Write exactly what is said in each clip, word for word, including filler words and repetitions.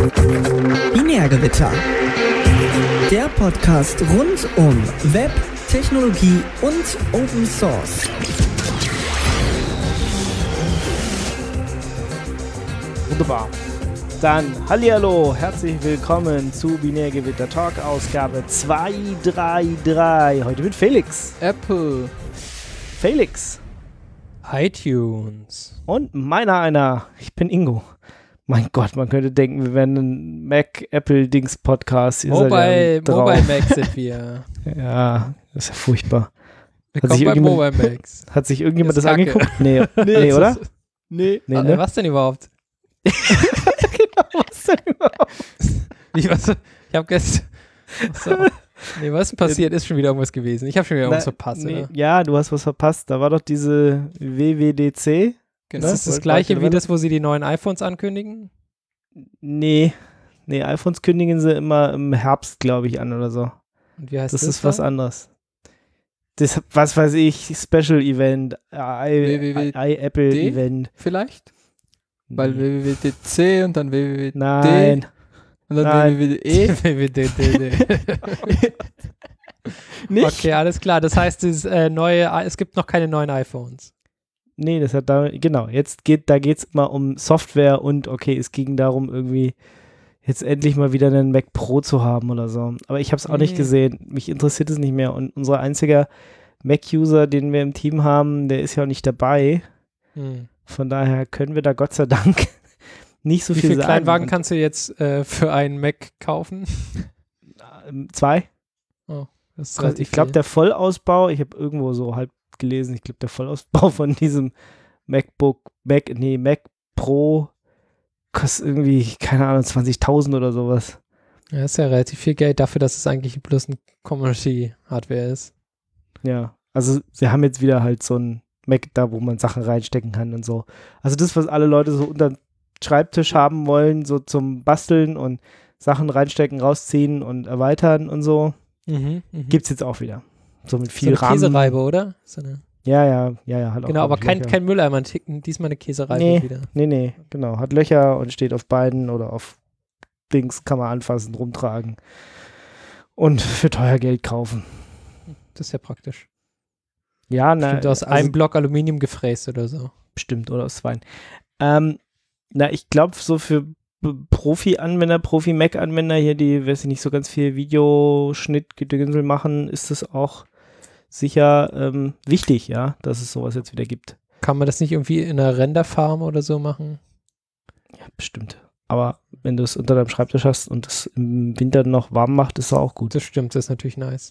Binärgewitter. Der Podcast rund um Web, Technologie und Open Source. Wunderbar. Dann hallihallo, herzlich willkommen zu Binärgewitter Talk Ausgabe zwei drei drei. Heute mit Felix. Apple. Felix. iTunes. Und meiner einer. Ich bin Ingo. Mein Gott, man könnte denken, wir wären ein Mac-Apple-Dings-Podcast. Mobile, ja Mobile Mac sind wir. Ja, das ist ja furchtbar. Willkommen bei Mobile Macs. Hat sich irgendjemand das, das angeguckt? Nee, nee, nee oder? Ist, nee. nee Ah, ne? Was denn überhaupt? Genau, was denn überhaupt? Ich, was, ich hab gestern... So. Nee, was denn passiert? Ist schon wieder irgendwas gewesen. Ich habe schon wieder irgendwas Na, verpasst, nee, oder? Ja, du hast was verpasst. Da war doch diese W W D C. Genau. Ne? Ist das das gleiche wie das, wo sie die neuen iPhones ankündigen? Nee, nee, iPhones kündigen sie immer im Herbst, glaube ich, an oder so. Und wie heißt das? das ist was anderes. Das, was weiß ich, Special Event, I, I, Apple D? Event. Vielleicht? Weil W W D C und dann W W D Nein. und dann Nein. W W D E. W W D D. Nicht? Okay, alles klar. Das heißt, es, äh, neue, es gibt noch keine neuen iPhones. Nee, das hat da, genau, jetzt geht, da geht es immer um Software und okay, es ging darum, irgendwie jetzt endlich mal wieder einen Mac Pro zu haben oder so. Aber ich habe es auch Mhm. nicht gesehen. Mich interessiert es nicht mehr. Und unser einziger Mac-User, den wir im Team haben, der ist ja auch nicht dabei. Hm. Von daher können wir da Gott sei Dank nicht so Wie viel viel sagen. Kleinwagen kannst du jetzt äh, für einen Mac kaufen? Ähm, Zwei. Das ist Also relativ ich glaube, viel. der Vollausbau, ich habe irgendwo so halb gelesen, ich glaube, der Vollausbau von diesem MacBook, Mac, nee, Mac Pro kostet irgendwie, keine Ahnung, zwanzigtausend oder sowas. Ja, das ist ja relativ viel Geld dafür, dass es eigentlich bloß ein Commercial-Hardware ist. Ja, also sie haben jetzt wieder halt so ein Mac da, wo man Sachen reinstecken kann und so. Also das, was alle Leute so unter dem Schreibtisch haben wollen, so zum Basteln und Sachen reinstecken, rausziehen und erweitern und so, Mhm, mhm. gibt's jetzt auch wieder. So mit so viel eine Rahmen. Käsereibe, oder? So eine, Ja, ja, ja, ja. Hat auch, genau, aber glaub ich, kein, Löcher. kein Mülleimer, ticken, diesmal eine Käsereibe Nee. wieder. Nee, nee, genau. Hat Löcher und steht auf beiden oder auf Dings, kann man anfassen, rumtragen. Und für teuer Geld kaufen. Das ist ja praktisch. Ja, na, Bestimmt aus also einem Block Aluminium gefräst oder so. bestimmt oder aus Wein. Ähm, na, ich glaube, so für B- Profi-Anwender, Profi-Mac-Anwender hier, die, weiß ich nicht, so ganz viel Videoschnitt-Gedönsel machen, ist es auch sicher ähm, wichtig, ja, dass es sowas jetzt wieder gibt. Kann man das nicht irgendwie in einer Renderfarm oder so machen? Ja, bestimmt. Aber wenn du es unter deinem Schreibtisch hast und es im Winter noch warm macht, ist es auch gut. Das stimmt, das ist natürlich nice.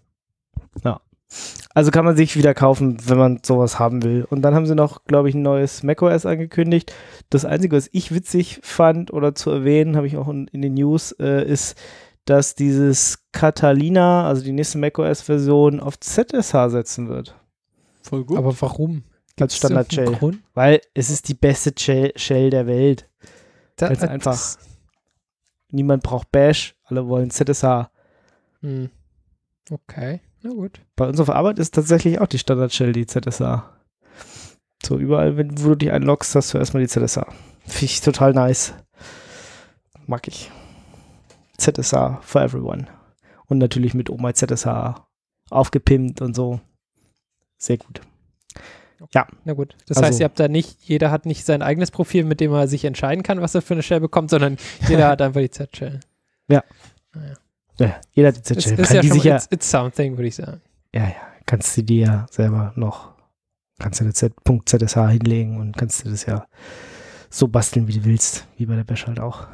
Also kann man sich wieder kaufen, wenn man sowas haben will. Und dann haben sie noch, glaube ich, ein neues macOS angekündigt. Das Einzige, was ich witzig fand oder zu erwähnen, habe ich auch in, in den News, äh, ist, dass dieses Catalina, also die nächste macOS-Version, auf Z S H setzen wird. Voll gut. Aber warum? Als Standard-Shell. Grund? Weil es ist die beste Shell, Shell der Welt. Da, Weil's das- einfach- Niemand braucht Bash, alle wollen Z S H. Hm. Okay, na gut. Bei uns auf Arbeit ist tatsächlich auch die Standard-Shell die Z S H. So, überall, wenn, wo du dich einloggst, hast du erstmal die Z S H. Finde ich total nice. Mag ich. Z S H for everyone. Und natürlich mit Oh My Z S H aufgepimpt und so. Sehr gut. Ja. Na gut. Das Also- heißt, ihr habt da nicht, jeder hat nicht sein eigenes Profil, mit dem er sich entscheiden kann, was er für eine Shell bekommt, sondern jeder hat einfach die Z-Shell. Ja. Naja. Ja, jeder hat die Es Z-Shell. ist Kann ja die schon, sicher, it's, it's something, würde ich sagen. ja, ja, kannst du dir ja selber noch, kannst du eine Z .zsh hinlegen und kannst du das ja so basteln, wie du willst, wie bei der Bash halt auch.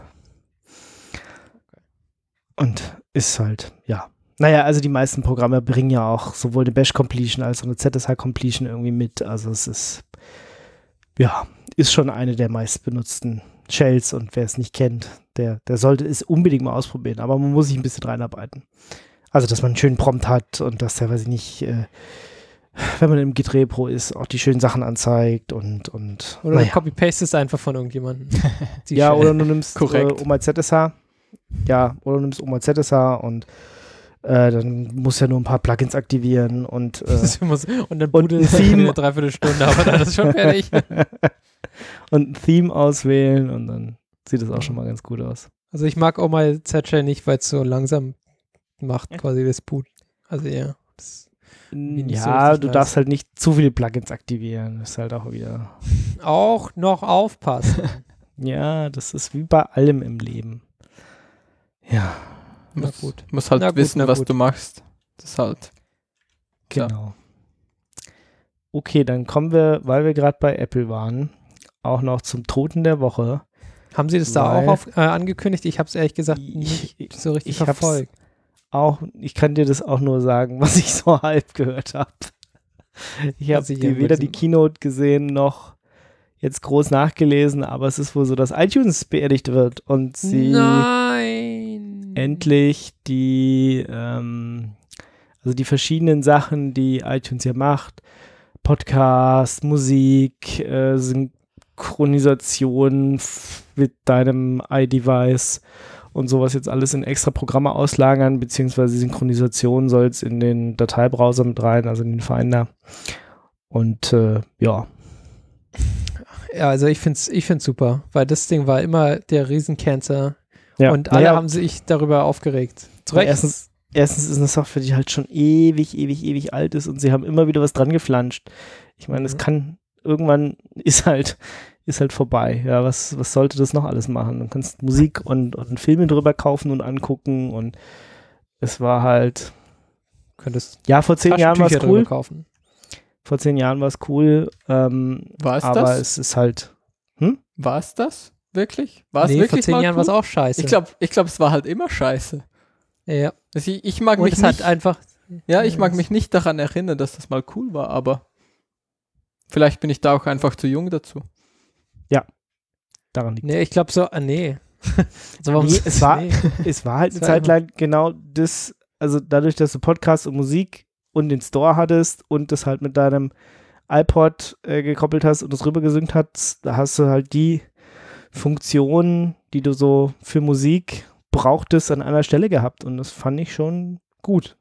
Und ist halt, ja. Naja, also die meisten Programme bringen ja auch sowohl eine Bash-Completion als auch eine Z S H-Completion irgendwie mit. Also es ist, ja, ist schon eine der meistbenutzten Shells und wer es nicht kennt, der, der sollte es unbedingt mal ausprobieren. Aber man muss sich ein bisschen reinarbeiten. Also, dass man einen schönen Prompt hat und dass der, weiß ich nicht, äh, wenn man im Git Repro ist, auch die schönen Sachen anzeigt und, und Oder naja. du copy-pastest einfach von irgendjemandem. Die Ja, Shell. oder du nimmst Korrekt. äh, O M I Z S H. Ja, oder du nimmst O M I Z S H und äh, dann musst du ja nur ein paar Plugins aktivieren und äh, Das muss- und dann und bootet ein es Theme. eine Dreiviertelstunde, aber dann ist es schon fertig. und ein Theme auswählen und dann sieht das auch schon mal ganz gut aus. Also ich mag auch mal Thatcher nicht, weil es so langsam macht, Ja. quasi das Boot. Also ja. Das nicht so Ja, richtig du nice. darfst halt nicht zu viele Plugins aktivieren. Das ist halt auch wieder. auch noch aufpassen. Ja, das ist wie bei allem im Leben. Ja, Na Muss, gut. muss halt Na gut, wissen, na was gut. du machst. Das ist halt. Ja. genau. Okay, dann kommen wir, weil wir gerade bei Apple waren, auch noch zum Toten der Woche. Haben Sie das da Weil- auch auf, äh, angekündigt? Ich habe es ehrlich gesagt Ich- nicht so richtig ich hab's verfolgt. Auch, ich kann dir das auch nur sagen, was ich so halb gehört habe. Ich habe Was ich die, ja weder mit die diesem- Keynote gesehen noch jetzt groß nachgelesen, aber es ist wohl so, dass iTunes beerdigt wird und sie Nein. endlich die, ähm, also die verschiedenen Sachen, die iTunes ja macht, Podcast, Musik, äh, Synchronisation f- mit deinem iDevice und sowas jetzt alles in extra Programme auslagern, beziehungsweise Synchronisation soll es in den Dateibrowser mit rein, also in den Finder. Und äh, ja, Ja, also ich finde es ich find's super, weil das Ding war immer der Riesencancer ja. und alle Naja, haben sich darüber aufgeregt. Zu Na, Recht. Erstens, erstens ist eine Software, die halt schon ewig, ewig, ewig alt ist und sie haben immer wieder was dran geflanscht. Ich meine, es Mhm. kann, irgendwann ist halt, ist halt vorbei. Ja, was, was sollte das noch alles machen? Du kannst Musik und, und Filme drüber kaufen und angucken und es war halt, Könntest ja, vor zehn Jahren war es Taschentücher drüber cool. kaufen. Vor zehn Jahren war es cool, ähm, War es aber das? es ist halt, War es das? Wirklich? War es Nee, wirklich vor zehn mal Jahren cool? war es auch scheiße. Ich glaube, ich glaub, es war halt immer scheiße. ja. Also ich, ich mag Und mich es nicht, hat einfach, ja, ich mag es- mich nicht daran erinnern, dass das mal cool war, aber vielleicht bin ich da auch einfach zu jung dazu. daran liegt. nee, ich glaube so, ah, nee. also warum Nee, es war- nee. Es war halt Es eine war Zeit lang genau das, also dadurch, dass du Podcast und Musik und den Store hattest und das halt mit deinem iPod äh, gekoppelt hast und das rübergesynkt hast, da hast du halt die Funktionen, die du so für Musik brauchtest, an einer Stelle gehabt und das fand ich schon gut.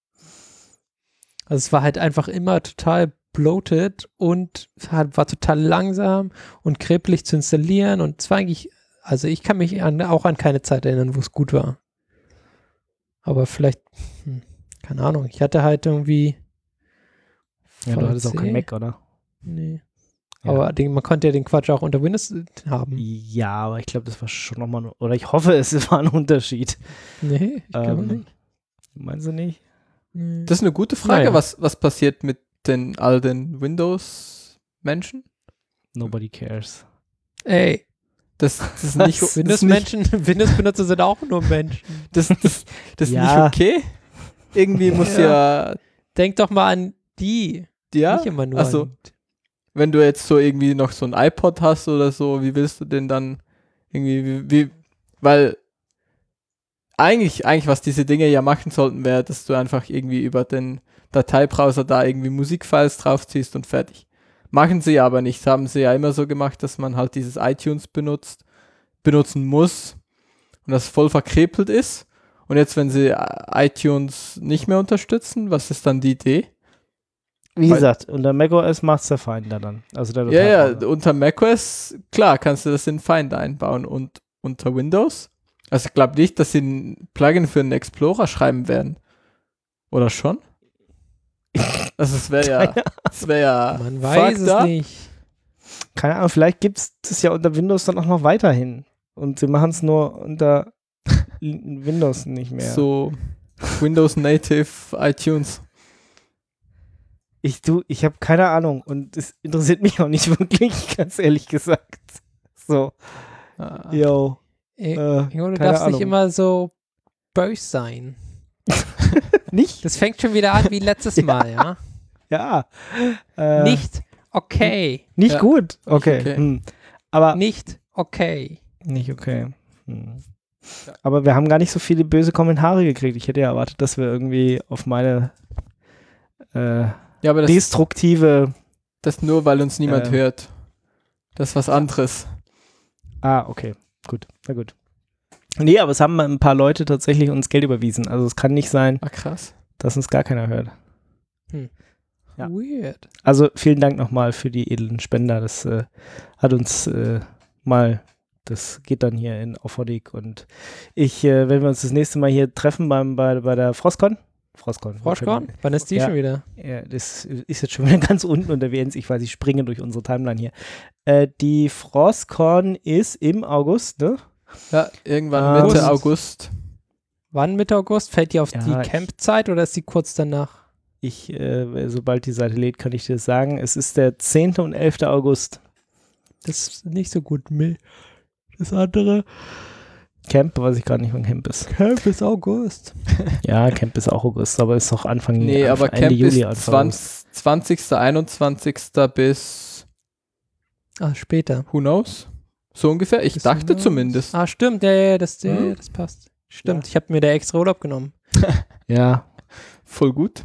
Also es war halt einfach immer total bloated und hat, war total langsam und kreblich zu installieren und es war eigentlich, also ich kann mich an, auch an keine Zeit erinnern, wo es gut war. Aber vielleicht, hm, keine Ahnung, ich hatte halt irgendwie Ja, du hattest auch V C. kein Mac, oder? Nee. Ja. Aber den, man konnte ja den Quatsch auch unter Windows haben. Ja, aber ich glaube, das war schon nochmal, oder ich hoffe, es war ein Unterschied. Nee, ich glaube Ähm, nicht. Meinst du nicht? Nee. Das ist eine gute Frage. Naja. Was, was passiert mit den all den Windows-Menschen? Nobody cares. Ey, Das, das ist nicht, das ist nicht, Windows-Menschen, Windows-Benutzer sind auch nur Menschen. das, das, das ist Ja. nicht okay. Irgendwie muss ja, Denk doch mal an die, ja, nicht immer nur also an wenn du jetzt so irgendwie noch so ein iPod hast oder so, wie willst du denn dann irgendwie, wie, wie weil eigentlich, eigentlich, was diese Dinge ja machen sollten, wäre, dass du einfach irgendwie über den Dateibrowser da irgendwie Musikfiles draufziehst und fertig. Machen sie aber nicht. Das haben sie ja immer so gemacht, dass man halt dieses iTunes benutzt, benutzen muss und das voll verkrepelt ist. Und jetzt, wenn sie iTunes nicht mehr unterstützen, was ist dann die Idee? Wie Weil- gesagt, unter macOS macht es der Finder dann. Also der Ja, ja, Dateibrowser. unter macOS, klar, kannst du das in Finder einbauen und unter Windows. Also ich glaube nicht, dass sie ein Plugin für einen Explorer schreiben werden. Oder schon? Also es wäre ja, es wäre ja Man weiß es fucked up. nicht. Keine Ahnung, vielleicht gibt es das ja unter Windows dann auch noch weiterhin. Und sie machen es nur unter Windows nicht mehr. So Windows Native iTunes. Ich, du, ich habe keine Ahnung und es interessiert mich auch nicht wirklich, ganz ehrlich gesagt. So, Ah. yo. Ey, Äh, Ingo, du keine darfst Ahnung. nicht immer so böse sein. Nicht? Das fängt schon wieder an wie letztes Mal, ja? Ja. Äh, Nicht okay. Nicht Ja. gut? Okay. okay. Hm. Aber Nicht okay. nicht okay. Hm. Ja. Aber wir haben gar nicht so viele böse Kommentare gekriegt. Ich hätte ja erwartet, dass wir irgendwie auf meine äh, Ja, aber das, destruktive. das nur, weil uns niemand Äh. hört. Das ist was anderes. Ah, okay. Gut. Na gut. Nee, aber es haben ein paar Leute tatsächlich uns Geld überwiesen. Also es kann nicht sein, Ah, krass. dass uns gar keiner hört. Ja. Weird. Also vielen Dank nochmal für die edlen Spender. Das äh, hat uns äh, mal das geht dann hier in Auphonic. Und ich, äh, wenn wir uns das nächste Mal hier treffen beim, bei, bei der Frostcon, Frostcon. Froschkorn? Wann ist die Ja. schon wieder? Ja, das ist jetzt schon wieder ganz unten unterwegs. Ich weiß, ich springe durch unsere Timeline hier. Äh, die Frostcon ist im August, ne? Ja, irgendwann Ah, Mitte August. August. Wann Mitte August? Fällt die auf Ja, die ich- Campzeit oder ist die kurz danach? Ich, äh, sobald die Seite lädt, kann ich dir das sagen. Es ist der zehnte und elfte August. Das ist nicht so gut. Mil- Das andere Camp, weiß ich gerade nicht, wann Camp ist. Camp ist August. Ja, Camp ist auch August, aber ist doch Anfang Nee, Anfang- aber Ende Camp Juli. ist Anfang zwanzig, zwanzigster einundzwanzigster bis Ah, später. who knows? So ungefähr. Ich Bis dachte August. zumindest. Ah, stimmt. Ja, ja, das, ja, Hm? ja, das passt. Stimmt. Ich habe mir da extra Urlaub genommen. Ja, Voll gut.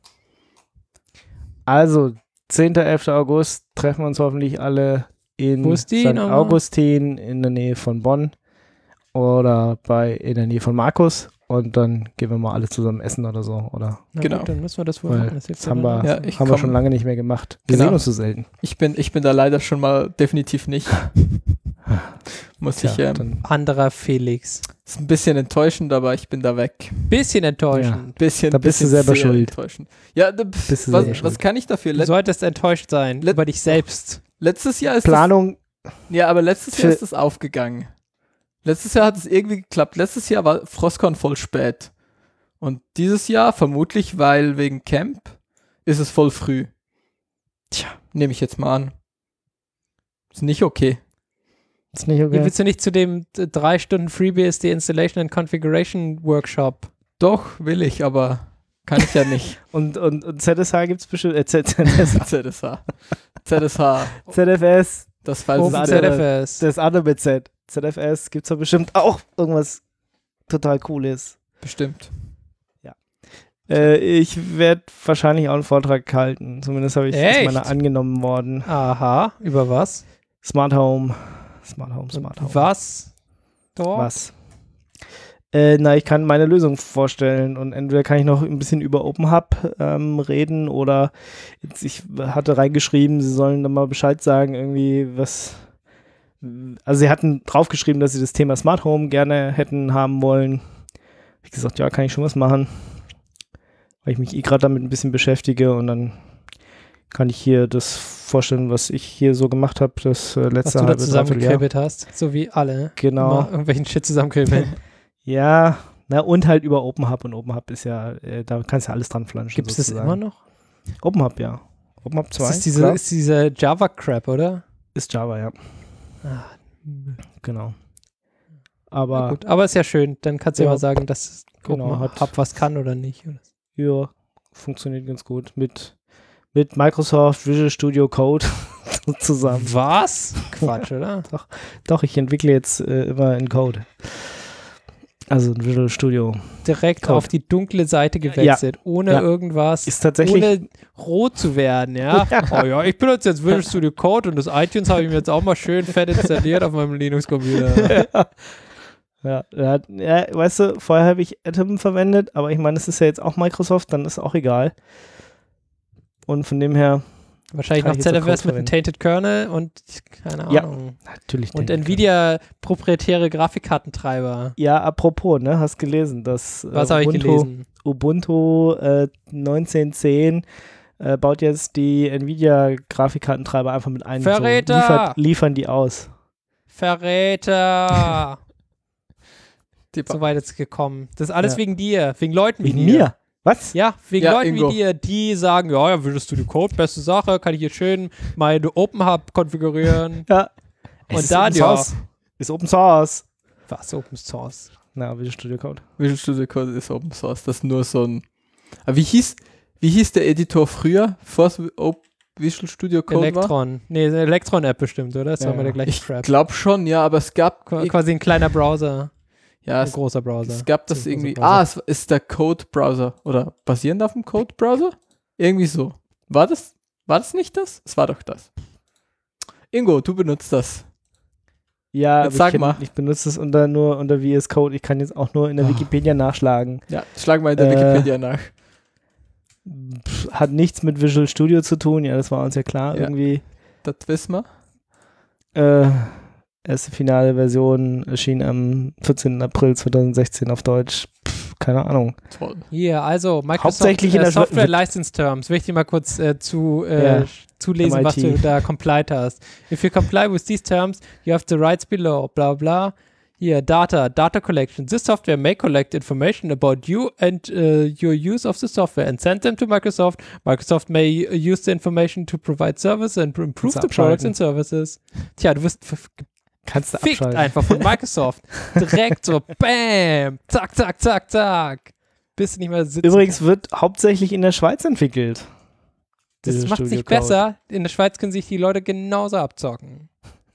also zehnter elfter August treffen wir uns hoffentlich alle in Wo ist die Sankt nochmal? Augustin in der Nähe von Bonn oder bei in der Nähe von Markus und dann gehen wir mal alle zusammen essen oder so. Oder Na Genau. Gut, dann müssen wir das wohl Weil machen. Das hilft das haben ja dann wir, auch. Ja, ich haben wir komm- schon lange nicht mehr gemacht. Wir Genau. sehen uns so selten. Ich bin, ich bin da leider schon mal definitiv nicht. Muss Tja, ich, ähm, dann, Anderer Felix. ist ein bisschen enttäuschend, aber ich bin da weg. Bisschen enttäuschend. Bisschen, Da bist du bisschen selber sehr schuld. Enttäuschend. Ja, da, pf, Bist du was, selber was schuld. kann ich dafür? Du Let solltest enttäuscht sein Let- über dich selbst. letztes Jahr ist Planung, das, ja, aber letztes Jahr Für- ist das aufgegangen. Letztes Jahr hat es irgendwie geklappt. Letztes Jahr war Frostcon voll spät. Und dieses Jahr, vermutlich, weil wegen Camp, ist es voll früh. Tja, nehme ich jetzt mal an. Ist nicht okay. ist nicht Hier okay. willst du nicht zu dem äh, drei Stunden FreeBSD Installation and Configuration Workshop? Doch, will ich, aber kann ich ja nicht. Und, und, und Z S H gibt es bestimmt, äh, Z- ZSH, Z S H. Z S H. Z F S, Das falls Open das es andere- Z F S. das andere mit Z. Z F S gibt es doch bestimmt auch irgendwas total Cooles. bestimmt. Äh, ich werde wahrscheinlich auch einen Vortrag halten. Zumindest habe ich Echt? ist meiner angenommen worden. Aha, über was? Smart Home. Smart Home, Smart Home. Was? Dort? Was? Äh, na, ich kann meine Lösung vorstellen und entweder kann ich noch ein bisschen über OpenHub ähm, reden oder jetzt, ich hatte reingeschrieben, sie sollen dann mal Bescheid sagen, irgendwie was. Also sie hatten draufgeschrieben, dass sie das Thema Smart Home gerne hätten haben wollen. Hab ich gesagt, ja, kann ich schon was machen, weil ich mich eh gerade damit ein bisschen beschäftige und dann kann ich hier das vorstellen, was ich hier so gemacht habe, das äh, Was letzte du da halbe, dreiviertel Jahr. zusammengekribbelt hast. So wie alle. Genau. Immer irgendwelchen Shit zusammenkribbeln. Ja, na und halt über OpenHub und OpenHub ist ja, äh, da kannst du alles dran flanschen. Gibt es das sozusagen. immer noch? OpenHub, ja. OpenHub zwei Das ist, diese, klar. ist dieser Java-Crap, oder? ist Java, ja, Ah, genau. na Aber gut, aber ist ja schön. Dann kannst du ja Ja. mal sagen, dass Genau, genau, hat- Hub was kann oder nicht. ja, funktioniert ganz gut mit, mit Microsoft Visual Studio Code zusammen. Was? Quatsch, oder? Doch, ich entwickle jetzt äh, immer in Code. Also in Visual Studio. Direkt Code. auf die dunkle Seite gewechselt, ohne Ja. irgendwas, Ist tatsächlich. ohne rot zu werden, ja? Ja. Oh ja, ich benutze jetzt Visual Studio Code und das iTunes habe ich mir jetzt auch mal schön fett installiert auf meinem Linux-Computer. Ja, ja, ja, weißt du, vorher habe ich Atom verwendet, aber ich meine, es ist ja jetzt auch Microsoft, dann ist auch egal. Und von dem her, Wahrscheinlich Kann noch ich jetzt Z auch F S Code mit einem Tainted Kernel und keine Ja. Ahnung. natürlich. Und denke ich. Nvidia proprietäre Grafikkartentreiber. Ja, apropos, ne, hast gelesen, dass Was äh, habe ich Ubuntu, gelesen? Ubuntu äh, neunzehn zehn äh, baut jetzt die Nvidia-Grafikkartentreiber einfach mit ein. Verräter! So, liefert, liefern die aus. Verräter! Die ba- So weit ist es gekommen. Das ist alles Ja. wegen dir, wegen Leuten wie Wegen dir. mir? Was? Ja, wegen Ja, Leuten Ingo. wie dir, die sagen, ja, ja, würdest du die Code, beste Sache, kann ich hier schön meine OpenHub konfigurieren. Ja. Und Es ist dann, Open ja. Source. Ist Open Source. Was, Open Source? Na, Visual Studio Code. Visual Studio Code ist Open Source. Das ist nur so ein. Aber wie hieß, wie hieß der Editor früher, bevor es Op- Visual Studio Code war? Elektron. Nee, eine Elektron-App bestimmt, oder? Das Ja, war mal der ja. gleiche Ich Crap. glaube schon, ja, aber es gab. Qu- Quasi ein kleiner Browser. Ja, Ein es, großer Browser. es gab das Ziemlich irgendwie. großer Ah, Browser. es ist der Code-Browser. Oder basierend auf dem Code-Browser? Irgendwie so. War das, war das nicht das? Es war doch das. Ingo, du benutzt das. Ja, Jetzt aber sag ich, kenn- mal. ich benutze es unter, nur unter V S Code. Ich kann jetzt auch nur in der Ah. Wikipedia nachschlagen. Ja, schlag mal in der Äh, Wikipedia nach. Pff, hat nichts mit Visual Studio zu tun. Ja, das war uns ja klar Ja. irgendwie. Das wissen wir. Äh, Erste finale Version erschien am vierzehnten April zweitausendsechzehn auf Deutsch. Pff, keine Ahnung. Toll. Hier, also Microsoft Hauptsächlich in äh, der Software Schwe- License Terms. Will ich dir mal kurz äh, zu, äh, Ja, zulesen, M I was T. du da complied hast. If you comply with these terms, you have the rights below, bla bla. Hier, Data, Data Collection. This software may collect information about you and uh, your use of the software and send them to Microsoft. Microsoft may use the information to provide service and improve Kannst the du products abschalten. and services. Tja, du wirst f- Kannst du gefickt abschalten. einfach von Microsoft. Direkt so, bam, zack, zack, zack, zack. Bis du nicht mehr sitzen. Übrigens wird hauptsächlich in der Schweiz entwickelt. Das Diese macht Studio sich Cloud. besser. In der Schweiz können sich die Leute genauso abzocken.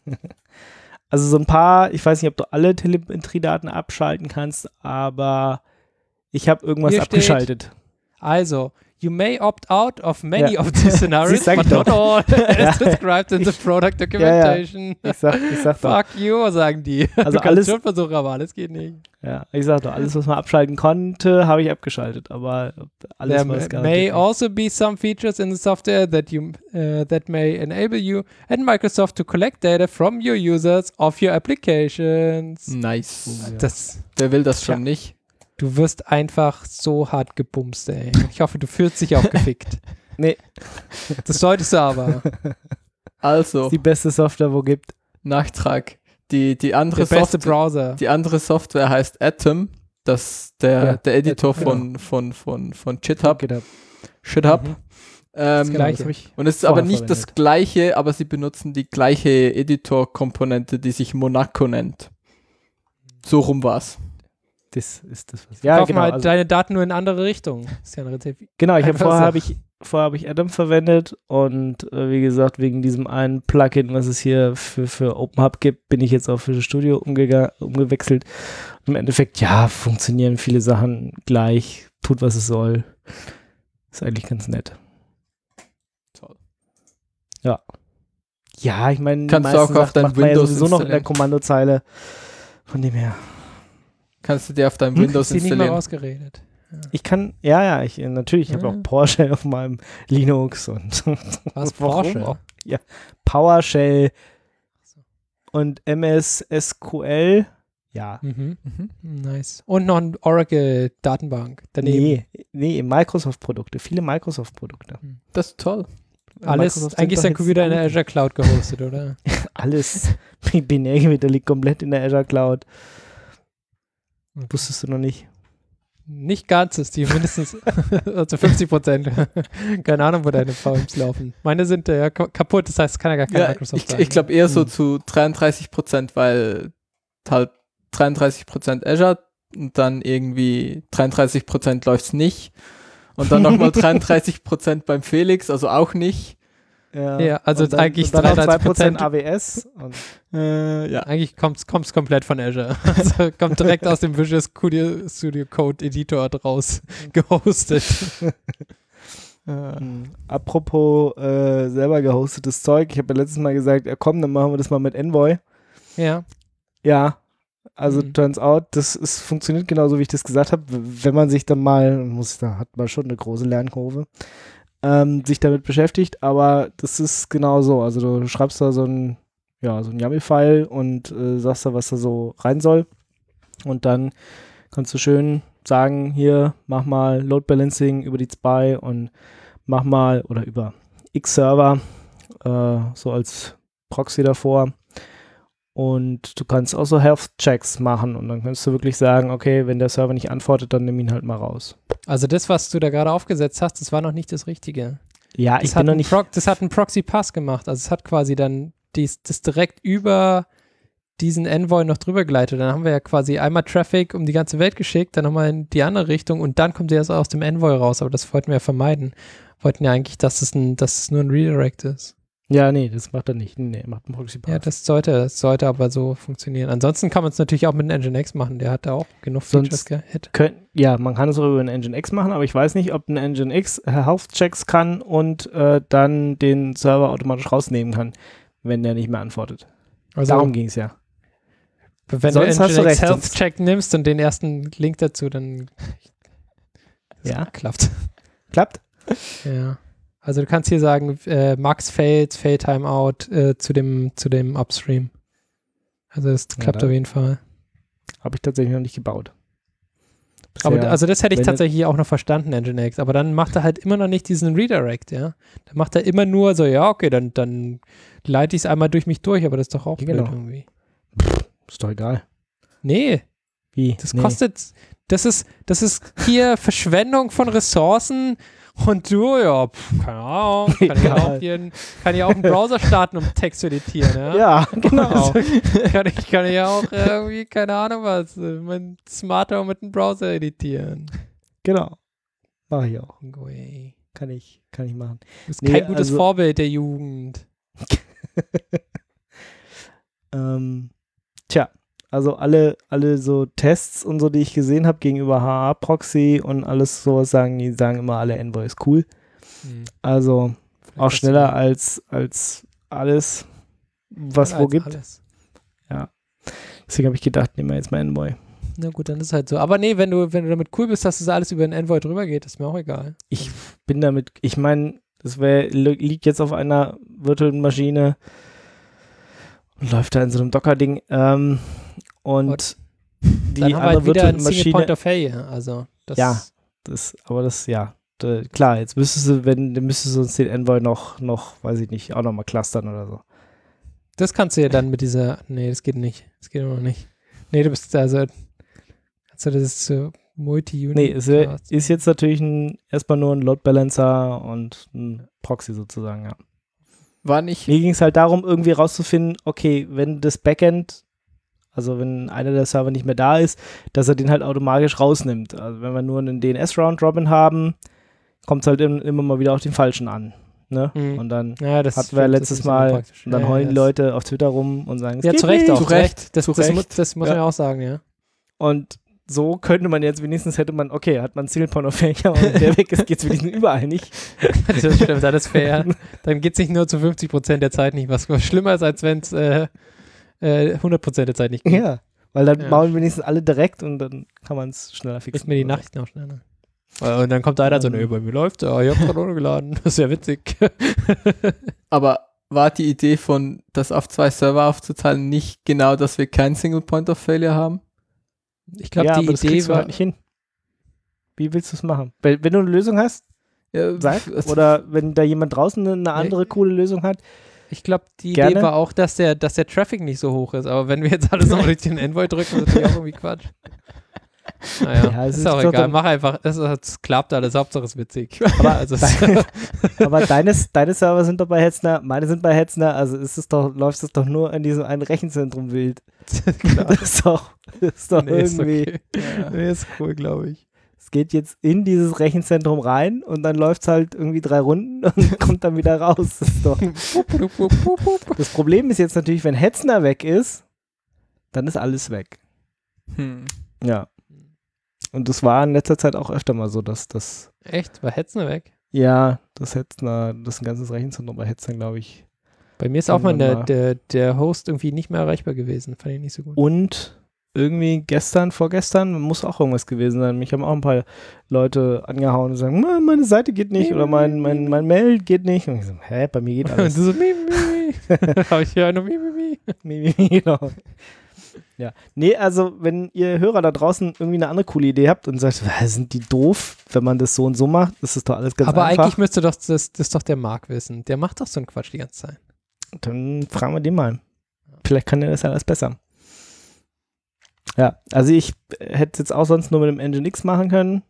Also so ein paar, ich weiß nicht, ob du alle Telemetriedaten abschalten kannst, aber ich habe irgendwas Hier steht- abgeschaltet. Also, you may opt out of many Ja. of these scenarios, Siehst, sag but ich not doch. all Ja. as described in the product documentation. Ich sag, ich sag doch, Fuck you, sagen die. Also du kannst alles- schon versuchen, aber alles geht nicht. ja, ich sag doch, alles, was man abschalten konnte, habe ich abgeschaltet, aber alles, There was may garantiert also be some features in the software that you uh, that may enable you and Microsoft to collect data from your users of your applications. Nice. Ja. Das, Wer will das schon Tja. nicht? du wirst einfach so hart gebumst, ey. Ich hoffe, du fühlst dich auch gefickt. Nee. Das solltest du aber. Also, ist die beste Software, wo gibt. Nachtrag. Die, die, andere Der beste Software, Browser. die andere Software heißt Atom. Das der, Ja, der Editor Atom, von, von, von, von GitHub. GitHub. GitHub. Mhm. Ähm, Das Gleiche. das hab ich Und es ist vorher aber nicht das verwendet. gleiche, aber sie benutzen die gleiche Editor-Komponente, die sich Monaco nennt. So rum war's. Das ist das, was. Ja, Ja, Kaufen genau. halt Also, deine Daten nur in andere Richtungen. Ist ja ein Rezept. genau, ich habe einfach vorher so. habe ich vorher habe ich Atom verwendet und äh, wie gesagt, wegen diesem einen Plugin, was es hier für, für OpenHub gibt, bin ich jetzt auf Visual Studio umgega- umgewechselt. Und im Endeffekt, ja, funktionieren viele Sachen gleich, tut, was es soll. Ist eigentlich ganz nett. Toll. Ja. Ja, ich meine, Kannst du auch auf dein macht man ja Windows sowieso noch in der installieren. Kommandozeile. Von dem her. Kannst du dir auf deinem Hm? Windows Ist die nicht mehr installieren. rausgeredet. Ich kann, ja, ja, ich natürlich, ich habe Ja. auch PowerShell auf meinem Linux und Was, Warum Porsche? auch? PowerShell und M S S Q L. Ja. Mhm. Mhm. Nice. Und noch ein Oracle-Datenbank daneben. Nee, nee, Microsoft-Produkte, viele Microsoft-Produkte. Das ist toll. Alles, Microsoft eigentlich ist sind dein doch Computer in jetzt der gut. Azure Cloud gehostet, oder? Alles. Binärgewitter liegt komplett in der Azure Cloud. Wusstest du noch nicht? Nicht ganz, ist die mindestens, also fünfzig Prozent. Keine Ahnung, wo deine V Ms laufen. Meine sind äh, ja ka- kaputt, das heißt, es kann ja gar kein Ja, Microsoft ich sein. ich glaube eher so Hm. zu dreiunddreißig Prozent, weil halt dreiunddreißig Prozent Azure und dann irgendwie dreiunddreißig Prozent läuft es nicht. Und dann nochmal dreiunddreißig Prozent beim Felix, also auch nicht. Ja, also und dann, eigentlich und dann noch zwei dreiunddreißig Prozent Prozent A W S. Und Äh, ja. Eigentlich kommt es komplett von Azure. Also kommt direkt aus dem Visual Studio, Studio Code Editor raus gehostet. Hm. Apropos äh, selber gehostetes Zeug, ich habe ja letztes Mal gesagt, ja komm, dann machen wir das mal mit Envoy. Ja. Ja, also Mhm. turns out, das ist, funktioniert genauso, wie ich das gesagt habe. W- Wenn man sich dann mal, muss, da hat man schon eine große Lernkurve, ähm, sich damit beschäftigt, aber das ist genau so. Also du schreibst da so ein, ja, so ein YAML-File und äh, sagst da, was da so rein soll. Und dann kannst du schön sagen, hier, mach mal Load Balancing über die zwei und mach mal, oder über X-Server, äh, so als Proxy davor. Und du kannst auch so Health-Checks machen und dann kannst du wirklich sagen, okay, wenn der Server nicht antwortet, dann nimm ihn halt mal raus. Also das, was du da gerade aufgesetzt hast, das war noch nicht das Richtige. Ja, Das ich hat, bin noch ein nicht... Pro das hat ein Proxy-Pass gemacht. Also es hat quasi dann dies, das direkt über diesen Envoy noch drüber geleitet. Dann haben wir ja quasi einmal Traffic um die ganze Welt geschickt, dann nochmal in die andere Richtung und dann kommt er erst aus dem Envoy raus. Aber das wollten wir ja vermeiden. Wir wollten ja eigentlich, dass es, ein, dass es nur ein Redirect ist. Ja, nee, das macht er nicht. Nee, macht einen Proxy-Pass. Ja, das sollte, das sollte aber so funktionieren. Ansonsten kann man es natürlich auch mit einem Nginx machen. Der hat da auch genug Features Sonst gehabt. Könnt, ja, man kann es auch über einen Nginx machen, aber ich weiß nicht, ob ein Nginx Health-Checks kann und äh, dann den Server automatisch rausnehmen kann, wenn der nicht mehr antwortet. Also, Darum ging es ja. wenn sonst du hast du Nginx recht, Health sonst- Check nimmst und den ersten Link dazu, dann Ja, klappt. klappt? Ja. Also du kannst hier sagen, äh, Max fails, fail Timeout äh, zu dem, zu dem Upstream. Also das Ja, klappt da- auf jeden Fall. Habe ich tatsächlich noch nicht gebaut. Aber Bisher- also das hätte ich wenn tatsächlich auch noch verstanden, Nginx. Aber dann macht er halt immer noch nicht diesen Redirect, ja. Dann macht er immer nur so, ja, okay, dann, dann leite ich es einmal durch mich durch, aber das ist doch auch blöd Genau. irgendwie. Ist doch egal. Nee, Wie? das Nee. kostet, das ist, das ist hier Verschwendung von Ressourcen und du, ja, pf, keine Ahnung, kann ich, Egal. auch hier einen, kann ich auch einen Browser starten, um Text zu editieren, ja. Ja, genau. Wow. kann, ich, kann ich ja auch irgendwie, keine Ahnung was, äh, mein Smarter mit einem Browser editieren. Genau. Mache ich auch. Ui. Kann ich, kann ich machen. Du bist Nee, kein gutes also- Vorbild der Jugend. ähm, tja, also alle, alle so Tests und so, die ich gesehen habe gegenüber H A-Proxy und alles sowas sagen, die sagen immer, alle Envoy ist cool. Hm. Also Vielleicht auch hast du schneller ja- als, als alles, was schneller wo als gibt. alles. Deswegen habe ich gedacht, nehmen wir jetzt mal Envoy. Na gut, dann ist halt so. Aber nee, wenn du, wenn du damit cool bist, dass das alles über den Envoy drüber geht, ist mir auch egal. Ich bin damit, ich meine, das wär, liegt jetzt auf einer virtuellen Maschine und läuft da in so einem Docker-Ding. Ähm, und Und die dann haben wir andere halt wieder virtuelle ein Single Maschine. Point of Failure. Also das Ja. Das, aber das, ja, da, klar, jetzt müsstest du, wenn, dann müsstest du uns den Envoy noch, noch, weiß ich nicht, auch nochmal clustern oder so. Das kannst du ja dann mit dieser, nee, das geht nicht. Das geht immer noch nicht. Nee, du bist also, kannst du das so Multi-Unit. Nee, es wär, ist jetzt natürlich ein, erstmal nur ein Load Balancer und ein Proxy sozusagen, ja. War nicht, Mir ging es halt darum, irgendwie rauszufinden, okay, wenn das Backend, also wenn einer der Server nicht mehr da ist, dass er den halt automatisch rausnimmt. Also wenn wir nur einen D N S-Round-Robin haben, kommt es halt im, immer mal wieder auf den falschen an. Ne? Mhm. Und dann Ja, das hatten wir das letztes ist so Mal, praktisch. und dann Ja, heulen ja, die Leute auf Twitter rum und sagen, es Ja, geht zu Recht nicht. auch. Zu Zu Recht. Recht, Das, zu das, Recht. muss, das muss Ja. man ja auch sagen, ja. Und so könnte man jetzt wenigstens, hätte man, okay, hat man Single Point of Failure und wenn der weg ist, geht es wenigstens überall nicht. Das stimmt, das ist fair. Dann geht es nicht nur zu fünfzig Prozent der Zeit nicht, was schlimmer ist, als wenn es äh, äh, hundert Prozent der Zeit nicht geht. Ja, weil dann Ja. maulen wenigstens alle direkt und dann kann man es schneller fixen. Kriegt mir die oder so. Nachrichten auch schneller. Und dann kommt einer so, Ähm. nee, bei mir läuft ja, ich hab's gerade runtergeladen. Das ist ja witzig. aber war die Idee von, das auf zwei Server aufzuteilen, nicht genau, dass wir kein Single Point of Failure haben? Ich glaube, ja, die aber das Idee kriegst du war, halt nicht hin. Wie willst du es machen? Wenn, wenn du eine Lösung hast, Ja, sag. also- Oder wenn da jemand draußen eine andere coole Lösung hat. ich glaube, die Gerne. Idee war auch, dass der, dass der Traffic nicht so hoch ist. Aber wenn wir jetzt alles noch durch den Envoy drücken, ist das natürlich auch irgendwie Quatsch. Naja, Ja, es ist ist auch doch egal. dann- Mach einfach, es, es klappt alles, Hauptsache es ist witzig. Aber, also, es- aber deines, deine Server sind doch bei Hetzner, meine sind bei Hetzner, also ist es doch, läuft es doch nur in diesem einen Rechenzentrum wild. klar. Das ist doch, das ist doch Nee, ist irgendwie. okay. Nee, ist cool, glaube ich. Es geht jetzt in dieses Rechenzentrum rein und dann läuft es halt irgendwie drei Runden und kommt dann wieder raus. Das ist doch. Das Problem ist jetzt natürlich, wenn Hetzner weg ist, dann ist alles weg. Hm. Ja. Und das war in letzter Zeit auch öfter mal so, dass das, Echt? War Hetzner weg? ja, das Hetzner, das ein ganzes Rechenzentrum bei Hetzner, glaube ich. Bei mir ist auch mal, Irgendwann der, mal. der, der Host irgendwie nicht mehr erreichbar gewesen. Fand ich nicht so gut. Und irgendwie gestern, vorgestern, muss auch irgendwas gewesen sein. Mich haben auch ein paar Leute angehauen und sagen, "Ma, meine Seite geht nicht oder mein, mein, mein Mail geht nicht. Und ich so, hä, bei mir geht Und alles. du so, mi, mi, mi. Habe ich ja nur mi, mi, mi. Genau. Ja. Nee, also wenn ihr Hörer da draußen irgendwie eine andere coole Idee habt und sagt, "Hä, sind die doof, wenn man das so und so macht, ist das doch alles ganz Aber einfach. eigentlich müsste doch das, das doch der Marc wissen. Der macht doch so einen Quatsch die ganze Zeit. Dann fragen wir den mal. Vielleicht kann der das ja alles besser. Ja, also ich hätte es jetzt auch sonst nur mit dem Nginx machen können.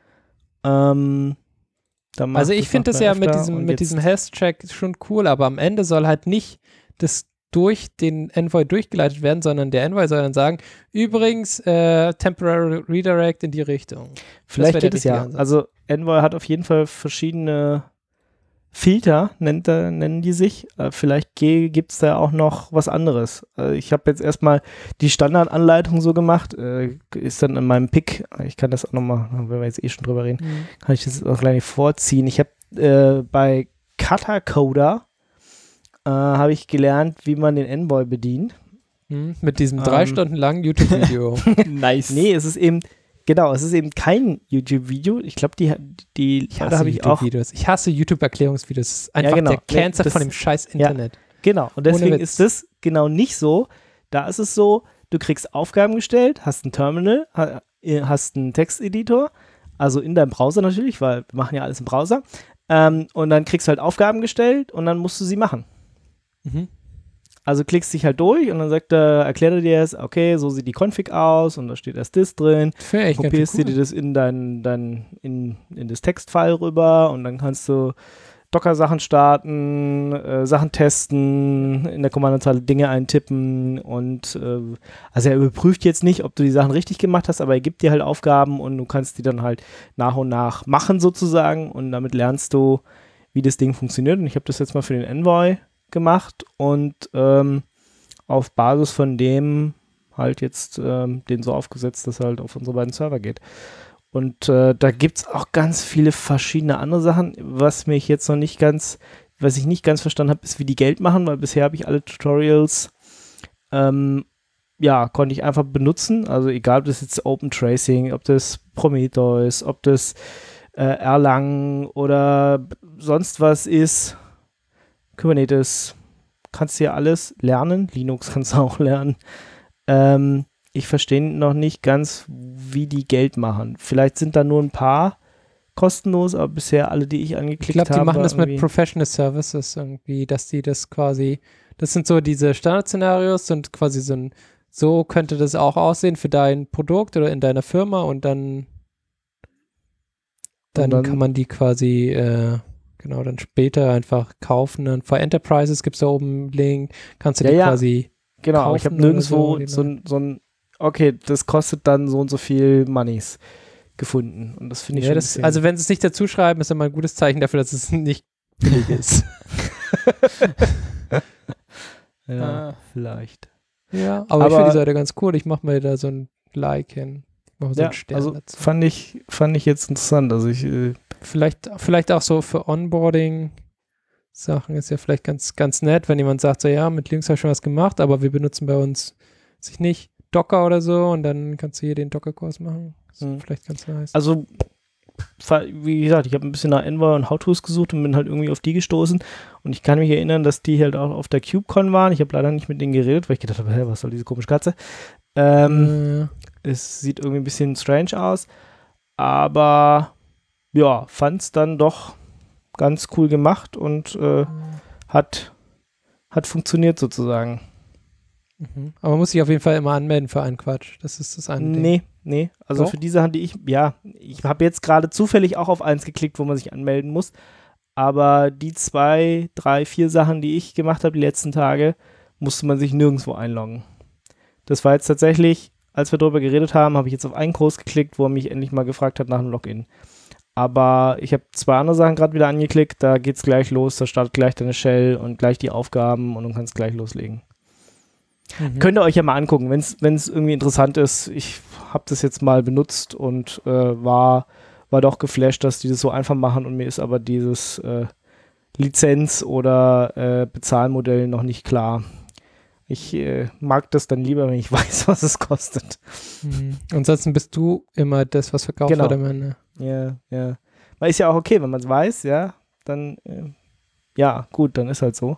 Ähm, dann macht Also ich es finde noch das mal ja mit öfter diesem, und mit jetzt- diesem Health-Check schon cool, aber am Ende soll halt nicht das durch den Envoy durchgeleitet werden, sondern der Envoy soll dann sagen, übrigens äh, Temporary Redirect in die Richtung. Vielleicht wär geht der es ja. richtige Ansatz. Also Envoy hat auf jeden Fall verschiedene Filter, nennt, er- nennen die sich. Äh, vielleicht gibt es da auch noch was anderes. Äh, ich habe jetzt erstmal die Standardanleitung so gemacht. Äh, ist dann in meinem Pick, ich kann das auch nochmal, wenn wir jetzt eh schon drüber reden, kann ich das auch gleich vorziehen. Ich habe äh, bei Katacoda äh, habe ich gelernt, wie man den Envoy bedient. Hm, mit diesem drei Ähm. Stunden langen YouTube-Video. Nice. Nee, es ist eben, genau, es ist eben kein YouTube-Video. Ich glaube, die, die Ich da hasse habe ich auch. YouTube-Videos. Ich hasse YouTube-Erklärungsvideos. Das ist einfach genau. der Cancer Das- von dem scheiß ja. Internet. Genau, und deswegen Witz. ist das genau nicht so, Da ist es so, du kriegst Aufgaben gestellt, hast ein Terminal, ha- hast einen Texteditor, also in deinem Browser natürlich, weil wir machen ja alles im Browser. Ähm, und dann kriegst du halt Aufgaben gestellt und dann musst du sie machen. Mhm. Also klickst dich halt durch und dann sagt er, erklärt er dir jetzt, okay, so sieht die Config aus und da steht erst das drin. Finde ich ganz Kopierst cool. dir das in dein, dein in, in das Textfile rüber und dann kannst du Docker-Sachen starten, äh, Sachen testen, in der Kommandozeile Dinge eintippen und äh, also er überprüft jetzt nicht, ob du die Sachen richtig gemacht hast, aber er gibt dir halt Aufgaben und du kannst die dann halt nach und nach machen sozusagen und damit lernst du, wie das Ding funktioniert und ich habe das jetzt mal für den Envoy gemacht und ähm, auf Basis von dem halt jetzt ähm, den so aufgesetzt, dass er halt auf unsere beiden Server geht. Und äh, da gibt es auch ganz viele verschiedene andere Sachen. Was mich jetzt noch nicht ganz, was ich nicht ganz verstanden habe, ist, wie die Geld machen, weil bisher habe ich alle Tutorials, ähm, ja, konnte ich einfach benutzen. Also egal, ob das jetzt Open Tracing, ob das Prometheus, ob das äh, Erlang oder sonst was ist. Kubernetes, kannst du ja alles lernen. Linux kannst du auch lernen. Ähm, Ich verstehe noch nicht ganz, wie die Geld machen. Vielleicht sind da nur ein paar kostenlos, aber bisher alle, die ich angeklickt habe. Ich glaube, die habe, machen das mit irgendwie- Professional Services irgendwie, dass die das quasi, das sind so diese Standardszenarios und quasi so ein, so könnte das auch aussehen für dein Produkt oder in deiner Firma und dann, dann, dann- kann man die quasi, äh, genau, dann später einfach kaufen. Dann für Enterprises gibt es da oben einen Link, kannst du Ja, die ja. quasi Genau, aber ich habe kaufen oder nirgendwo so, die so, ein- so ein, okay, das kostet dann so und so viel Moneys gefunden. Und das finde ich Ja, schon das, ein bisschen, also wenn sie es nicht dazu schreiben, ist immer ein gutes Zeichen dafür, dass es nicht billig ist. ja, Ah. vielleicht. Ja, aber, ich Aber- finde die Seite ganz cool. Ich mache mir da so ein Like hin. Ich mache so Ja, einen Stern also dazu. fand ich, fand ich jetzt interessant. Also ich, äh, Vielleicht, vielleicht auch so für Onboarding-Sachen ist ja vielleicht ganz, ganz nett, wenn jemand sagt, so ja, mit Linux habe ich schon was gemacht, aber wir benutzen bei uns sich nicht Docker oder so und dann kannst du hier den Docker-Kurs machen. Ist Hm. vielleicht ganz nice. also fa- wie gesagt, ich habe ein bisschen nach Envoy und How-Tos gesucht und bin halt irgendwie auf die gestoßen. Und ich kann mich erinnern, dass die halt auch auf der KubeCon waren. Ich habe leider nicht mit denen geredet, weil ich gedacht habe, hä, was soll diese komische Katze? Ähm, äh, Es sieht irgendwie ein bisschen strange aus, aber ja, fand es dann doch ganz cool gemacht und äh, hat, hat funktioniert sozusagen. mhm. Aber man muss sich auf jeden Fall immer anmelden für einen Quatsch. Das ist das eine Ding. Nee, nee, also Doch? für die Sachen, die ich, ja, ich habe jetzt gerade zufällig auch auf eins geklickt, wo man sich anmelden muss, aber die zwei, drei, vier Sachen, die ich gemacht habe die letzten Tage, musste man sich nirgendwo einloggen. Das war jetzt tatsächlich, als wir darüber geredet haben, habe ich jetzt auf einen Kurs geklickt, wo er mich endlich mal gefragt hat nach einem Login. Aber ich habe zwei andere Sachen gerade wieder angeklickt, da geht's gleich los, da startet gleich deine Shell und gleich die Aufgaben und du kannst gleich loslegen. Mhm. Könnt ihr euch ja mal angucken, wenn es irgendwie interessant ist. Ich habe das jetzt mal benutzt und äh, war, war doch geflasht, dass die das so einfach machen und mir ist aber dieses äh, Lizenz- oder äh, Bezahlmodell noch nicht klar. Ich äh, mag das dann lieber, wenn ich weiß, was es kostet. Mhm. Ansonsten bist du immer das, was verkauft Genau. wird am Ende. Ja, ja. Weil ist ja auch okay, wenn man es weiß, ja, dann, äh, ja, gut, dann ist halt so.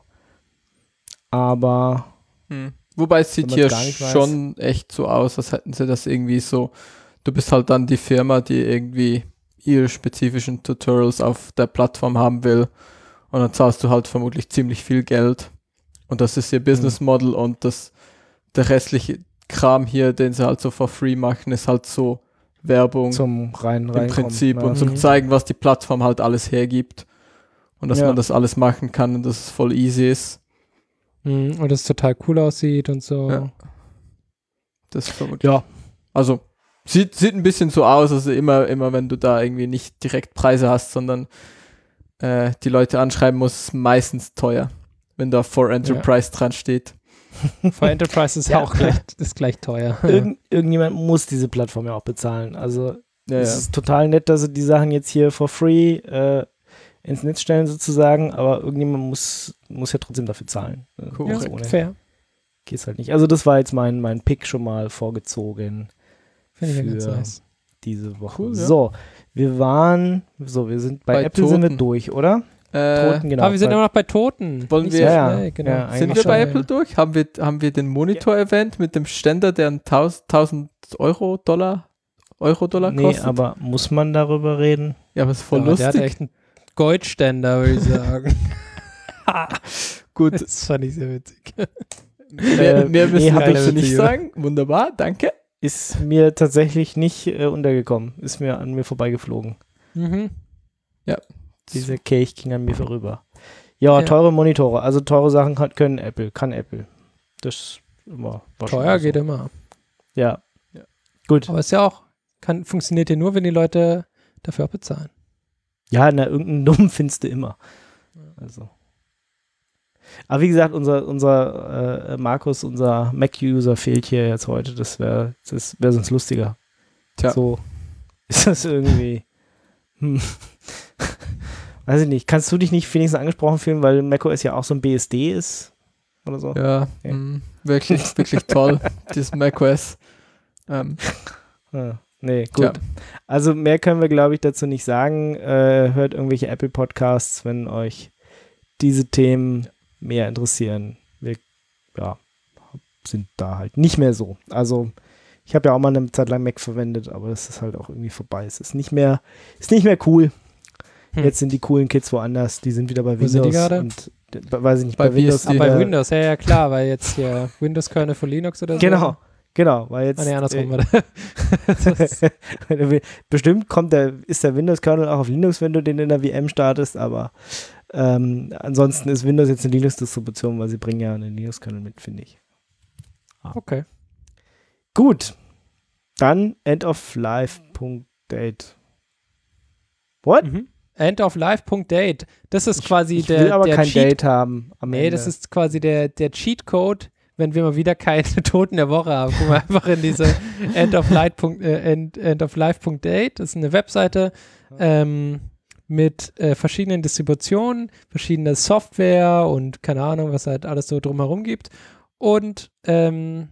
Aber, Hm. Wobei es sieht Wenn hier man's gar nicht weiß. schon echt so aus, als hätten sie das irgendwie so, du bist halt dann die Firma, die irgendwie ihre spezifischen Tutorials auf der Plattform haben will und dann zahlst du halt vermutlich ziemlich viel Geld und das ist ihr Business Model und das, der restliche Kram hier, den sie halt so for free machen, ist halt so Werbung zum rein, im reinkommen. Prinzip ja. und zum Mhm. zeigen, was die Plattform halt alles hergibt und dass Ja. man das alles machen kann und dass es voll easy ist. Mhm. Und es total cool aussieht und so. Ja. Das vermutlich. Ja. Also sieht, sieht ein bisschen so aus, also immer, immer wenn du da irgendwie nicht direkt Preise hast, sondern äh, die Leute anschreiben musst, ist meistens teuer, wenn da For Enterprise dran steht. For Enterprise ist Ja. auch gleich, ist gleich teuer. Irgend, irgendjemand muss diese Plattform ja auch bezahlen. Also Ja, es ja. ist total nett, dass sie die Sachen jetzt hier for free äh, ins Netz stellen sozusagen, aber irgendjemand muss, muss ja trotzdem dafür zahlen. Äh, Cool. Ja, also ohne fair. geht's halt nicht. Also das war jetzt mein, mein Pick schon mal vorgezogen Finde ich ja ganz für nice. diese Woche. Cool, ja. So, wir waren, so, wir sind bei, Bei Apple sind wir Toten. durch, oder? Äh, Toten, genau. Aber wir sind immer noch bei Toten. Wollen Nicht wir- so Ja, ja. schnell, genau. Ja, sind eigentlich wir bei schon, Apple ja. durch? Haben wir, haben wir den Monitor erwähnt mit dem Ständer, der ein tausend Euro, Dollar, Euro, Dollar Nee, kostet? aber muss man darüber reden? Ja, aber ist voll Ja, der hat lustig. echt einen Goldständer, würde ich sagen. Gut, Das fand ich sehr witzig. mehr, mehr müssen nee, wir hab dazu ich- nicht sagen. Wunderbar, danke. Ist mir tatsächlich nicht äh, untergekommen. Ist mir an mir vorbeigeflogen. Mhm. Dieser Kelch ging an mir vorüber. Ja, Ja. teure Monitore. Also teure Sachen kann, können Apple, kann Apple. Das immer. war schon Teuer so. geht immer. Ja. Ja. Gut. Aber ist ja auch, kann, funktioniert ja nur, wenn die Leute dafür auch bezahlen. Ja, na, irgendeinen Dumm findest du immer. Also. Aber wie gesagt, unser, unser äh, Markus, unser Mac-User fehlt hier jetzt heute. Das wäre das wär sonst lustiger. Tja. So ist das irgendwie. Hm. Weiß ich nicht. Kannst du dich nicht wenigstens angesprochen fühlen, weil macOS ja auch so ein B S D ist? Oder so? Ja, Ja. mh, wirklich, wirklich toll, dieses macOS. Ähm, Ah, nee, Tja. gut. Also mehr können wir, glaube ich, dazu nicht sagen. Äh, hört irgendwelche Apple-Podcasts, wenn euch diese Themen mehr interessieren. Wir ja, sind da halt nicht mehr so. Also ich habe ja auch mal eine Zeit lang Mac verwendet, aber es ist halt auch irgendwie vorbei. Es ist nicht mehr, ist nicht mehr cool. Hm. Jetzt sind die coolen Kids woanders. Die sind wieder bei Wo sind die Windows. gerade? Und, äh, weiß ich nicht, Bei bei, Windows. B S D. Ah, bei wieder- Windows, ja, ja, klar, weil jetzt hier Windows-Kernel für Linux oder so. Genau, genau. Weil jetzt, Ah, nee, andersrum. äh, warte. Das ist- Bestimmt kommt der, ist der Windows-Kernel auch auf Linux, wenn du den in der V M startest, aber ähm, ansonsten ist Windows jetzt eine Linux-Distribution, weil sie bringen ja einen Linux-Kernel mit, finde ich. okay. Gut, dann end-of-life.date. What? Mhm. End-of-life.date. Das ist quasi ich der, will aber der kein Cheat. Date haben am Nee, Ende. das ist quasi der, der Cheatcode, wenn wir mal wieder keine Toten der Woche haben. Guck mal einfach in diese end-of-life.date. Äh, end, end-of-life.date. Das ist eine Webseite ähm, mit äh, verschiedenen Distributionen, verschiedene Software und keine Ahnung, was halt alles so drumherum gibt. Und ähm,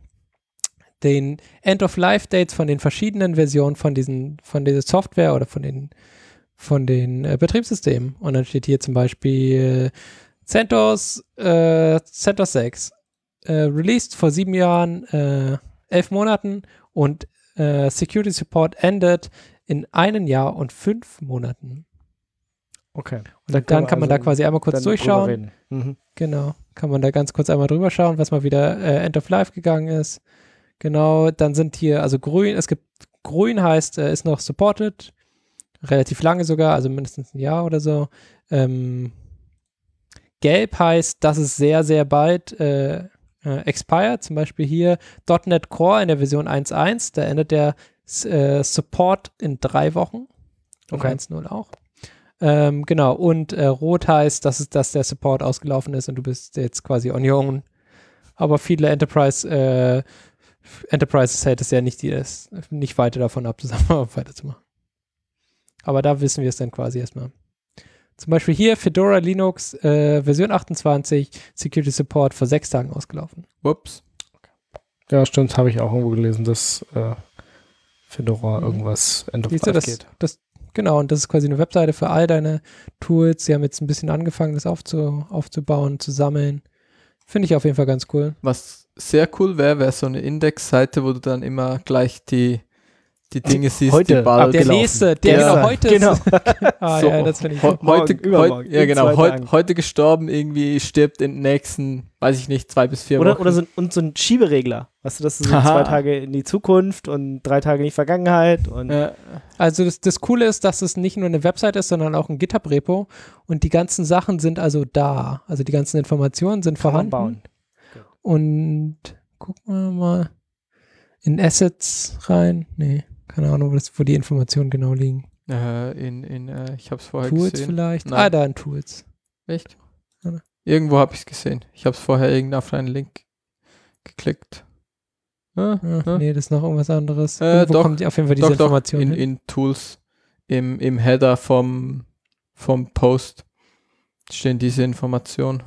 den End-of-Life-Dates von den verschiedenen Versionen von diesen, von dieser Software oder von den von den äh, Betriebssystemen. Und dann steht hier zum Beispiel CentOS, äh, CentOS sechs, äh, released vor sieben Jahren, äh, elf Monaten und äh, Security Support endet in einem Jahr und fünf Monaten. okay. Und dann, können wir kann man da also quasi einmal kurz dann drüber durchschauen. reden. Mhm. Genau, kann man da ganz kurz einmal drüber schauen, was mal wieder äh, End of Life gegangen ist. Genau, dann sind hier, also grün, es gibt, grün heißt, äh, ist noch supported, relativ lange sogar, also mindestens ein Jahr oder so. Ähm, gelb heißt, das ist sehr, sehr bald äh, äh, expired, zum Beispiel hier .N E T Core in der Version eins Punkt eins, da endet der äh, Support in drei Wochen und Okay. eins Punkt null auch. Ähm, genau, und äh, rot heißt, dass, es, dass der Support ausgelaufen ist und du bist jetzt quasi on your own. Aber viele Enterprise, äh, Enterprises hält es ja nicht, die es nicht weiter davon ab, zusammen weiterzumachen. Aber da wissen wir es dann quasi erstmal. Zum Beispiel hier Fedora Linux äh, Version achtundzwanzig, Security Support vor sechs Tagen ausgelaufen. Ups. Ja, stimmt, habe ich auch irgendwo gelesen, dass äh, Fedora Mhm. irgendwas End of Siehst du, Life das, geht. das, genau, und das ist quasi eine Webseite für all deine Tools. Sie haben jetzt ein bisschen angefangen, das aufzu, aufzubauen, zu sammeln. Finde ich auf jeden Fall ganz cool. Was sehr cool wäre, wäre so eine Indexseite, wo du dann immer gleich die, die Dinge siehst, Heute die bald Der gelaufen. nächste, der Ja, genau heute genau. ist. ah, So, ja, das finde ich Heu- gut. heute, Morgen, übermorgen, heute, ja in genau, zwei heut, Tagen. heute gestorben, irgendwie stirbt in den nächsten, weiß ich nicht, zwei bis vier Oder, Wochen. oder so, ein- und so ein Schieberegler. Weißt du, dass du so Aha. zwei Tage in die Zukunft und drei Tage in die Vergangenheit und Ja, Also das, das Coole ist, dass es nicht nur eine Website ist, sondern auch ein GitHub-Repo und die ganzen Sachen sind also da. Also die ganzen Informationen sind kann man vorhanden. bauen. Und gucken wir mal in Assets rein. Nee, keine Ahnung, wo, das, wo die Informationen genau liegen. äh, in, in, äh, ich habe es vorher Tools gesehen. vielleicht? Nein. Ah, da in Tools. Echt? Ja, ne. Irgendwo habe ich es gesehen. Ich habe es vorher irgend auf einen Link geklickt. Ah, Ah, ah. nee, das ist noch irgendwas anderes. Äh, Irgendwo doch, kommt die- auf jeden Fall diese Doch, doch, Information in, hin. in Tools, im, im Header vom, vom Post stehen diese Informationen,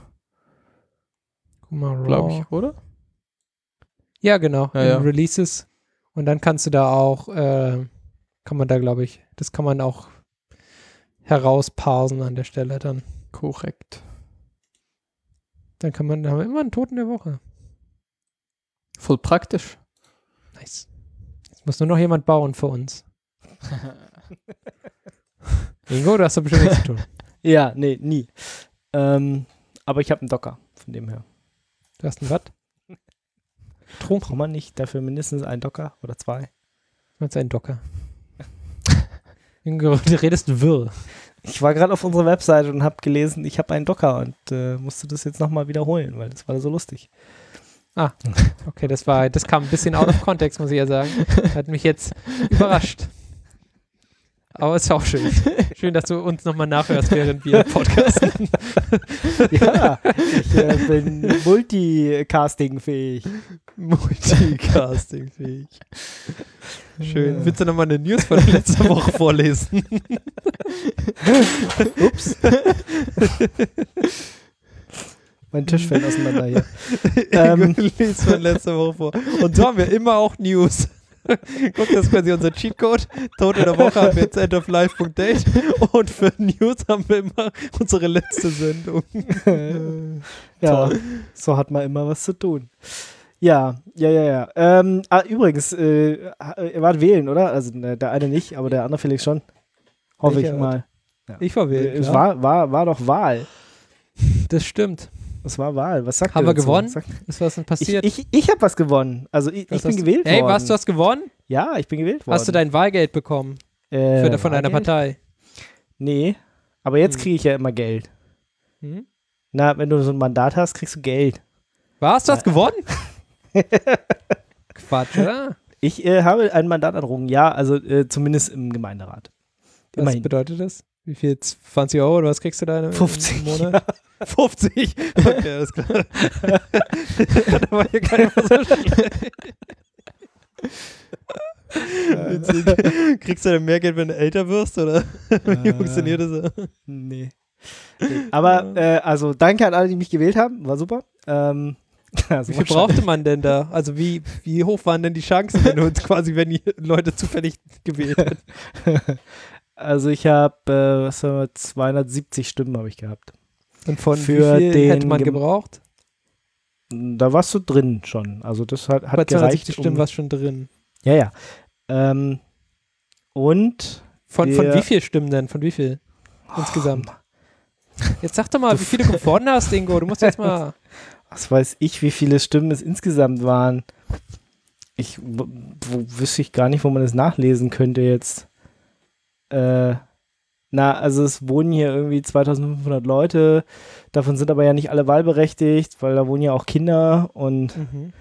Guck mal, glaube Raw. ich, oder? Ja, genau, Ja, in ja. Releases. Und dann kannst du da auch, äh, kann man da, glaube ich, das kann man auch herausparsen an der Stelle dann. Korrekt. Dann kann man, da haben wir immer einen Toten der Woche. Voll praktisch. Nice. Jetzt muss nur noch jemand bauen für uns. Ingo, du hast doch bestimmt nichts zu tun. Ja, nee, nie. Ähm, aber ich habe einen Docker, von dem her. Du hast einen was? Braucht man nicht dafür mindestens einen Docker oder zwei? Du hast einen Docker. Ingo, du redest wirr. Ich war gerade auf unserer Webseite und habe gelesen, ich habe einen Docker und äh, musste das jetzt nochmal wiederholen, weil das war so lustig. Ah, okay, das war, das kam ein bisschen out of context, muss ich ja sagen. Hat mich jetzt überrascht. Aber ist auch schön. Schön, dass du uns nochmal nachhörst, während wir podcasten. Ja, ich äh, bin multicasting-fähig. Multicasting-fähig. Schön. Ja. Willst du nochmal eine News von letzter Woche vorlesen? Ups. Mein Tisch fällt auseinander hier. ähm, Lies von letzter Woche vor. Und so haben wir immer auch News. Guck, das ist quasi unser Cheatcode. Tote der Woche haben wir jetzt end of life punkt date und für News haben wir immer unsere letzte Sendung. Ja, so hat man immer was zu tun. Ja, ja, ja, ja. Ähm, ah, übrigens, äh, ihr wart wählen, oder? Also ne, der eine nicht, aber der andere Felix schon. Hoffe ich ich mal. Ja. Ich war wählen. Es war, war, war doch Wahl. Das stimmt. Es war Wahl. Was sagt Haben ihr wir dazu? gewonnen? Sagt, ist was denn passiert? Ich, ich, ich habe was gewonnen. Also ich, ich bin gewählt Ey, worden. was, du hast gewonnen? Ja, ich bin gewählt worden. Hast du dein Wahlgeld bekommen? äh, Für, von deiner Wahlgeld? Partei? Nee, aber jetzt Hm. kriege ich ja immer Geld. Hm? Na, wenn du so ein Mandat hast, kriegst du Geld. Was, du hast gewonnen? Quatsch, oder? Ich äh, habe ein Mandat errungen, ja, also äh, zumindest im Gemeinderat. Was Immerhin. bedeutet das? Wie viel? zwanzig Euro oder was kriegst du da im, fünfzig. im Monat? fünfzig? Okay, alles klar. Da war hier keiner so schlecht. Witzig. Kriegst du dann mehr Geld, wenn du älter wirst, oder? Wie Äh, funktioniert das so? Nee. nee. Aber, äh, also danke an alle, die mich gewählt haben, war super. Ähm, also Wie viel brauchte man denn da? Also wie, wie hoch waren denn die Chancen, wenn du uns quasi, wenn die Leute zufällig gewählt hätten? Also ich habe, äh, was haben wir, zweihundertsiebzig Stimmen habe ich gehabt. Und von Für wie viel den hätte man Gem- gebraucht? Da warst du drin schon. Also das hat, hat Bei gereicht. zweihundertsiebzig Stimmen um, war es schon drin. Ja, ja. Ähm, und Von, von wir- wie viel Stimmen denn? Von wie viel? Insgesamt. Jetzt sag doch mal, wie viele du gewonnen hast, Ingo. Du musst jetzt mal. Was weiß ich, wie viele Stimmen es insgesamt waren. Ich wo, wo wüsste ich gar nicht, wo man das nachlesen könnte jetzt. Äh, na, also es wohnen hier irgendwie zweitausendfünfhundert Leute. Davon sind aber ja nicht alle wahlberechtigt, weil da wohnen ja auch Kinder und Mhm.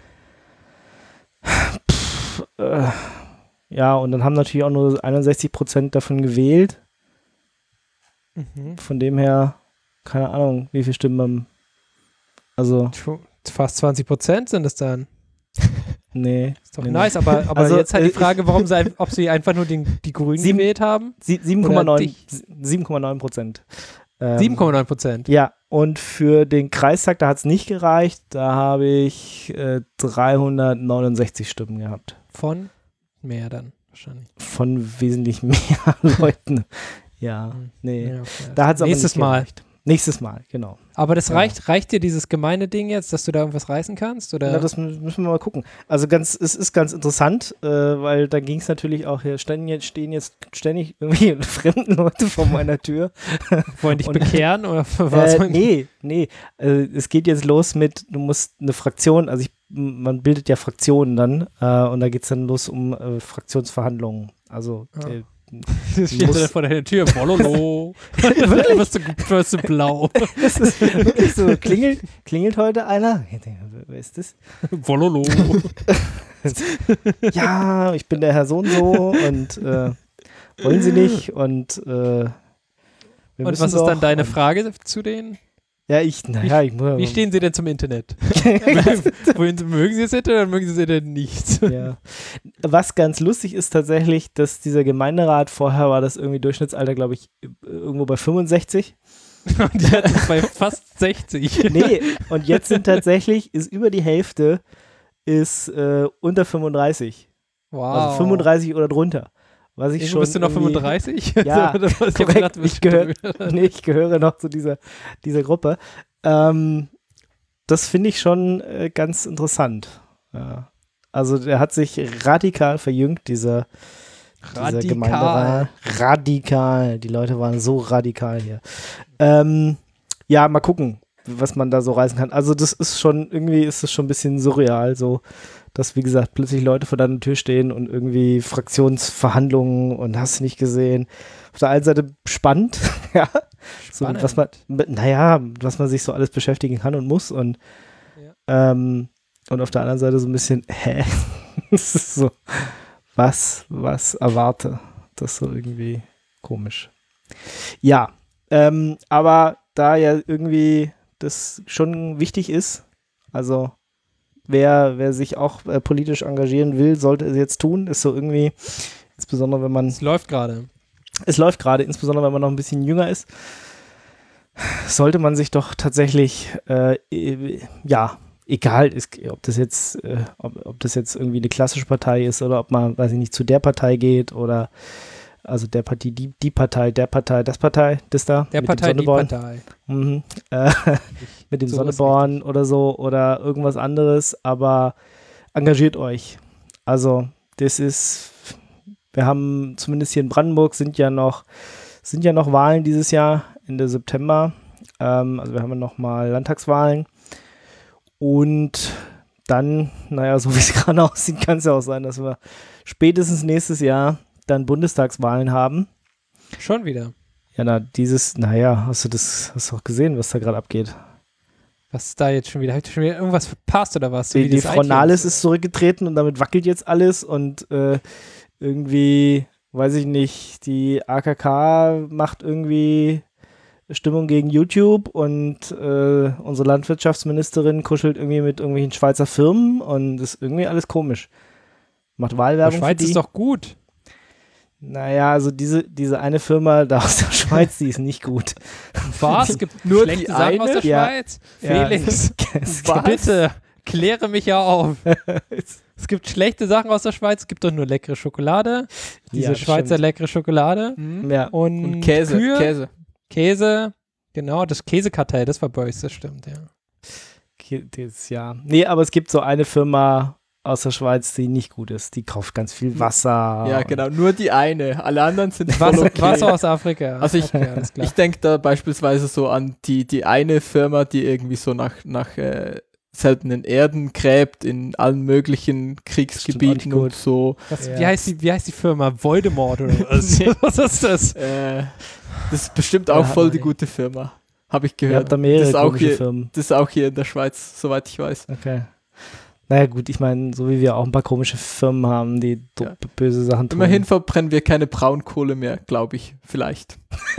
pff, äh, ja, und dann haben natürlich auch nur einundsechzig Prozent davon gewählt. Mhm. Von dem her, keine Ahnung, wie viele Stimmen man, also, Fast zwanzig Prozent sind es dann. nee. Ist doch nee, nice, aber, aber Also, jetzt halt die äh, Frage, warum sie, ein- ob sie einfach nur den, die Grünen Sieben- gewählt haben. Sie- sieben Komma neun dich. sieben Komma neun Prozent. Ähm, sieben Komma neun Prozent. Ja, und für den Kreistag, da hat es nicht gereicht, da habe ich äh, dreihundertneunundsechzig Stimmen gehabt. Von mehr dann wahrscheinlich. Von wesentlich mehr Leuten. Ja, Hm. nee. Ja, okay. Da hat's aber Nächstes nicht Mal. gereicht. Nächstes Mal, genau. Aber das Ja. reicht, reicht dir dieses gemeine Ding jetzt, dass du da irgendwas reißen kannst? Oder? Na, das mü- müssen wir mal gucken. Also ganz, es ist ganz interessant, äh, weil da ging es natürlich auch hier, stehen jetzt, stehen jetzt ständig irgendwie fremden Leute vor meiner Tür. Wollen dich Und- bekehren oder was? Äh, nee, nee. Äh, es geht jetzt los mit, du musst eine Fraktion, also ich, m- man bildet ja Fraktionen dann äh, und da geht es dann los um äh, Fraktionsverhandlungen. Also Ah. äh, Das steht muss- da vor deiner Tür. Bololo. Dann wirst du, wirst du blau. es ist wirklich so, klingelt, klingelt heute einer? Ich denke, wer- wer ist das? Bololo. Ja, ich bin der Herr so und so und äh, wollen Sie nicht und äh, wir Und müssen was ist doch dann deine und- Frage zu denen? Ja, ich, naja, ich muss Wie stehen sie denn zum Internet? Mögen mögen sie das Internet oder mögen sie das Internet nicht? Ja. Was ganz lustig ist tatsächlich, dass dieser Gemeinderat, vorher war das irgendwie Durchschnittsalter, glaube ich, irgendwo bei fünfundsechzig. Und die hat es bei fast sechzig. Nee, und jetzt sind tatsächlich, ist über die Hälfte ist äh, unter fünfunddreißig. Wow. Also fünfunddreißig oder drunter. was ich Irgendwo schon bist du noch irgendwie- fünfunddreißig? Ja, Das war- korrekt. gedacht, du Ich bist gehöre, drüber. nee, ich gehöre noch zu dieser, dieser Gruppe. Ähm, das finde ich schon äh, ganz interessant. Ja. Also der hat sich radikal verjüngt, dieser, dieser Radikal. Gemeinderat. Radikal. Die Leute waren so radikal hier. Ähm, ja, mal gucken, was man da so reißen kann. Also das ist schon, irgendwie ist das schon ein bisschen surreal, so, dass, wie gesagt, plötzlich Leute vor deiner Tür stehen und irgendwie Fraktionsverhandlungen und hast du nicht gesehen. Auf der einen Seite spannend, ja. So, Spannend. was man, mit- naja, was man sich so alles beschäftigen kann und muss und ähm, und auf der anderen Seite so ein bisschen, hä? Das ist so, was, was erwarte? Das ist so irgendwie komisch. Ja, ähm, aber da ja irgendwie das schon wichtig ist, also wer, wer sich auch äh, politisch engagieren will, sollte es jetzt tun, ist so irgendwie, insbesondere wenn man, Es läuft gerade. es läuft gerade, insbesondere wenn man noch ein bisschen jünger ist, sollte man sich doch tatsächlich, äh, äh, ja, egal ist, ob das jetzt, äh, ob, ob das jetzt irgendwie eine klassische Partei ist oder ob man, weiß ich nicht, zu der Partei geht oder also der Partie, die, die Partei, der Partei, das Partei, das da. Der mit dem Partei, die Sonneborn. Partei. Mhm. Äh, mit dem So ist Sonneborn oder so oder irgendwas anderes, aber engagiert euch. Also das ist, wir haben zumindest hier in Brandenburg sind ja noch, sind ja noch Wahlen dieses Jahr, Ende September. Ähm, also wir haben ja noch mal Landtagswahlen und dann, naja, so wie es gerade aussieht, kann es ja auch sein, dass wir spätestens nächstes Jahr dann Bundestagswahlen haben. Schon wieder. Ja, na, dieses, naja, hast du das, hast du auch gesehen, was da gerade abgeht? Was ist da jetzt schon wieder? Habe ich schon wieder irgendwas verpasst oder was? So Die, wie die das Frau iTunes. Nahles ist zurückgetreten und damit wackelt jetzt alles und äh, irgendwie, weiß ich nicht, die A K K macht irgendwie Stimmung gegen YouTube und äh, unsere Landwirtschaftsministerin kuschelt irgendwie mit irgendwelchen Schweizer Firmen und das ist irgendwie alles komisch. Macht Aber Wahlwerbung für Schweiz die. ist doch gut. Naja, also diese, diese eine Firma da aus der Schweiz, die ist nicht gut. Was? Es gibt Nur schlechte die Sachen aus eine? der Ja. Schweiz? Ja, Felix, es Was? bitte, kläre mich ja auf. Es gibt schlechte Sachen aus der Schweiz, es gibt doch nur leckere Schokolade. Diese Ja, das Schweizer stimmt. leckere Schokolade. Mhm. Ja, Und, Und Käse, Kühe, Käse. Käse. Genau, das Käsekartell, das war bei euch, das stimmt, ja. okay, das, ja. Nee, aber es gibt so eine Firma aus der Schweiz, die nicht gut ist. Die kauft ganz viel Wasser. Ja, und- genau, nur die eine. Alle anderen sind voll Wasser, okay. Wasser aus Afrika. Also ich- okay, alles klar. Ich denke da beispielsweise so an die, die eine Firma, die irgendwie so nach, nach äh, seltenen Erden gräbt in allen möglichen Kriegsgebieten Stimmt, auch und nicht so. Was, Ja. wie, heißt die, wie heißt die Firma? Voldemort oder was? Was ist das? Äh, das ist bestimmt Ja, auch voll die nee. gute Firma. Habe ich Ihr gehört. habt da mehrere das, ist auch komische hier, Firmen. das ist auch hier in der Schweiz, soweit ich weiß. Okay. Naja gut, ich meine, so wie wir auch ein paar komische Firmen haben, die do- Ja. böse Sachen tun. Immerhin verbrennen wir keine Braunkohle mehr, glaube ich. Vielleicht.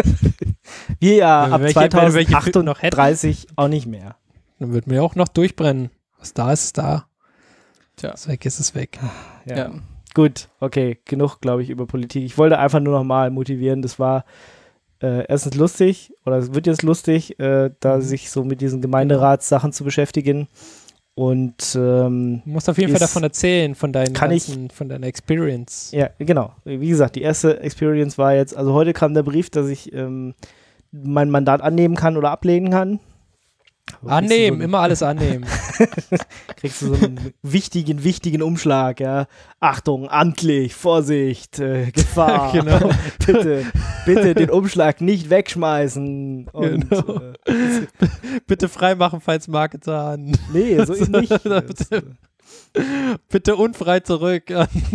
Wir ja Ja, ab welche- welche Firmen noch hätten? zweitausendachtunddreißig auch nicht mehr. Dann wird mir auch noch durchbrennen. Was da ist, ist da. Tja. Was weg ist, ist weg. Ja. Ja. Gut, okay, genug, glaube ich, über Politik. Ich wollte einfach nur noch mal motivieren, das war äh, erstens lustig, oder es wird jetzt lustig, äh, da Mhm. sich so mit diesen Gemeinderatssachen zu beschäftigen. Und ähm, Du musst auf jeden Fall Ist- davon erzählen, von, deinen Kann ich- ganzen, von deiner Experience. ja, genau. Wie gesagt, die erste Experience war jetzt, also heute kam der Brief, dass ich ähm, mein Mandat annehmen kann oder ablehnen kann. Annehmen, Kriegst du so immer alles annehmen. einen, kriegst du so einen wichtigen, wichtigen Umschlag, ja. Achtung, amtlich, Vorsicht, äh, Gefahr. Genau. bitte, bitte den Umschlag nicht wegschmeißen. Und, Genau. äh, Bitte freimachen, falls Marke Zahn. nee, so ist nicht. Das, äh, Bitte unfrei zurück.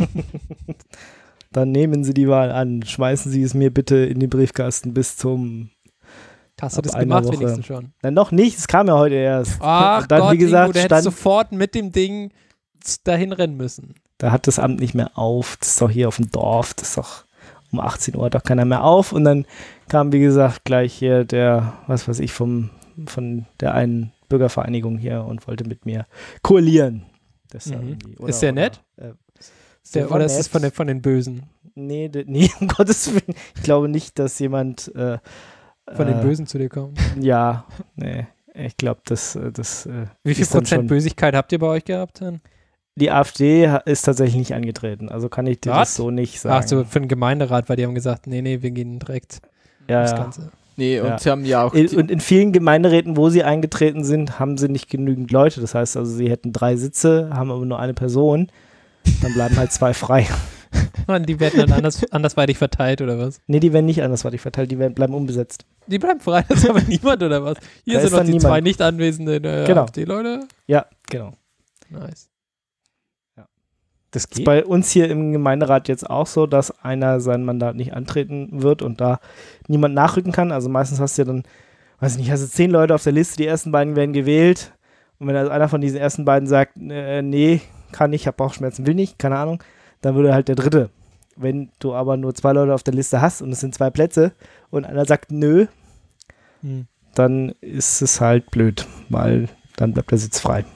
dann nehmen Sie die Wahl an. Schmeißen Sie es mir bitte in den Briefkasten bis zum. Hast du Ab das einer gemacht Woche. wenigstens schon? Nein, noch nicht. Es kam ja heute erst. Ach Und dann, Gott, wie gesagt, Ingo, du hättest stand, sofort mit dem Ding dahin rennen müssen. da hat das Amt nicht mehr auf. Das ist doch hier auf dem Dorf. Das ist doch um achtzehn Uhr hat doch keiner mehr auf. Und dann kam, wie gesagt, gleich hier der, was weiß ich, vom, von der einen Bürgervereinigung hier und wollte mit mir koalieren. Das Mhm. irgendwie- Ist der nett? Äh, Der, war oder ist es nett. von den, von den Bösen? Nee, de, nee, um Gottes Willen. Ich glaube nicht, dass jemand äh, Von den äh, Bösen zu dir kommt? Ja, nee. Ich glaube, das, äh, das äh, Wie viel ist dann Prozent schon- Bösigkeit habt ihr bei euch gehabt dann? Die AfD ha- ist tatsächlich nicht angetreten, also kann ich dir Was? das so nicht sagen. Ach so, für den Gemeinderat, weil die haben gesagt, nee, nee, wir gehen direkt ja, das ja. Ganze. Nee, und Ja. sie haben ja auch. In, die, und in vielen Gemeinderäten, wo sie eingetreten sind, haben sie nicht genügend Leute. Das heißt also, sie hätten drei Sitze, haben aber nur eine Person. Dann bleiben halt zwei frei. Und die werden dann anders, andersweitig verteilt, oder was? Nee, die werden nicht andersweitig verteilt, die werden, bleiben unbesetzt. Die bleiben frei, das ist aber niemand, oder was? Hier Da sind ist noch dann die niemand. zwei nicht anwesenden äh, Genau. AfD-Leute. Ja, genau. Nice. Ja. Das Ist geht. bei uns hier im Gemeinderat jetzt auch so, dass einer sein Mandat nicht antreten wird und da niemand nachrücken kann. Also meistens hast du ja dann, weiß ich nicht, hast du zehn Leute auf der Liste, die ersten beiden werden gewählt. Und wenn also einer von diesen ersten beiden sagt, äh, nee, kann nicht, hab Bauchschmerzen, will nicht, keine Ahnung, dann würde halt der dritte. Wenn du aber nur zwei Leute auf der Liste hast und es sind zwei Plätze und einer sagt nö, Hm. dann ist es halt blöd, weil dann bleibt der Sitz frei.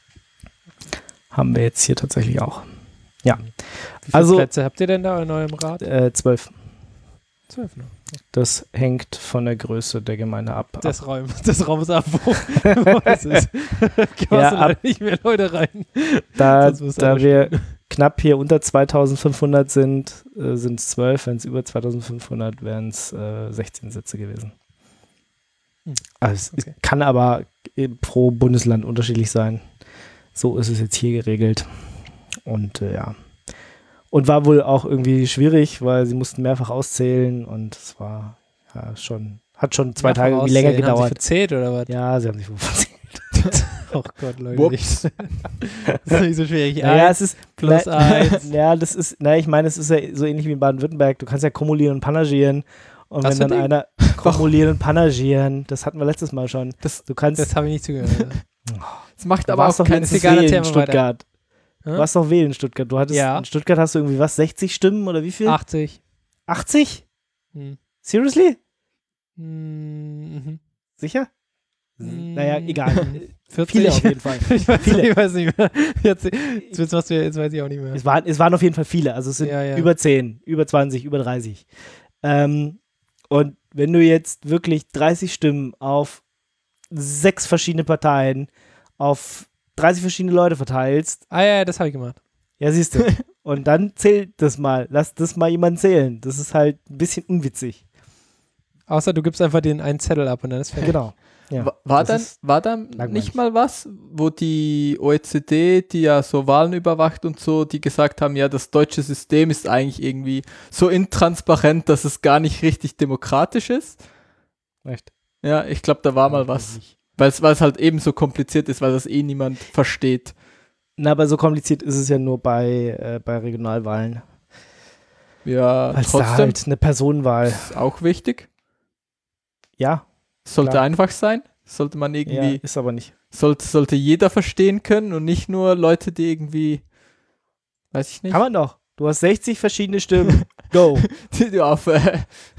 Haben wir jetzt hier tatsächlich auch. Ja, Wie viele Also- Plätze habt ihr denn da in eurem Rat? äh, zwölf. Zwölf noch. Das hängt von der Größe der Gemeinde ab. Des Raums, des Raums ab, wo, wo es ist. Passen Ja, ab- leider nicht mehr Leute rein. Da, Sonst muss da alles wir knapp hier unter zweitausendfünfhundert sind, äh, sind es zwölf. Wenn es über zweitausendfünfhundert wären es äh, sechzehn Sitze gewesen. Hm. Also es Okay. kann aber äh, pro Bundesland unterschiedlich sein. So ist es jetzt hier geregelt. Und äh, ja. Und war wohl auch irgendwie schwierig, weil sie mussten mehrfach auszählen und es war ja schon, hat schon zwei Tage irgendwie länger Haben sie gedauert. verzählt oder was? Ja, sie haben sich wohl verzählt. Oh Gott, Leute. Whoops. Das ist nicht so schwierig. Naja, Eins es ist plus na, eins. Ja, das ist, na, ich meine, es ist ja so ähnlich wie in Baden-Württemberg. Du kannst ja kumulieren und panagieren. Und Was wenn für dann ein einer kumulieren und panagieren, das hatten wir letztes Mal schon. Das, Du kannst, Das habe ich nicht zugehört. das macht du aber warst auch doch keinen letztes egal, wählen in erzähl mal weiter. Stuttgart. Hä? Du warst doch wählen in Stuttgart. Du hattest, Ja. in Stuttgart hast du irgendwie was, sechzig Stimmen oder wie viel? achtzig. achtzig? Hm. Seriously? Mhm. Sicher? Mm. Naja, egal. vierzig. Viele auf jeden Fall. Ich weiß, Viele. ich weiß nicht mehr. Jetzt, jetzt, was wir, jetzt weiß ich auch nicht mehr. Es waren, es waren auf jeden Fall viele. Also es sind Ja, ja. über zehn, über zwanzig, über dreißig. Ähm, und wenn du jetzt wirklich dreißig Stimmen auf sechs verschiedene Parteien, auf dreißig verschiedene Leute verteilst, Ah ja, das habe ich gemacht. ja siehst du. Und dann zählt das mal. Lass das mal jemand zählen. Das ist halt ein bisschen unwitzig. Außer du gibst einfach den einen Zettel ab und dann ist fertig. Genau. Ja, Wa- war das dann, ist war dann langweilig. nicht mal was, wo die O E C D, die ja so Wahlen überwacht und so, die gesagt haben, ja, das deutsche System ist eigentlich irgendwie so intransparent, dass es gar nicht richtig demokratisch ist? Echt. Ja, ich glaube, da war mal was. Weil es weil es halt eben so kompliziert ist, weil das eh niemand versteht. Na, aber so kompliziert ist es ja nur bei, äh, bei Regionalwahlen. Ja, Weil es da trotzdem halt eine Personenwahl. ist auch wichtig. Ja, Sollte Klar. einfach sein. Sollte man ja, irgendwie, ist aber nicht. sollte, sollte jeder verstehen können und nicht nur Leute, die irgendwie, weiß ich nicht, Kann man doch. Du hast sechzig verschiedene Stimmen. Go. die du auf äh,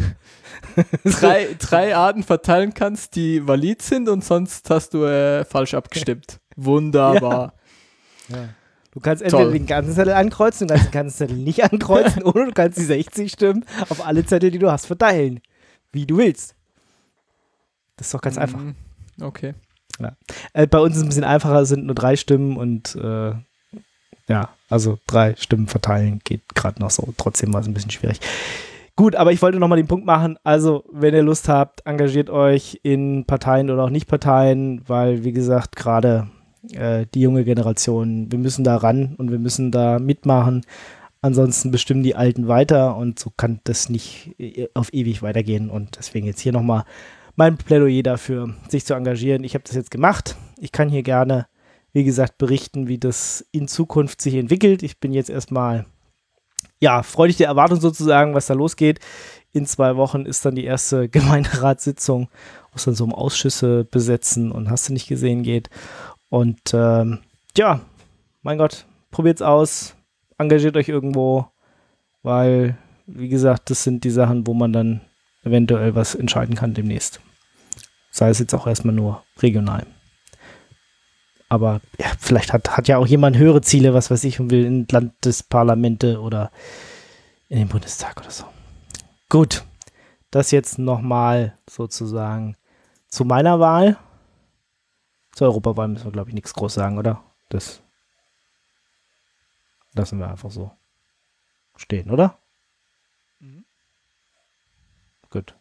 drei, drei Arten verteilen kannst, die valid sind und sonst hast du äh, falsch abgestimmt. Wunderbar. Ja. Du kannst entweder Toll. den ganzen Zettel ankreuzen, du kannst den ganzen Zettel nicht ankreuzen oder du kannst die sechzig Stimmen auf alle Zettel, die du hast, verteilen. Wie du willst. Das ist doch ganz einfach. Mm, Okay. Äh, bei uns ist es ein bisschen einfacher, es sind nur drei Stimmen und äh, ja, also drei Stimmen verteilen geht gerade noch so. Trotzdem war es ein bisschen schwierig. Gut, aber ich wollte nochmal den Punkt machen. Also, wenn ihr Lust habt, engagiert euch in Parteien oder auch Nicht-Parteien, weil, wie gesagt, gerade äh, die junge Generation, wir müssen da ran und wir müssen da mitmachen. Ansonsten bestimmen die Alten weiter und so kann das nicht äh, auf ewig weitergehen. Und deswegen jetzt hier nochmal mein Plädoyer dafür, sich zu engagieren. Ich habe das jetzt gemacht. Ich kann hier gerne, wie gesagt, berichten, wie das in Zukunft sich entwickelt. Ich bin jetzt erstmal, ja, freudig der Erwartung sozusagen, was da losgeht. In zwei Wochen ist dann die erste Gemeinderatssitzung, wo es dann so um Ausschüsse besetzen und hast du nicht gesehen geht. Und ähm, ja, mein Gott, probiert's aus, engagiert euch irgendwo, weil, wie gesagt, das sind die Sachen, wo man dann eventuell was entscheiden kann demnächst. Sei es jetzt auch erstmal nur regional. Aber ja, vielleicht hat, hat ja auch jemand höhere Ziele, was weiß ich, und will in Landesparlamente oder in den Bundestag oder so. Gut, das jetzt nochmal sozusagen zu meiner Wahl. Zur Europawahl müssen wir, glaube ich, nichts groß sagen, oder? Das Lassen wir einfach so stehen, oder? Mhm. Gut.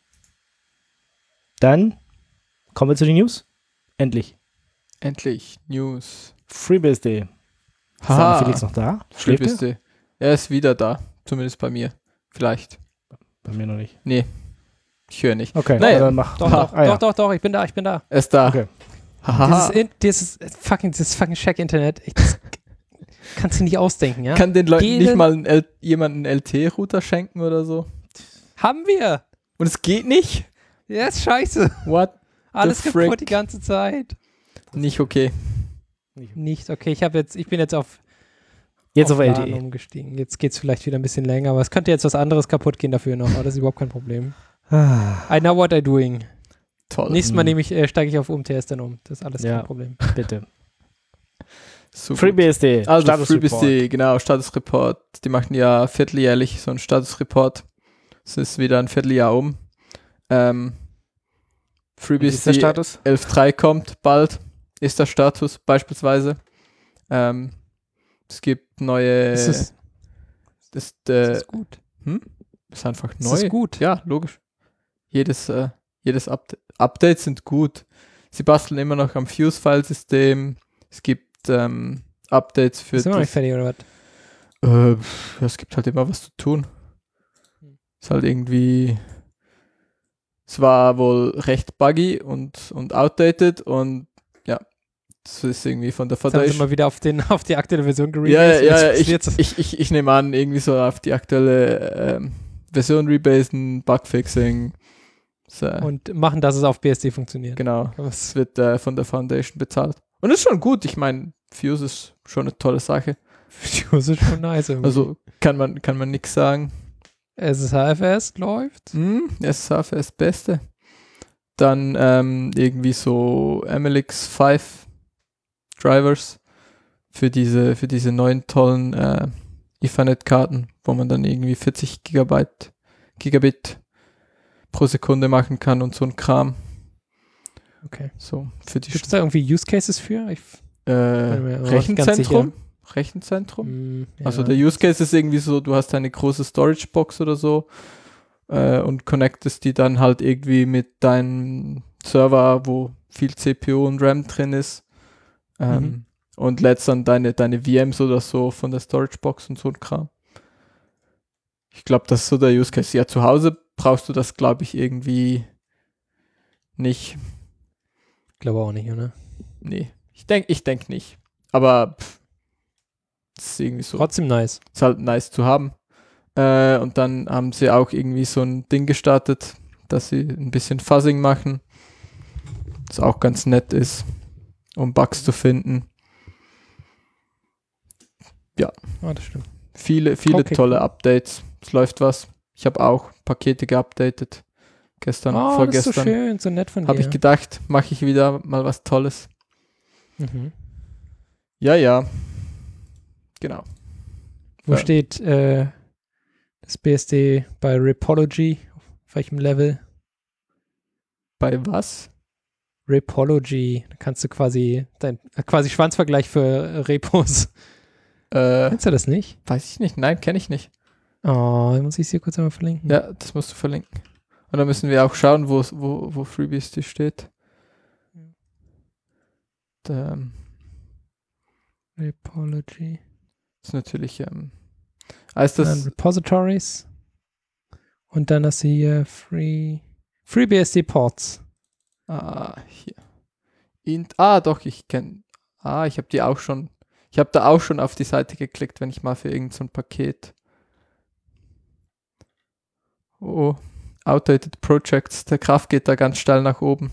Dann kommen wir zu den News. Endlich. Endlich. News. FreeBSD. Ist Haha. der Felix noch da? Schläft er? FreeBSD. Er ist wieder da. Zumindest bei mir. Vielleicht. Bei mir noch nicht. Nee. Ich höre nicht. Okay, Naja. dann mach. Doch, Ha. doch, Ah, ja. doch, doch, doch, ich bin da, ich bin da. Er ist da. Okay. Haha. Dieses, in, dieses fucking, dieses fucking Shack-Internet, ich- das kannst du nicht ausdenken, ja? Kann den Leuten Jeden- nicht mal einen L- jemanden einen L T-Router schenken oder so? Haben wir! Und es geht nicht? Ja, ist scheiße. What? Alles The kaputt frick? die ganze Zeit. Nicht okay. Nicht, okay, ich habe jetzt, ich bin jetzt auf, Jetzt auf, LAN L T E. umgestiegen. Jetzt geht es vielleicht wieder ein bisschen länger, aber es könnte jetzt was anderes kaputt gehen dafür noch, aber das ist überhaupt kein Problem. Ah, I know what I'm doing. Toll. Nächstes Mal Mhm. nehme ich, äh, steige ich auf U M T S dann um. Das ist alles Ja. kein Problem. bitte. Super. FreeBSD. Also Status FreeBSD, genau, Statusreport. Die machen ja vierteljährlich so einen Statusreport. Es ist wieder ein Vierteljahr um. Ähm, Wie ist der FreeBSD Status? elf Punkt drei kommt bald, ist der Status beispielsweise. Ähm, es gibt neue... Ist es, das, ist äh, es gut? ist einfach Ist neu. es gut? Ja, logisch. Jedes, äh, jedes Update. Updates sind gut. Sie basteln immer noch am Fuse-File-System. Es gibt ähm, Updates für Ist immer noch nicht das, fertig, oder was? äh, ja, es gibt halt immer was zu tun. Ist halt irgendwie, es war wohl recht buggy und, und outdated und ja, das ist irgendwie von der Jetzt haben sie Foundation. mal wieder auf, den, auf die aktuelle Version Ja, geremast. ja, ja, Jetzt- ich, jetzt- ich, ich, ich nehme an, irgendwie so auf die aktuelle ähm, Version rebasen, Bugfixing. So, Und machen, dass es auf B S D funktioniert. genau. Was- Es wird äh, von der Foundation bezahlt. Und das ist schon gut. Ich meine, Fuse ist schon eine tolle Sache. Das ist schon nice. irgendwie. Also kann man, kann man nichts sagen. S S H F S läuft. Hm, S S H F S Beste. Dann ähm, irgendwie so M L X fünf Drivers für diese, für diese neuen tollen äh, Ethernet-Karten, wo man dann irgendwie vierzig Gigabyte, Gigabit pro Sekunde machen kann und so ein Kram. Okay. So, für die Gibt es da irgendwie Use Cases für? Ich, äh, mir aber nicht ganz Rechenzentrum. Rechenzentrum. Hm, ja. Also der Use Case ist irgendwie so, du hast eine große Storage Box oder so äh, und connectest die dann halt irgendwie mit deinem Server, wo viel C P U und RAM drin ist ähm, Mhm. und lädst dann deine, deine V Ms oder so von der Storage Box und so ein Kram. Ich glaube, das ist so der Use Case. Ja, zu Hause brauchst du das, glaube ich, irgendwie nicht. glaube auch nicht, oder? Nee, ich denke ich denk nicht. Aber pff, das ist irgendwie so. Trotzdem nice. Ist halt nice zu haben. Äh, und dann haben sie auch irgendwie so ein Ding gestartet, dass sie ein bisschen Fuzzing machen. Das auch ganz nett ist, um Bugs zu finden. Ah, das stimmt. Viele, viele Okay, tolle cool. Updates. Es läuft was. Ich habe auch Pakete geupdatet. Gestern, Oh, das ist so vorgestern. schön, so nett von dir. Habe ich gedacht, mache ich wieder mal was Tolles. Mhm. Ja, ja. Genau. Wo Ja. steht äh, das B S D bei Repology? Auf welchem Level? Bei was? Repology. Da kannst du quasi dein äh, quasi Schwanzvergleich für äh, Repos. Äh, Kennst du das nicht? weiß ich nicht. Nein, kenne ich nicht. Oh, muss ich es hier kurz einmal verlinken? Ja, das musst du verlinken. Und dann müssen wir auch schauen, wo, wo, wo FreeBSD steht. Da, ähm, Repology. ist natürlich, ähm, heißt Dann das, Repositories. Und dann hast du hier Free FreeBSD Ports. ah, hier. Int, ah, doch, ich kenne, ah, ich habe die auch schon, ich habe da auch schon auf die Seite geklickt, wenn ich mal für irgend so ein Paket. Oh, Outdated Projects, der Graph geht da ganz steil nach oben.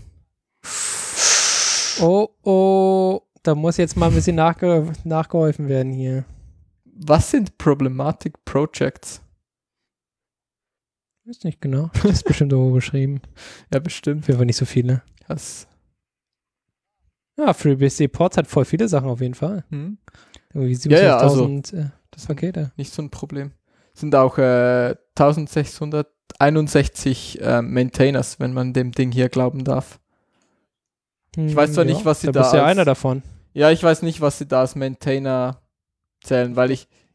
Oh, oh. Da muss jetzt mal ein bisschen nachge nachgeholfen werden hier. Was sind Problematic Projects? Ist nicht genau. Das ist bestimmt irgendwo beschrieben. Ja, bestimmt. Auf jeden Fall nicht so viele. Das, Ja, FreeBSD Ports hat voll viele Sachen auf jeden Fall. hm? Irgendwie Ja, ja, also- siebenundzwanzigtausend äh, das Pakete. nicht so ein Problem. Sind auch äh, eintausendsechshunderteinundsechzig äh, Maintainers, wenn man dem Ding hier glauben darf. Ich weiß zwar Hm, nicht, was sie da da bist ja als- einer davon. Ja, ich weiß nicht, was sie da als Maintainer zählen, weil ich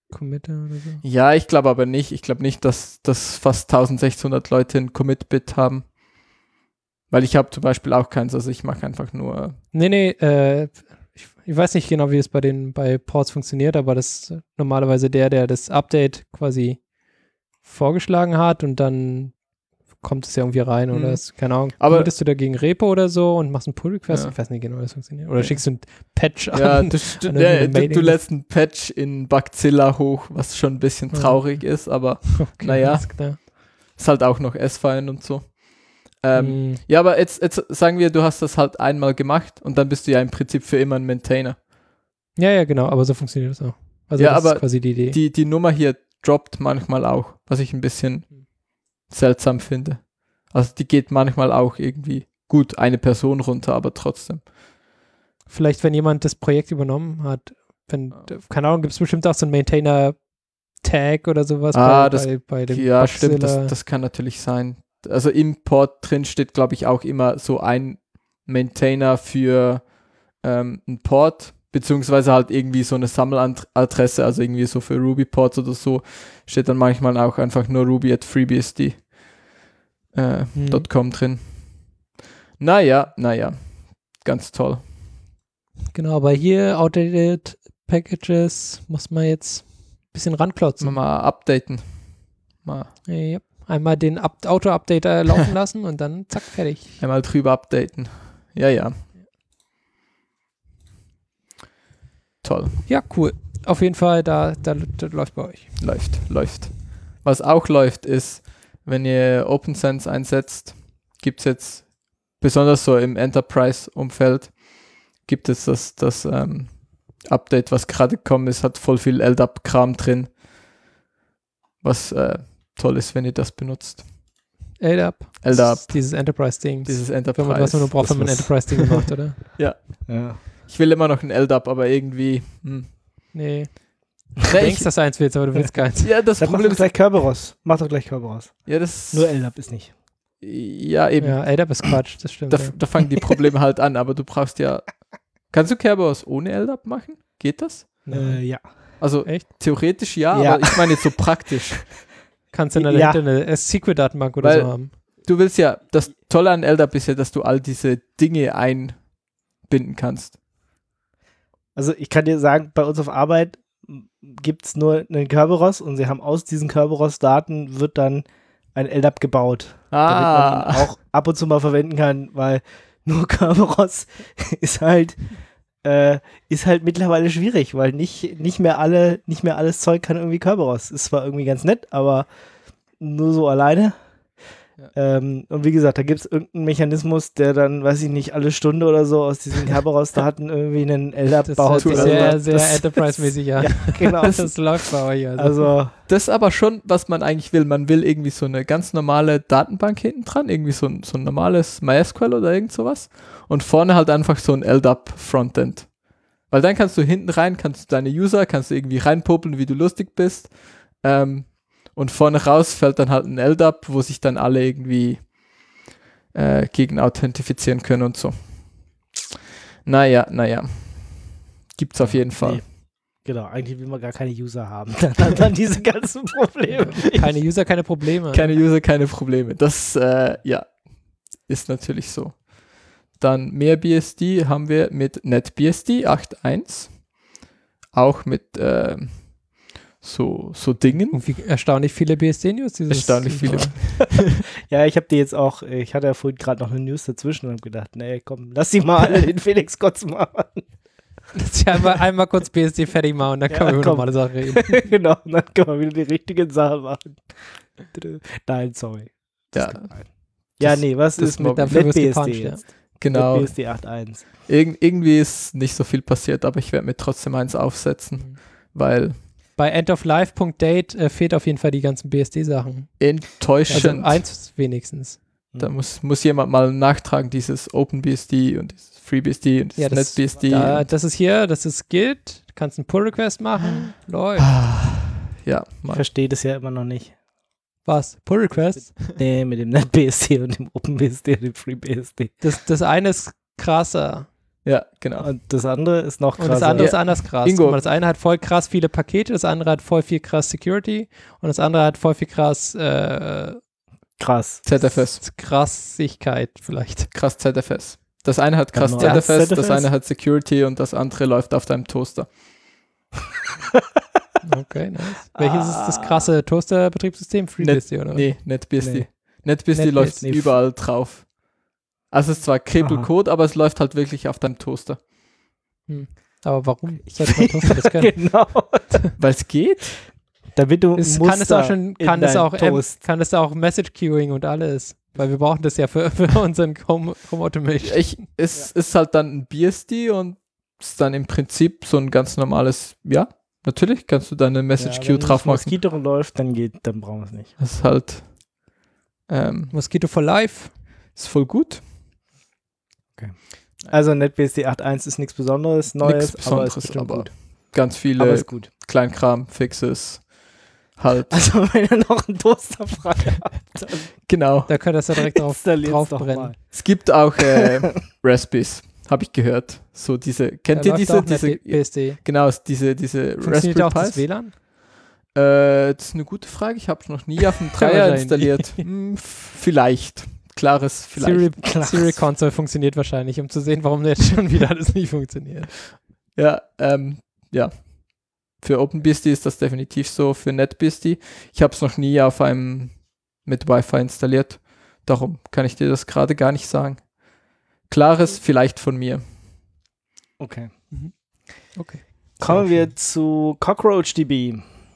Committe oder so. Ja, ich glaube aber nicht. Ich glaube nicht, dass, dass fast eintausendsechshundert Leute ein Commit-Bit haben. Weil ich habe zum Beispiel auch keins, also ich mache einfach nur... Nee, nee, äh, ich, ich weiß nicht genau, wie es bei den bei Ports funktioniert, aber das ist normalerweise der, der das Update quasi vorgeschlagen hat und dann kommt es ja irgendwie rein Mhm. oder ist, keine Ahnung, Aber- committest du dagegen Repo oder so und machst einen Pull-Request? Ja. Ich weiß nicht genau, wie das funktioniert. Oder Ja. schickst du einen Patch Ja, an. du, du, an ja, irgendeine du, du Mailing- lässt einen Patch in Bugzilla hoch, was schon ein bisschen Ja. traurig ist, aber Okay, naja. alles klar. ist halt auch noch S-Fine und so. Ähm, Mm, Ja, aber jetzt, jetzt sagen wir, du hast das halt einmal gemacht und dann bist du ja im Prinzip für immer ein Maintainer. ja, ja, genau, aber so funktioniert das auch. Also Ja, das aber ist quasi die Idee. Die, die Nummer hier droppt manchmal auch, was ich ein bisschen seltsam finde. Also die geht manchmal auch irgendwie gut eine Person runter, aber trotzdem. Vielleicht, wenn jemand das Projekt übernommen hat, wenn, keine Ahnung, gibt es bestimmt auch so einen Maintainer-Tag oder sowas Ah, bei, das- bei, bei dem Ja, stimmt, Bugzilla. das, das kann natürlich sein. Also im Port drin steht, glaube ich, auch immer so ein Maintainer für ähm, einen Port, beziehungsweise halt irgendwie so eine Sammeladresse, also irgendwie so für Ruby-Ports oder so, steht dann manchmal auch einfach nur Ruby at FreeBSD äh, Mhm. .com drin. Naja, naja, ganz toll. Genau, aber hier Outdated Packages muss man jetzt ein bisschen ranklotzen. Mal updaten. Mal Ja, einmal den Up Auto-Updater laufen lassen und dann zack, fertig. einmal drüber updaten. Ja, ja. Toll. Ja, cool. Auf jeden Fall, da, da, da läuft bei euch. Läuft, läuft. Was auch läuft, ist, wenn ihr OpenSense einsetzt, gibt es jetzt, besonders so im Enterprise-Umfeld, gibt es das, das ähm, Update, was gerade gekommen ist, hat voll viel L D A P-Kram drin, was äh, toll ist, wenn ihr das benutzt. L D A P. L D A P, Dieses Enterprise-Ding. dieses Wenn Enterprise. man, was man nur braucht, das wenn man ein was- Enterprise-Ding macht, oder? Ja. Ich will immer noch ein L D A P, aber irgendwie, hm. Nee. Du Nee, denkst, ich, dass du eins willst, aber du willst keins. ja, das Dann mach Problem doch ist, gleich Kerberos. Mach doch gleich Kerberos. ja, das, Nur L D A P ist nicht. ja, eben. Ja, L D A P ist Quatsch, das stimmt. Da, ja. da fangen die Probleme halt an, aber du brauchst ja. Kannst du Kerberos ohne L D A P machen? Geht das? Äh, ja. Also Echt? theoretisch ja, Ja. aber ich meine jetzt so praktisch. Kannst du dann Ja. dahinter eine S Q L-Datenbank oder Weil- so haben. Du willst ja, das Tolle an L D A P ist ja, dass du all diese Dinge einbinden kannst. Also ich kann dir sagen, bei uns auf Arbeit gibt es nur einen Kerberos und sie haben aus diesen Kerberos-Daten wird dann ein L D A P gebaut, damit man Ah, ihn auch ab und zu mal verwenden kann, weil nur Kerberos ist halt äh, ist halt mittlerweile schwierig, weil nicht, nicht mehr alle, nicht mehr alles Zeug kann irgendwie Kerberos. Ist zwar irgendwie ganz nett, aber nur so alleine. Ja. Ähm, und wie gesagt, da gibt es irgendeinen Mechanismus, der dann, weiß ich nicht, alle Stunde oder so aus diesen Kerberos-Daten irgendwie einen L D A P Das baut. hört sich oder sehr, so. sehr Das- Enterprise-mäßig an. Ja, genau. Das, das läuft bei euch. Also. Also, das ist aber schon, was man eigentlich will. Man will irgendwie so eine ganz normale Datenbank hinten dran, irgendwie so ein, so ein normales MySQL oder irgend sowas. Und vorne halt einfach so ein L D A P-Frontend. Weil dann kannst du hinten rein, kannst du deine User, kannst du irgendwie reinpopeln, wie du lustig bist. Ähm, und vorne raus fällt dann halt ein L D A P, wo sich dann alle irgendwie äh, gegen authentifizieren können und so. Naja, naja. Gibt's auf jeden Fall. nee. Genau, eigentlich will man gar keine User haben. Dann hat man diese ganzen Probleme. Keine User, keine Probleme. Keine User, keine Probleme. Das, äh, ja, ist natürlich so. Dann mehr B S D haben wir mit NetBSD acht Punkt eins. Auch mit äh, so, so Dingen. Irgendwie erstaunlich viele B S D-News. dieses- Erstaunlich viele. Ja, ich habe die jetzt auch, ich hatte ja vorhin gerade noch eine News dazwischen und habe gedacht, nee, komm, lass die mal alle den Felix Kotz machen. Dass ich einmal, einmal kurz B S D fertig machen und dann Ja, können wir über komm. normale Sachen reden. Genau, und dann können wir wieder die richtigen Sachen machen. Nein, sorry. Das Ja, ist gemein. Ja, nee, was das ist mit Mobbing. Dafür wirst du NetBSD gepuncht, ja. jetzt? genau. NetBSD acht Punkt eins. Irg irgendwie ist nicht so viel passiert, aber ich werde mir trotzdem eins aufsetzen, weil Bei endoflife.date äh, fehlt auf jeden Fall die ganzen B S D-Sachen. Also enttäuschend. eins wenigstens. Da muss, muss jemand mal nachtragen, dieses OpenBSD und dieses FreeBSD und Ja, dieses das, NetBSD. da, und- das ist hier, das ist Git. Du kannst einen Pull-Request machen. Läuft. ja, Ich mal. verstehe das ja immer noch nicht. Was? Pull-Request? Nee, mit dem NetBSD und dem OpenBSD und dem FreeBSD. Das, das eine ist krasser. Ja, genau. Und das andere ist noch krasser. Und das andere ist Ja. anders krass. Ingo. Guck mal, das eine hat voll krass viele Pakete, das andere hat voll viel krass Security und das andere hat voll viel krass äh, krass. Z F S. Krassigkeit vielleicht. Krass Z F S. Das eine hat krass Warte Z mal, F S, Z F S? das eine hat Security und das andere läuft auf deinem Toaster. Okay, nice. Welches ist das krasse Toaster-Betriebssystem? FreeBSD oder? Nee, NetBSD. Nee. NetBSD NetBSD. läuft Nee. überall drauf. Also es ist zwar Krepelcode, aber es läuft halt wirklich auf deinem Toaster. Aber warum sollte mein Toaster das können? Genau. Weil es geht? Damit du Es Muster kann es auch schon, in kann es dein auch, ähm, Toast. kann es auch Message Queuing und alles. Weil wir brauchen das ja für, für unseren Home, Home Automation. Ich, es ist halt dann ein B S D und ist dann im Prinzip so ein ganz normales, ja, natürlich kannst du deine Message Ja, Queue wenn drauf machen. Mosquito läuft, dann geht, dann brauchen wir es nicht. Das ist halt, ähm, Mosquito for Life. ist voll gut. Also NetBSD acht Punkt eins ist nichts Besonderes, Neues, Nichts aber ist Besonderes, bestimmt aber gut. Ganz Aber viele ist gut. Kleinkram, Fixes, halt, Also wenn ihr noch einen Toaster frei habt, dann genau. Da könnt ihr das ja direkt drauf, installiert's drauf doch brennen. mal. Es gibt auch äh, Raspberries, habe ich gehört. So diese, kennt ihr diese, diese, B S D. genau, diese, diese Funktioniert auch Raspberry das Pis? W L A N? Äh, das ist eine gute Frage. Ich habe es noch nie auf dem Dreier Wahrscheinlich. installiert. Hm, vielleicht. Klares vielleicht. Siri, Klares. Siri Console funktioniert wahrscheinlich, um zu sehen, warum jetzt schon wieder alles nicht funktioniert. Ja, ähm, ja. Für OpenBSD ist das definitiv so. Für NetBSD. Ich habe es noch nie auf einem mit Wi-Fi installiert. Darum kann ich dir das gerade gar nicht sagen. Klares vielleicht von mir. Okay. Okay. Kommen wir zu CockroachDB.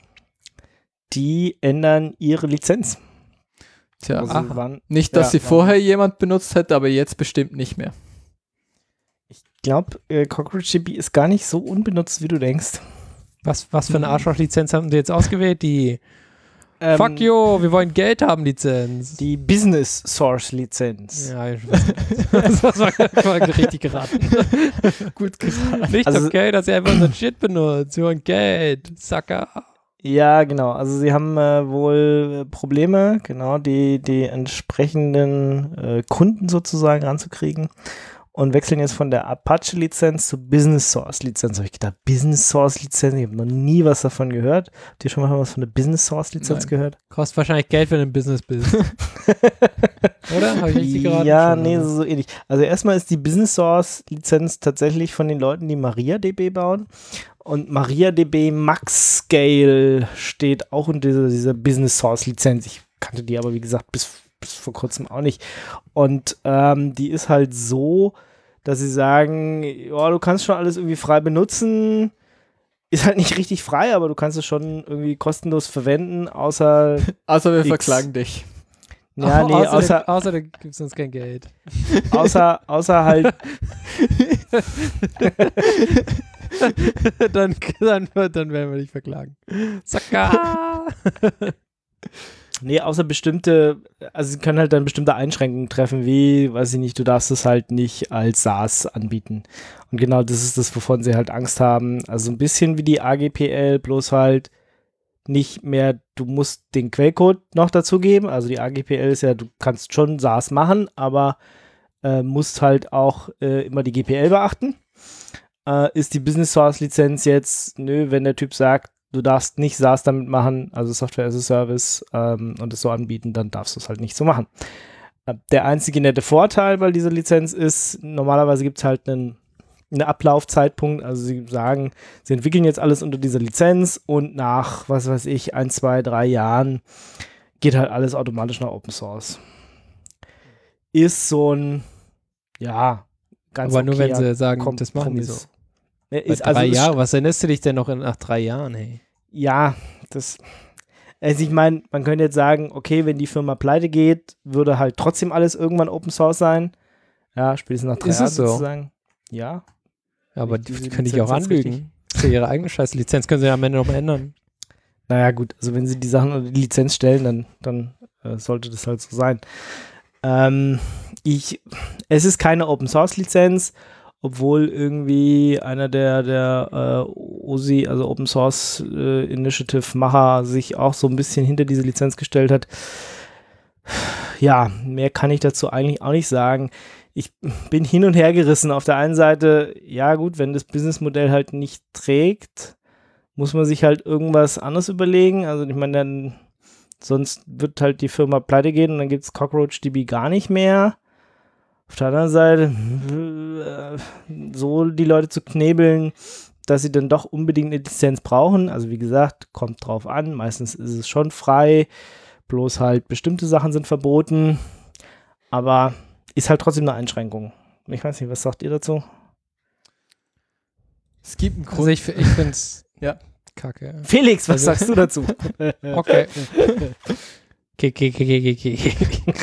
Die ändern ihre Lizenz. Tja, Also aha. wann, nicht, dass ja, sie wann- vorher jemand benutzt hätte, aber jetzt bestimmt nicht mehr. Ich glaube, äh, CockroachDB ist gar nicht so unbenutzt, wie du denkst. Was, was für eine Arschloch-Lizenz haben die jetzt ausgewählt? Die Ähm, Fuck you, wir wollen Geld haben Lizenz. Die Business Source Lizenz. Ja, ich weiß nicht. das war, das war richtig geraten. Gut geraten. Nicht Also- okay, dass ihr einfach unseren Shit benutzt. Wir wollen Geld. Sucker. Ja, genau. Also sie haben äh, wohl äh, Probleme, genau, die, die entsprechenden äh, Kunden sozusagen ranzukriegen und wechseln jetzt von der Apache-Lizenz zur Business Source-Lizenz. Habe ich gedacht, Business Source-Lizenz? Ich habe noch nie was davon gehört. Habt ihr schon mal was von der Business Source-Lizenz Nein. gehört? Kostet wahrscheinlich Geld, wenn du im Business bist. Oder? Habe ich richtig geraten? Ja, Schon, nee, oder? so ähnlich. Also erstmal ist die Business Source-Lizenz tatsächlich von den Leuten, die MariaDB bauen. Und MariaDB Max Scale steht auch unter dieser, dieser Business Source-Lizenz. Ich kannte die aber, wie gesagt, bis, bis vor kurzem auch nicht. Und ähm, die ist halt so, dass sie sagen, ja, du kannst schon alles irgendwie frei benutzen. Ist halt nicht richtig frei, aber du kannst es schon irgendwie kostenlos verwenden, außer, Also wir X. verklagen dich. ja, Au- nee, außer, außer, außer da gibt es uns kein Geld. außer, außer halt, dann, dann, dann werden wir dich verklagen. Sucker! nee, außer bestimmte, also sie können halt dann bestimmte Einschränkungen treffen, wie, weiß ich nicht, du darfst es halt nicht als SaaS anbieten. Und genau das ist das, wovon sie halt Angst haben. Also ein bisschen wie die A G P L, bloß halt nicht mehr, du musst den Quellcode noch dazugeben. Also die A G P L ist ja, du kannst schon SaaS machen, aber äh, musst halt auch äh, immer die G P L beachten. Äh, ist die Business Source Lizenz jetzt, nö, wenn der Typ sagt, du darfst nicht SaaS damit machen, also Software as a Service, ähm, und es so anbieten, dann darfst du es halt nicht so machen. Äh, der einzige nette Vorteil bei dieser Lizenz ist, normalerweise gibt es halt einen, einen Ablaufzeitpunkt, also sie sagen, sie entwickeln jetzt alles unter dieser Lizenz und nach, was weiß ich, ein, zwei, drei Jahren geht halt alles automatisch nach Open Source. Ist so ein, ja, ganz Aber nur wenn okayer sie sagen, das machen die Kompromiss. so. Ja, Bei Ist, drei also ist- Jahre, was erinnerst du dich denn noch in, nach drei Jahren, hey? Ja, das. Also ich meine, man könnte jetzt sagen, okay, wenn die Firma pleite geht, würde halt trotzdem alles irgendwann Open Source sein. Ja, spätestens nach drei Ist Jahren es so? sozusagen. Ja. Aber Diese die können dich Lizenz auch ist anlügen. Das ist ja ihre eigene Scheiß-Lizenz, können sie ja am Ende noch mal ändern. Naja, gut, also wenn sie die Sachen unter die Lizenz stellen, dann, dann äh, sollte das halt so sein. Ähm, ich, es ist keine Open Source Lizenz, obwohl irgendwie einer der, der äh, O S I, also Open Source äh, Initiative Macher, sich auch so ein bisschen hinter diese Lizenz gestellt hat. Ja, mehr kann ich dazu eigentlich auch nicht sagen. ich bin hin und her gerissen. Auf der einen Seite, ja gut, wenn das Businessmodell halt nicht trägt, muss man sich halt irgendwas anderes überlegen. Also ich meine, dann sonst wird halt die Firma pleite gehen und dann gibt es CockroachDB gar nicht mehr. Auf der anderen Seite, so die Leute zu knebeln, dass sie dann doch unbedingt eine Lizenz brauchen. Also wie gesagt, kommt drauf an. Meistens ist es schon frei, bloß halt bestimmte Sachen sind verboten. Aber ist halt trotzdem eine Einschränkung. Ich weiß nicht, was sagt ihr dazu? Es gibt einen Grund. Also ich, ich finde es ja. kacke. Felix, was Also- sagst du dazu? Okay. Okay, okay, okay, okay, okay.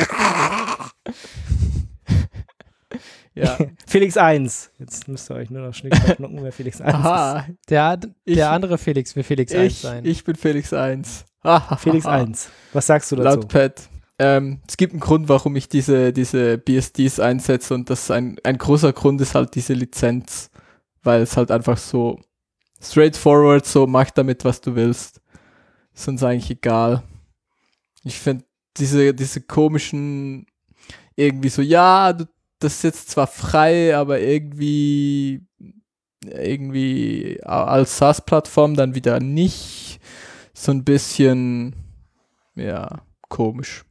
Ja. Felix eins. Jetzt müsst ihr euch nur noch schnicken, wer Felix eins ist. Aha, Der, Ich- der andere Felix will Felix eins ich, sein. ich bin Felix eins. Ah, Felix eins. Was sagst du dazu? Laut Pat. Ähm, es gibt einen Grund, warum ich diese, diese B S Ds einsetze und das ein, ein großer Grund ist halt diese Lizenz, weil es halt einfach so straightforward so, mach damit, was du willst. Ist uns eigentlich egal. Ich finde diese, diese komischen irgendwie so, ja, du, das ist jetzt zwar frei, aber irgendwie irgendwie als SaaS-Plattform dann wieder nicht, so ein bisschen ja, komisch.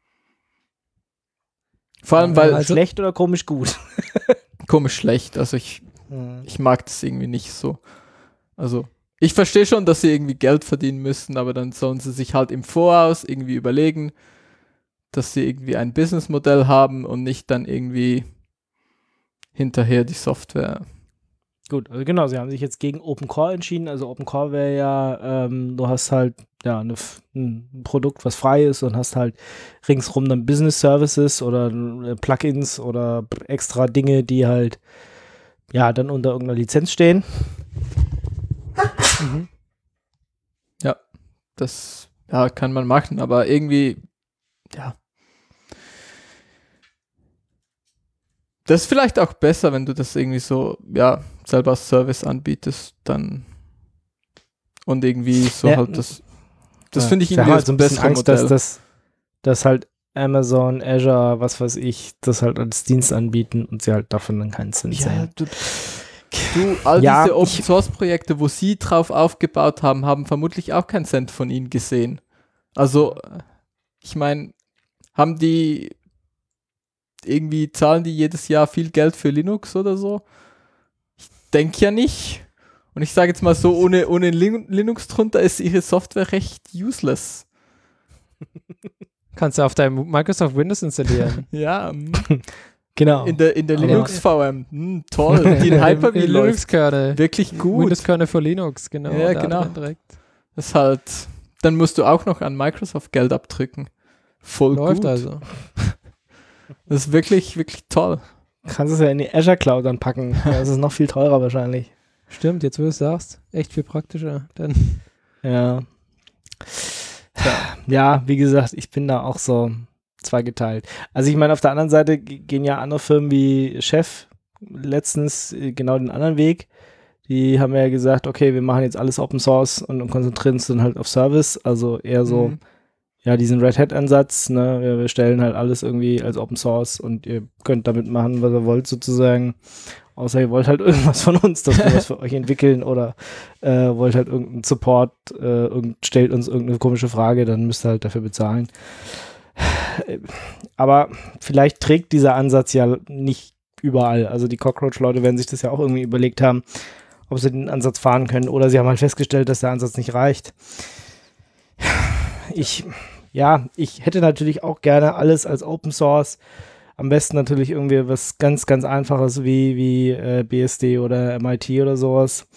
Vor allem, weil Also- schlecht oder komisch gut? komisch schlecht, also ich Ich mag das irgendwie nicht so. Also, ich verstehe schon, dass sie irgendwie Geld verdienen müssen, aber dann sollen sie sich halt im Voraus irgendwie überlegen, dass sie irgendwie ein Businessmodell haben und nicht dann irgendwie hinterher die Software. Gut, also genau, sie haben sich jetzt gegen Open Core entschieden. Also Open Core wäre ja, ähm, du hast halt ja eine, ein Produkt, was frei ist und hast halt ringsrum dann Business Services oder äh, Plugins oder extra Dinge, die halt ja dann unter irgendeiner Lizenz stehen. Mhm. Das ja, kann man machen, aber irgendwie, ja. Das ist vielleicht auch besser, wenn du das irgendwie so, ja, selber als Service anbietest, dann und irgendwie so Ja, halt das, das Ja, finde ich wir irgendwie haben das halt so ein bisschen bessere Angst, Modell. dass das dass halt Amazon, Azure, was weiß ich, das halt als Dienst anbieten und sie halt davon dann keinen Cent Ja, sehen. du, du, all Ja, diese ich- Open-Source-Projekte, wo sie drauf aufgebaut haben, haben vermutlich auch keinen Cent von ihnen gesehen. Also, äh, ich meine, haben die irgendwie, zahlen die jedes Jahr viel Geld für Linux oder so? Ich denke ja nicht. Und ich sage jetzt mal so, ohne, ohne Lin- Linux drunter ist ihre Software recht useless. Kannst du auf deinem Microsoft Windows installieren. Ja, mm, Genau. in der, in der Aber- Linux-V M, mm, toll, die in Hyper-V läuft. Linux-Kernel. Wirklich gut. Windows-Kernel für Linux, genau. Ja, da genau. drin direkt. Das ist halt, dann musst du auch noch an Microsoft Geld abdrücken. Voll Läuft gut. also. Das ist wirklich, wirklich toll. Kannst es ja in die Azure Cloud dann packen. Das ist noch viel teurer wahrscheinlich. Stimmt, jetzt wo du es sagst, echt viel praktischer. Dann Ja. Ja, wie gesagt, ich bin da auch so zweigeteilt. Also ich meine, auf der anderen Seite g- gehen ja andere Firmen wie Chef letztens äh, genau den anderen Weg. Die haben ja gesagt, okay, wir machen jetzt alles Open Source und, und konzentrieren uns dann halt auf Service. Also eher so, Mhm. ja, diesen Red Hat-Ansatz, ne, wir, wir stellen halt alles irgendwie als Open Source und ihr könnt damit machen, was ihr wollt sozusagen. Außer ihr wollt halt irgendwas von uns, dass wir was für euch entwickeln oder äh, wollt halt irgendeinen Support, äh, irgend, stellt uns irgendeine komische Frage, dann müsst ihr halt dafür bezahlen. Aber vielleicht trägt dieser Ansatz ja nicht überall. Also die Cockroach-Leute werden sich das ja auch irgendwie überlegt haben, ob sie den Ansatz fahren können oder sie haben halt festgestellt, dass der Ansatz nicht reicht. Ich, ja, ich hätte natürlich auch gerne alles als Open Source. Am besten natürlich irgendwie was ganz, ganz Einfaches wie, wie äh, B S D oder M I T oder sowas.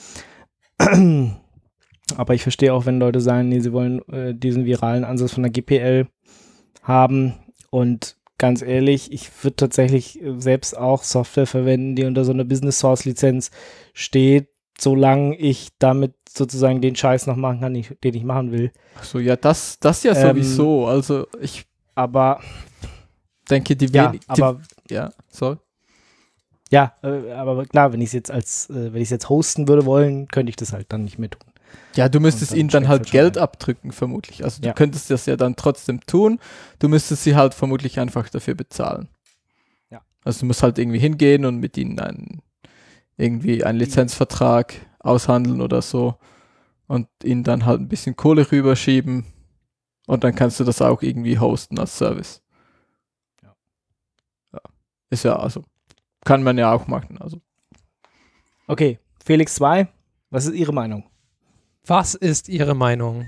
Aber ich verstehe auch, wenn Leute sagen, nee, sie wollen äh, diesen viralen Ansatz von der G P L haben. Und ganz ehrlich, ich würde tatsächlich äh, selbst auch Software verwenden, die unter so einer Business Source Lizenz steht, solange ich damit sozusagen den Scheiß noch machen kann, ich, den ich machen will. Ach so, ja, das, das ja Ähm, sowieso. Also ich Aber denke, die ja, wenig, aber die, ja, soll. ja, äh, aber klar, wenn ich es jetzt als, äh, wenn ich es jetzt hosten würde wollen, könnte ich das halt dann nicht mehr tun. Ja, du müsstest Und dann ihnen dann schmeckt's halt halt schon Geld ein. abdrücken, vermutlich. Also Ja. du könntest das ja dann trotzdem tun. Du müsstest sie halt vermutlich einfach dafür bezahlen. Ja. Also du musst halt irgendwie hingehen und mit ihnen einen, irgendwie einen Lizenzvertrag aushandeln oder so und ihnen dann halt ein bisschen Kohle rüberschieben und dann kannst du das auch irgendwie hosten als Service. Ja. Ja. Ist ja, also kann man ja auch machen. Also. Okay, Felix zwei, was ist Ihre Meinung? Was ist Ihre Meinung?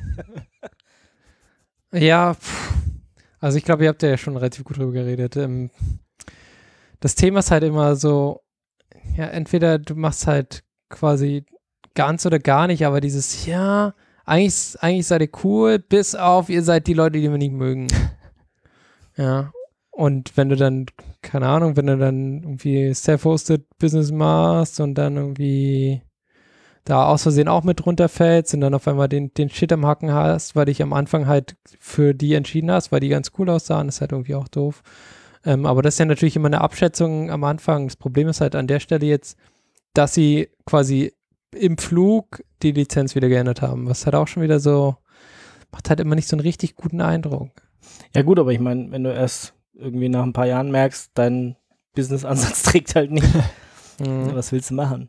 Ja, pff, also ich glaube, ihr habt ja schon relativ gut drüber geredet. Ähm, das Thema ist halt immer so, ja, entweder du machst halt quasi ganz oder gar nicht, aber dieses, ja, eigentlich, eigentlich seid ihr cool, bis auf, ihr seid die Leute, die wir nicht mögen. Ja, und wenn du dann, keine Ahnung, wenn du dann irgendwie self-hosted Business machst und dann irgendwie da aus Versehen auch mit runterfällst und dann auf einmal den, den Shit am Hacken hast, weil dich am Anfang halt für die entschieden hast, weil die ganz cool aussahen, ist halt irgendwie auch doof. Ähm, aber das ist ja natürlich immer eine Abschätzung am Anfang. Das Problem ist halt an der Stelle jetzt, dass sie quasi im Flug die Lizenz wieder geändert haben, was halt auch schon wieder so, macht halt immer nicht so einen richtig guten Eindruck. Ja gut, aber ich meine, wenn du erst irgendwie nach ein paar Jahren merkst, dein Business-Ansatz trägt halt nicht, Mhm. was willst du machen?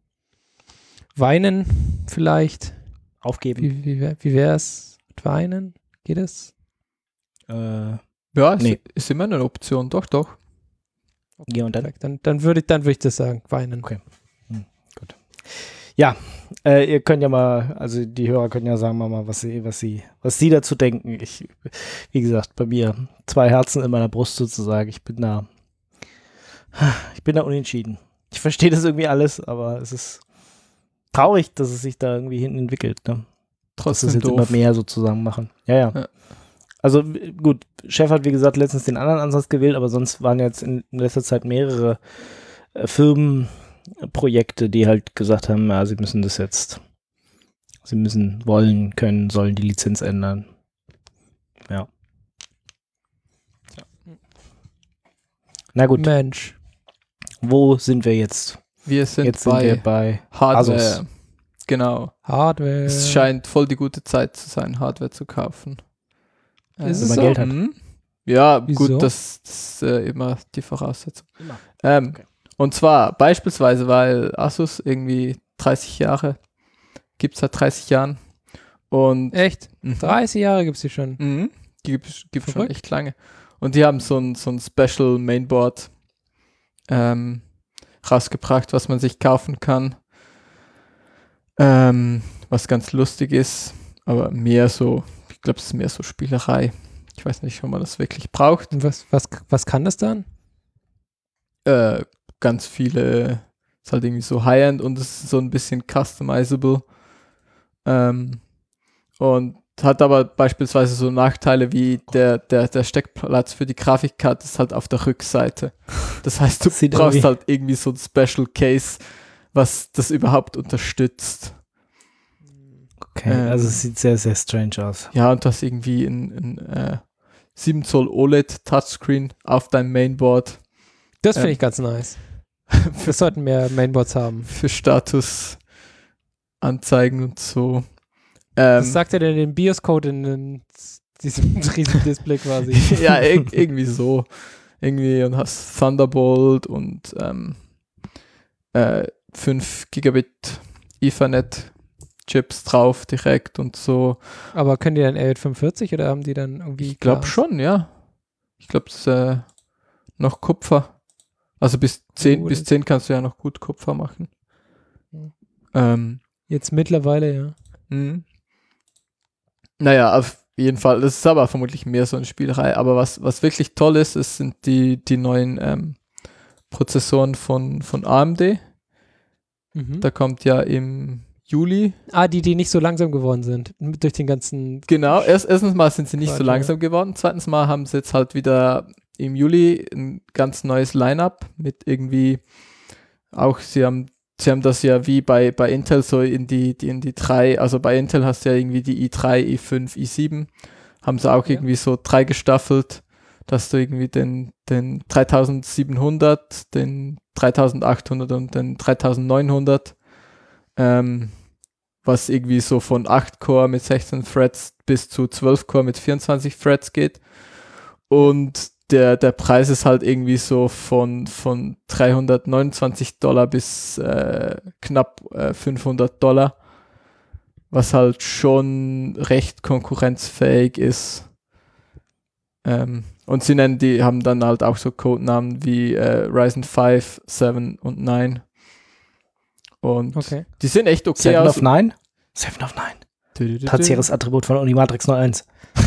Weinen vielleicht. Aufgeben. Wie, wie, wär- wie wäre es mit Weinen? Geht es? Äh, Ja, ist, Nee. ist immer eine Option, doch, doch. ja, und dann? Perfekt. Dann, dann würde ich, dann würde ich das sagen, weinen. Okay. Ja, äh, ihr könnt ja mal, also die Hörer können ja sagen wir mal, was sie, was sie, was sie dazu denken. Ich, wie gesagt, bei mir zwei Herzen in meiner Brust sozusagen. Ich bin da, ich bin da unentschieden. Ich verstehe das irgendwie alles, aber es ist traurig, dass es sich da irgendwie hinten entwickelt. Ne? Dass Trotzdem es jetzt doof. immer mehr sozusagen machen. Ja, ja. Ja. Also w- gut, Chef hat wie gesagt letztens den anderen Ansatz gewählt, aber sonst waren jetzt in, in letzter Zeit mehrere äh, Firmenprojekte, die halt gesagt haben, ja, sie müssen das jetzt, sie müssen, wollen, können, sollen die Lizenz ändern. Ja. Na gut, Mensch. wo sind wir jetzt? Wir sind Jetzt sind bei wir bei Hardware. Asus. Genau. Hardware. Es scheint voll die gute Zeit zu sein, Hardware zu kaufen. Ist Wenn es man so? Geld hat. Mhm. Ja, Wieso? gut, das, das ist äh, immer die Voraussetzung. Immer. Ähm, Okay. Und zwar beispielsweise, weil Asus irgendwie dreißig Jahre, gibt es seit dreißig Jahren. Und Echt? Mhm. dreißig Jahre gibt es die schon. Mhm. Gibt es schon Verrückt. echt lange. Und die haben so ein, so ein Special Mainboard ähm, rausgebracht, was man sich kaufen kann. Ähm, was ganz lustig ist, aber mehr so, ich glaube, es ist mehr so Spielerei. Ich weiß nicht, ob man das wirklich braucht. Und was, was, was kann das dann? Äh, ganz viele, ist halt irgendwie so High-End und es ist so ein bisschen customizable. Ähm, und hat aber beispielsweise so Nachteile wie der, der, der Steckplatz für die Grafikkarte ist halt auf der Rückseite. Das heißt, du Sieht brauchst irgendwie- halt irgendwie so ein Special Case, was das überhaupt unterstützt. Okay, Ähm. also es sieht sehr, sehr strange aus. Ja, und du hast irgendwie ein, ein äh, sieben Zoll O L E D Touchscreen auf deinem Mainboard Das finde Ähm. ich ganz nice. Wir sollten mehr Mainboards haben. für Status anzeigen und so. Ähm, Was sagt er denn den BIOS-Code in, in diesem riesigen Display quasi? ja, ir- irgendwie so. Irgendwie und hast Thunderbolt und ähm, äh, fünf Gigabit Ethernet Chips drauf direkt und so. Aber können die dann R J fünfundvierzig oder haben die dann irgendwie Ich glaube Glas? schon, ja. Ich glaube, es ist äh, noch Kupfer. Also bis zehn, Oh, bis das- zehn kannst du ja noch gut Kupfer machen. Hm. Ähm, Jetzt mittlerweile, ja. Mhm. Naja, auf jeden Fall. Das ist aber vermutlich mehr so eine Spielerei. Aber was, was wirklich toll ist, es sind die, die neuen ähm, Prozessoren von, von A M D. Mhm. Da kommt ja im Juli. Ah, die, die nicht so langsam geworden sind. Mit- Durch den ganzen. Genau, erst, erstens mal sind sie nicht so Warte, langsam geworden. Zweitens mal haben sie jetzt halt wieder im Juli ein ganz neues Line-Up mit irgendwie auch, sie haben Sie haben das ja wie bei, bei Intel so in die, die in die drei, also bei Intel hast du ja irgendwie die i drei, i fünf, i sieben, haben sie auch Ja. irgendwie so drei gestaffelt, dass du irgendwie den, den dreitausendsiebenhundert, den dreitausendachthundert und den dreitausendneunhundert, ähm, was irgendwie so von acht Core mit sechzehn Threads bis zu zwölf Core mit vierundzwanzig Threads geht. Und der, der Preis ist halt irgendwie so von, von dreihundertneunundzwanzig Dollar bis äh, knapp äh, fünfhundert Dollar, was halt schon recht konkurrenzfähig ist. Ähm, und sie nennen die, haben dann halt auch so Codenamen wie äh, Ryzen fünf, sieben und neun. Und Okay. die sehen echt okay Seven aus. of Nine? Seven of Nine. Tertiäres Attribut von Unimatrix null eins.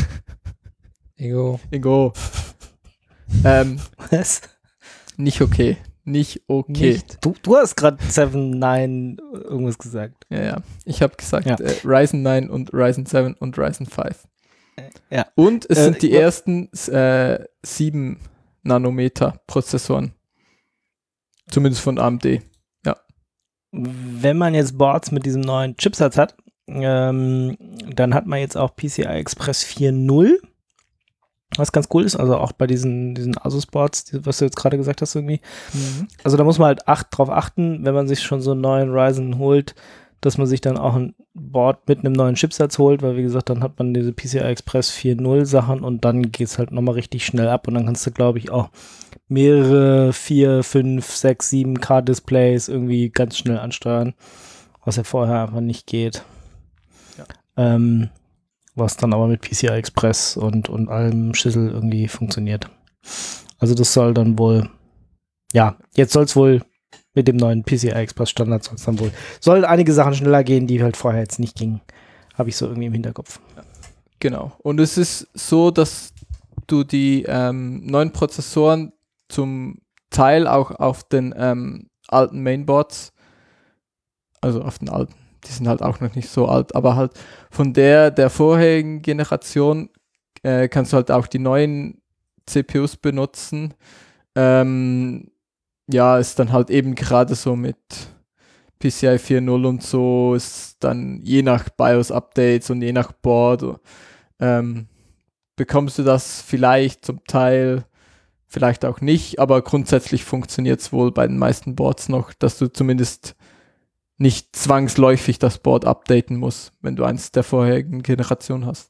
Ego. Ego. ähm, Was? nicht okay. Nicht okay. Nicht. Du, du hast gerade Seven Nine irgendwas gesagt. Ja, ja. Ich habe gesagt Ja. äh, Ryzen neun und Ryzen sieben und Ryzen fünf. Ja. Und es Äh, sind die ja. ersten äh, sieben Nanometer Prozessoren. Zumindest von A M D. Wenn man jetzt Boards mit diesem neuen Chipsatz hat, ähm, dann hat man jetzt auch P C I Express vier Punkt null, was ganz cool ist, also auch bei diesen, diesen Asus-Boards, die, was du jetzt gerade gesagt hast irgendwie. Mhm. Also da muss man halt acht, drauf achten, wenn man sich schon so einen neuen Ryzen holt, dass man sich dann auch ein Board mit einem neuen Chipsatz holt, weil wie gesagt, dann hat man diese P C I Express vier Punkt null Sachen und dann geht es halt nochmal richtig schnell ab und dann kannst du, glaube ich, auch mehrere vier, fünf, sechs, sieben K Displays irgendwie ganz schnell ansteuern, was ja vorher einfach nicht geht. Ja. Ähm, was dann aber mit P C I Express und, und allem Schissel irgendwie funktioniert. Also das soll dann wohl, ja, jetzt soll es wohl mit dem neuen P C I Express Standard soll es dann wohl, sollen einige Sachen schneller gehen, die halt vorher jetzt nicht gingen. Habe ich so irgendwie im Hinterkopf. Genau. Und es ist so, dass du die ähm, neuen Prozessoren zum Teil auch auf den ähm, alten Mainboards, also auf den alten, die sind halt auch noch nicht so alt, aber halt von der der vorherigen Generation äh, kannst du halt auch die neuen C P Us benutzen. Ähm, ja, ist dann halt eben gerade so mit P C I vier Punkt null und so, ist dann je nach BIOS-Updates und je nach Board ähm, bekommst du das vielleicht zum Teil, vielleicht auch nicht, aber grundsätzlich funktioniert es wohl bei den meisten Boards noch, dass du zumindest nicht zwangsläufig das Board updaten musst, wenn du eins der vorherigen Generation hast.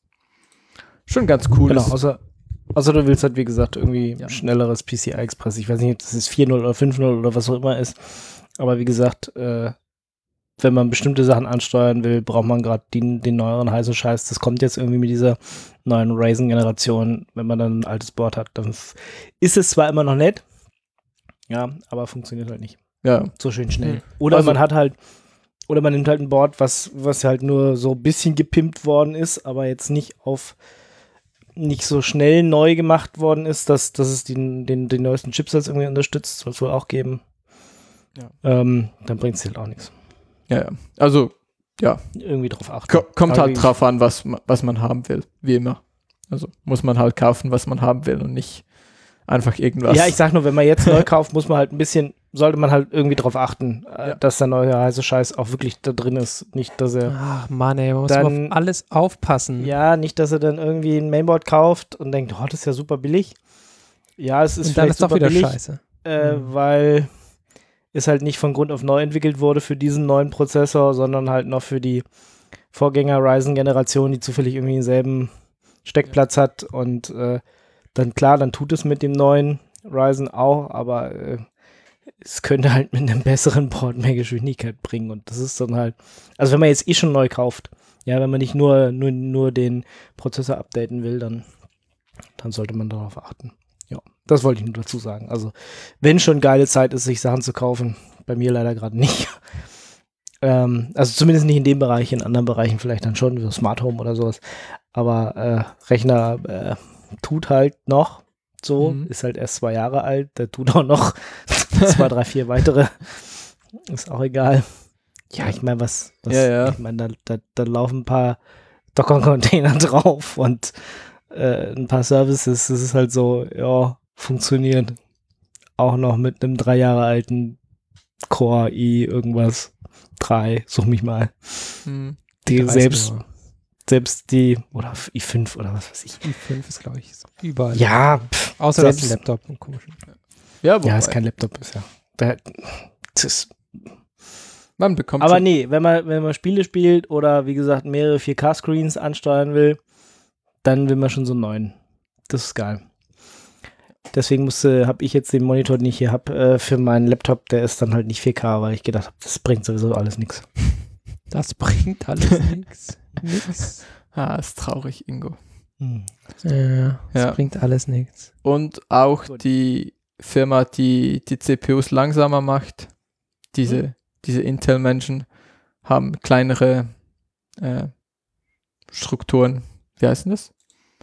Schon ganz cool. Genau, ist. außer, außer du willst halt, wie gesagt, irgendwie Ja. schnelleres P C I Express. Ich weiß nicht, ob das ist vier Punkt null oder fünf Punkt null oder was auch immer ist. Aber wie gesagt, äh, wenn man bestimmte Sachen ansteuern will, braucht man gerade den, den neueren heißen Scheiß. Das kommt jetzt irgendwie mit dieser neuen Ryzen-Generation. Wenn man dann ein altes Board hat, dann f- ist es zwar immer noch nett, ja, aber funktioniert halt nicht Ja, so schön schnell. Hm. Oder Also- man hat halt, oder man nimmt halt ein Board, was, was halt nur so ein bisschen gepimpt worden ist, aber jetzt nicht auf nicht so schnell neu gemacht worden ist, dass, dass es den, den, den neuesten Chipsatz irgendwie unterstützt, soll es wohl auch geben. Ja. Ähm, dann bringt es halt auch nichts. ja, ja. Also, ja, Irgendwie drauf achten. ko- kommt Aber halt wie- drauf an, was, ma- was man haben will, wie immer. Also muss man halt kaufen, was man haben will und nicht einfach irgendwas. Ja, ich sag nur, wenn man jetzt neu kauft, muss man halt ein bisschen, sollte man halt irgendwie drauf achten, äh, Ja. dass der neue heiße Scheiß auch wirklich da drin ist. Nicht, dass er, Ach Mann, ey, man muss Dann- immer auf alles aufpassen. ja, nicht, dass er dann irgendwie ein Mainboard kauft und denkt, oh, das ist ja super billig. Ja, es ist Und dann vielleicht ist doch super wieder billig, scheiße. äh, Mhm. weil es halt nicht von Grund auf neu entwickelt wurde für diesen neuen Prozessor, sondern halt noch für die Vorgänger Ryzen-Generation, die zufällig irgendwie denselben Steckplatz hat und äh, dann klar, dann tut es mit dem neuen Ryzen auch, aber äh, es könnte halt mit einem besseren Board mehr Geschwindigkeit bringen und das ist dann halt, also wenn man jetzt eh schon neu kauft, ja, wenn man nicht nur, nur, nur den Prozessor updaten will, dann, dann sollte man darauf achten. Ja, das wollte ich nur dazu sagen. Also, wenn schon geile Zeit ist, sich Sachen zu kaufen, bei mir leider gerade nicht. ähm, also zumindest nicht in dem Bereich, in anderen Bereichen vielleicht dann schon, wie so Smart Home oder sowas. Aber äh, Rechner äh, tut halt noch so, Mhm. ist halt erst zwei Jahre alt, der tut auch noch zwei, drei, vier weitere. Ist auch egal. Ja, ich meine, was, was Ja, ja. ich meine, da, da, da laufen ein paar Docker-Container drauf und äh, ein paar Services, das ist halt so, ja, funktioniert. Auch noch mit einem drei Jahre alten Core i irgendwas drei, such mich mal. Hm. Die dreißig selbst, Euro. selbst die, oder i fünf oder was weiß ich. i fünf ist, glaube ich, so überall. Ja, pff, Außer das selbst- Laptop und komisch. Ja, wobei, ja, ist kein Laptop, ist ja. Da- das ist, man bekommt aber schon- nee, wenn man, wenn man Spiele spielt oder wie gesagt mehrere vier K-Screens ansteuern will, dann will man schon so einen neuen. Das ist geil. Deswegen musste, habe ich jetzt den Monitor, den ich hier habe, äh, für meinen Laptop, der ist dann halt nicht vier K, weil ich gedacht habe, das bringt sowieso alles nichts. Das bringt alles nichts. Nix. Ah, ist traurig, Ingo. Hm. Ja, das Ja. bringt alles nichts. Und auch die Firma, die die C P Us langsamer macht, diese, Hm. diese Intel-Menschen haben kleinere äh, Strukturen. Wie heißen das?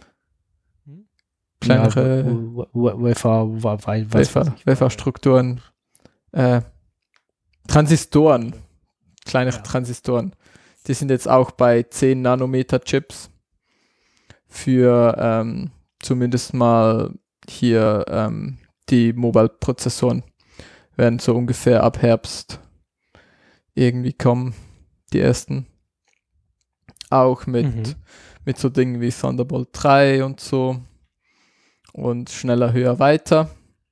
Kleinere Ja, Wafer, Wafer, Wafer, Wafer-Strukturen. Äh, Transistoren. Kleinere Ja. Transistoren. Die sind jetzt auch bei zehn Nanometer Chips für ähm, zumindest mal hier ähm, die Mobile-Prozessoren werden so ungefähr ab Herbst irgendwie kommen, die ersten. Auch mit, Mhm. mit so Dingen wie Thunderbolt drei und so. Und schneller, höher, weiter.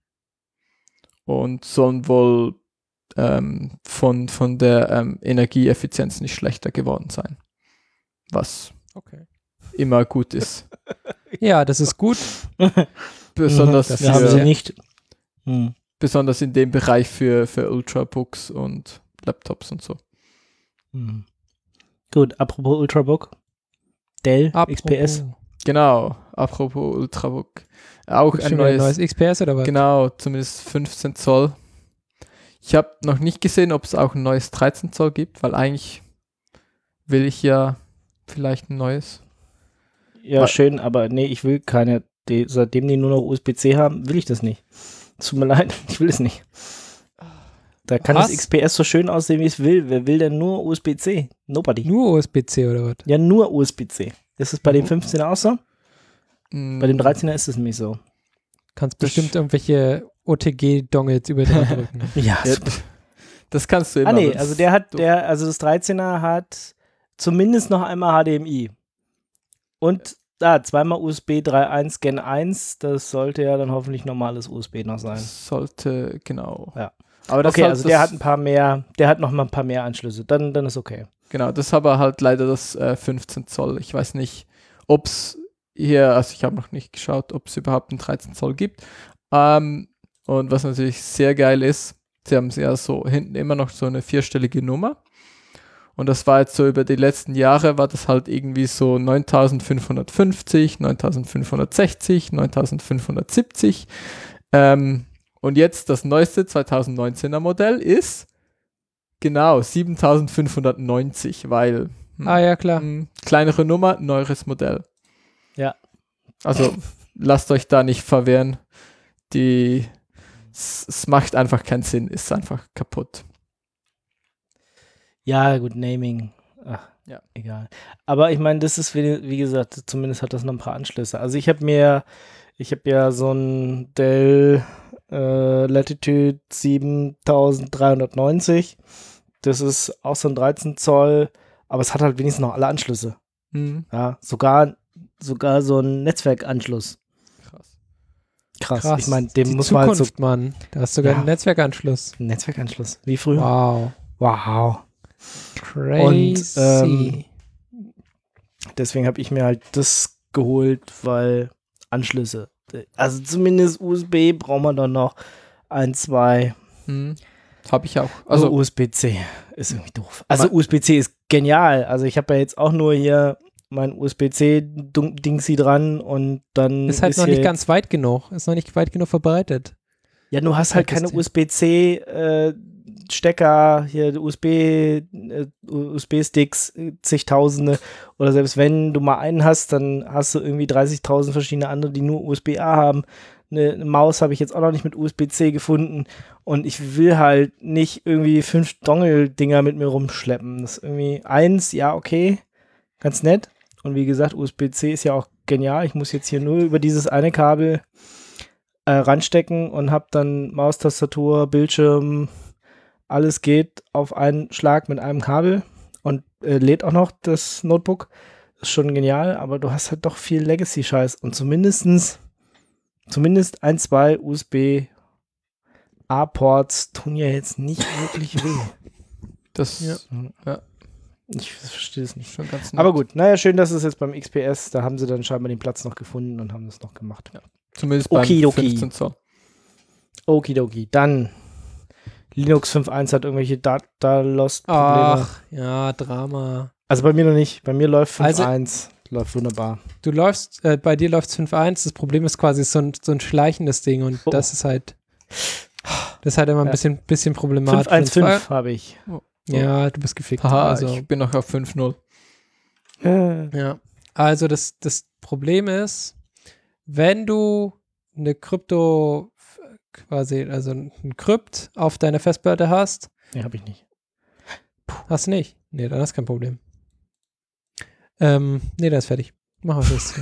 Und sollen wohl ähm, von, von der ähm, Energieeffizienz nicht schlechter geworden sein. Was Okay. immer gut ist. Ja, das ist gut. Besonders, Das Das haben ist sie ja- für, nicht. Hm. besonders in dem Bereich für, für Ultrabooks und Laptops und so. Hm. Gut, apropos Ultrabook. Dell X P S. Apropos. Genau, apropos Ultrabook. Auch Gibt's ein schon wieder ein neues, neues X P S oder was? genau, zumindest fünfzehn Zoll. Ich habe noch nicht gesehen, ob es auch ein neues dreizehn Zoll gibt, weil eigentlich will ich ja vielleicht ein neues. Ja, Wa- schön, aber nee, ich will keine. Die, seitdem die nur noch U S B C haben, will ich das nicht. Tut mir leid, ich will es nicht. Da kann Was? das X P S so schön aussehen, wie es will. Wer will denn nur U S B C? Nobody. Nur U S B C oder was? Ja, nur U S B C. Ist es bei dem Mhm. fünfzehner auch so? Mm, Bei dem dreizehner ist es nämlich so. Kannst Das- bestimmt irgendwelche O T G-Dongles über den drücken. Ja, Ja, das kannst du immer. ah nee, wenn's- also der hat, du- der, also das dreizehner hat zumindest noch einmal H D M I. Und da, zweimal U S B drei Punkt eins Gen eins, das sollte ja dann hoffentlich normales U S B noch sein. Sollte, genau. Ja. Aber das Okay, halt also das, der hat ein paar mehr, der hat noch mal ein paar mehr Anschlüsse, dann, dann ist okay. Genau, das ist aber halt leider das äh, fünfzehn Zoll. Ich weiß nicht, ob es hier, also ich habe noch nicht geschaut, ob es überhaupt einen dreizehn Zoll gibt. Ähm, und was natürlich sehr geil ist, sie haben ja so hinten immer noch so eine vierstellige Nummer. Und das war jetzt so über die letzten Jahre, war das halt irgendwie so neuntausendfünfhundertfünfzig, neuntausendfünfhundertsechzig, neuntausendfünfhundertsiebzig. Ähm, und jetzt das neueste zweitausendneunzehner Modell ist genau siebentausendfünfhundertneunzig, weil hm, Ah ja, klar. hm, kleinere Nummer, neueres Modell. Ja. Also lasst euch da nicht verwehren. Die, es, es macht einfach keinen Sinn, ist einfach kaputt. Ja, gut, Naming. Ach, Ja. egal. Aber ich meine, das ist, wie, wie gesagt, zumindest hat das noch ein paar Anschlüsse. Also ich habe mir, ich habe ja so ein Dell äh, Latitude siebentausenddreihundertneunzig. Das ist auch so ein dreizehn Zoll, aber es hat halt wenigstens noch alle Anschlüsse. Hm, Ja, sogar, sogar so ein Netzwerkanschluss. krass. Krass. Krass. Ich meine, dem Die muss man halt so Zukunft, Mann. Da hast du sogar Ja. einen Netzwerkanschluss. Netzwerkanschluss, wie früher. Wow. Wow. Crazy. ähm, Deswegen habe ich mir halt das geholt, weil Anschlüsse. Also zumindest U S B braucht man dann noch ein, zwei. Hm, habe ich auch. Also Also U S B C ist irgendwie doof. Also U S B C ist genial. Also ich habe ja jetzt auch nur hier mein U S B C-Dingsy dran und dann ist halt noch hier nicht ganz weit genug. Ist noch nicht weit genug verbreitet. Ja, du hast halt Das ist keine die- U S B C-Stecker, hier U S B, äh, U S B-Sticks, äh, zigtausende. Oder selbst wenn du mal einen hast, dann hast du irgendwie dreißigtausend verschiedene andere, die nur U S B A haben. Eine, eine Maus habe ich jetzt auch noch nicht mit U S B C gefunden. Und ich will halt nicht irgendwie fünf Dongle-Dinger mit mir rumschleppen. Das ist irgendwie eins, ja, okay, ganz nett. Und wie gesagt, U S B C ist ja auch genial. Ich muss jetzt hier nur über dieses eine Kabel äh, ranstecken und habe dann Maustastatur, Bildschirm, alles geht auf einen Schlag mit einem Kabel und äh, lädt auch noch das Notebook. Ist schon genial, aber du hast halt doch viel Legacy-Scheiß und zumindestens zumindest ein, zwei U S B A-Ports tun ja jetzt nicht wirklich weh. das Ja. ja. Ich verstehe es nicht. schon ganz nett. Aber gut, naja, schön, dass es jetzt beim X P S, da haben sie dann scheinbar den Platz noch gefunden und haben das noch gemacht. Ja. Zumindest beim Okidoki. fünfzehn Zoll. Okidoki. Dann Linux fünf Punkt eins hat irgendwelche Data Lost Probleme. Ach, ja, Drama. Also bei mir noch nicht. Bei mir läuft fünf Punkt Also- eins. Läuft wunderbar. Du läufst, äh, bei dir läuft fünf Punkt eins, das Problem ist quasi so ein, so ein schleichendes Ding und Oh. das ist halt, das ist halt immer ein Ja. bisschen, bisschen problematisch. fünf Punkt eins Punkt fünf Und habe ich. zwar- Ja, du bist gefickt. Haha, also, ich bin noch auf fünf Punkt null. Äh, ja. Also das, das Problem ist, wenn du eine Krypto quasi, also ein Krypt auf deiner Festplatte hast, nee, habe ich nicht. hast du nicht. Nee, dann hast du kein Problem. Ähm, nee, das ist fertig. Machen wir das.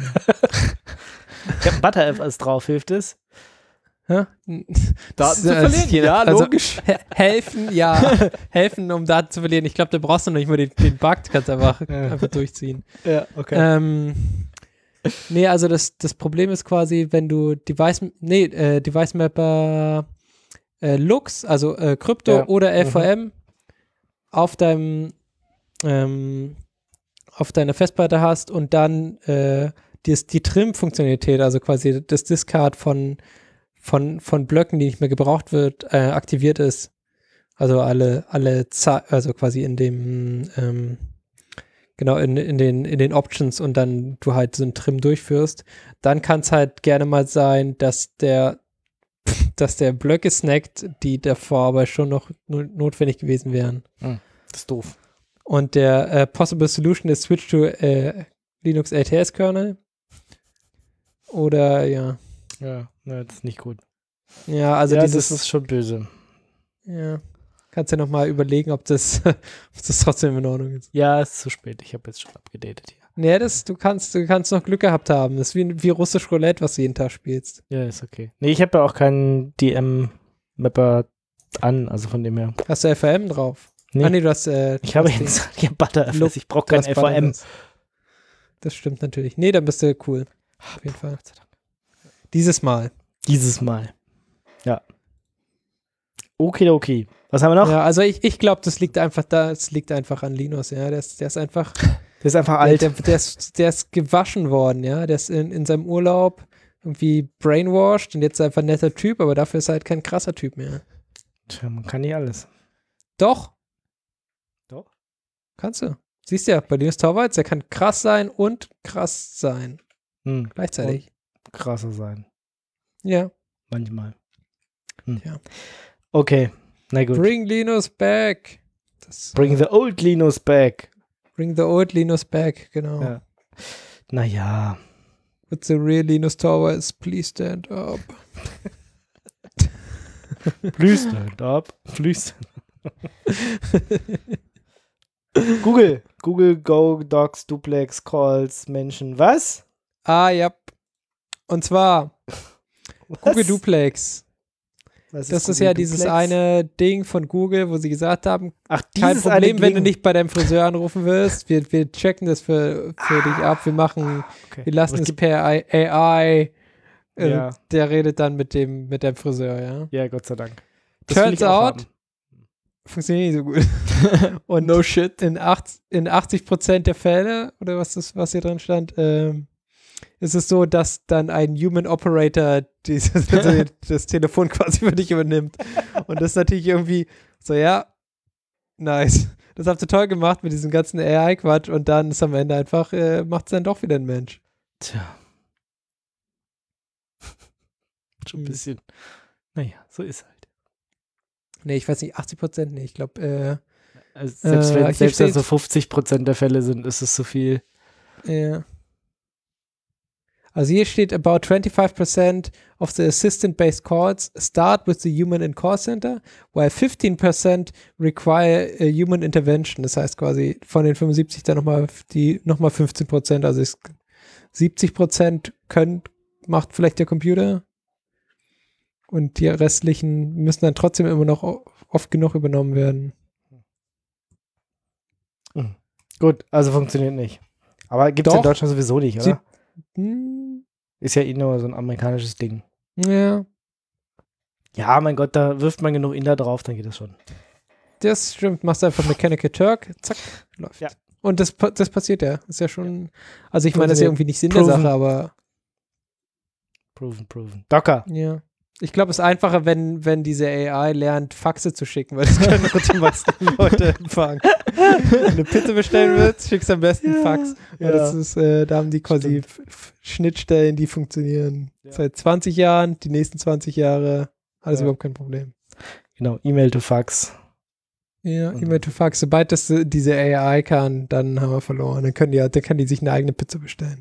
Ich habe ButterF als drauf. Hilft es? Ja? Daten zu Das- verlieren, ja, also, logisch. he- helfen, ja, helfen, um Daten zu verlieren. Ich glaube, da brauchst du noch nicht mal den, den Bug, kannst einfach, Ja. einfach durchziehen. Ja, okay. Ähm, nee, also das, das Problem ist quasi, wenn du Device, nee, äh, Device Mapper äh, Lux, also äh, Krypto Ja. oder L V M auf deinem ähm, auf deiner Festplatte hast und dann äh, die, die Trim-Funktionalität, also quasi das Discard von von, von Blöcken, die nicht mehr gebraucht wird, äh, aktiviert ist. Also alle, alle, Za- also quasi in dem, ähm, genau, in, in den, in den Options und dann du halt so einen Trim durchführst, dann kann es halt gerne mal sein, dass der, dass der Blöcke snackt, die davor aber schon noch no- notwendig gewesen wären. Das ist doof. Und der äh, Possible Solution ist Switch to äh, Linux L T S-Kernel. Oder, ja. Ja, ja, das ist nicht gut. Ja, also ja, dieses, das ist schon böse. ja, kannst ja nochmal überlegen, ob das, ob das trotzdem in Ordnung ist. Ja, ist zu spät. Ich habe jetzt schon abgedatet hier. Nee, das, du kannst, du kannst noch Glück gehabt haben. Das ist wie, wie russisch Roulette, was du jeden Tag spielst. Ja, ist okay. Nee, ich habe ja auch keinen D M-Mapper an, also von dem her. Hast du L V M drauf? Nee. Ah, nee, du hast, äh, Ich habe das Ding. jetzt hier ButterF, Look, ich brauche Du kein hast L V M. Butterflies. Das stimmt natürlich. Nee, dann bist du cool. Auf jeden Fall. Dieses Mal. Dieses Mal. Ja. Okay, okay. Was haben wir noch? Ja, also ich, ich glaube, das liegt einfach da, es liegt einfach an Linus, ja. Der ist, der ist einfach, Der ist einfach der, alt. der, der, ist, der ist gewaschen worden, ja. Der ist in, in seinem Urlaub irgendwie brainwashed und jetzt einfach ein netter Typ, aber dafür ist er halt kein krasser Typ mehr. Tja, man kann nicht alles. Doch. Doch? Kannst du. Siehst du ja, bei Linus Torvalds, der kann krass sein und krass sein. Hm, Gleichzeitig. krasser sein. Ja. Manchmal. Hm. Ja. Okay, na gut. Bring Linus back. Das, Bring äh, the old Linus back. Bring the old Linus back, genau. Ja. Naja. With the real Linus Torvalds, please stand up. Please stand up. Please. Google. Google Go Docs Duplex Calls Menschen. Was? Ah, ja. Und zwar Was? Google Duplex. Was Das ist Google ja dieses Duplex? eine Ding von Google, wo sie gesagt haben, Ach, kein dieses Problem, eine wenn du Ding. nicht bei deinem Friseur anrufen willst. Wir, wir checken das für, für dich ab. Wir machen, Okay. wir lassen Aber es gibt- per A I. Äh, Ja. Der redet dann mit dem, mit deinem Friseur, ja. Ja, Gott sei Dank. Turns will ich auch out, haben. funktioniert nicht so gut. Und No shit. in, acht, in achtzig Prozent der Fälle, oder was, das, was hier drin stand, ähm, ist es so, dass dann ein Human Operator dieses, also das Telefon quasi für dich übernimmt. Und das ist natürlich irgendwie so, ja, nice. Das habt ihr toll gemacht mit diesem ganzen A I-Quatsch und dann ist am Ende einfach, äh, macht es dann doch wieder ein Mensch. Tja. Schon ein Hm. bisschen. Naja, so ist halt. Nee, ich weiß nicht, achtzig Prozent, nee, ich glaube, äh, Also selbst Äh, wenn hier selbst wenn steht- so fünfzig Prozent der Fälle sind, ist es zu viel. Ja. Also hier steht about twenty-five percent of the assistant-based calls start with the human in call center, while fifteen percent require a human intervention. Das heißt quasi von den fünfundsiebzig dann nochmal die nochmal fünfzehn Prozent, also ist siebzig Prozent können, macht vielleicht der Computer und die restlichen müssen dann trotzdem immer noch o- oft genug übernommen werden. Gut, also funktioniert nicht. Aber gibt es in Doch. Deutschland sowieso nicht, Sie- oder? Hm, Ist ja eh nur so ein amerikanisches Ding. ja. Ja, mein Gott, da wirft man genug Inder drauf, dann geht das schon. Das stimmt, machst einfach Mechanical Turk, zack, läuft. Ja. Und das, pa- das passiert ja. Ist ja schon, also ich meine, das ist ja irgendwie nicht Sinn der Proven. Sache, aber Proven, proven. Docker. Ja. Ich glaube, es ist einfacher, wenn, wenn diese A I lernt, Faxe zu schicken, weil das können nur die meisten Leute empfangen. Wenn du eine Pizza bestellen willst, schickst du am besten Ja, Fax. ja. Ja, das ist, äh, da haben die quasi F- F- Schnittstellen, die funktionieren Ja. seit zwanzig Jahren, die nächsten zwanzig Jahre, alles Ja. überhaupt kein Problem. Genau, E-Mail to Fax. Ja, Mhm. E-Mail to Fax. Sobald das äh, diese A I kann, dann haben wir verloren. Dann können die, dann kann die sich eine eigene Pizza bestellen.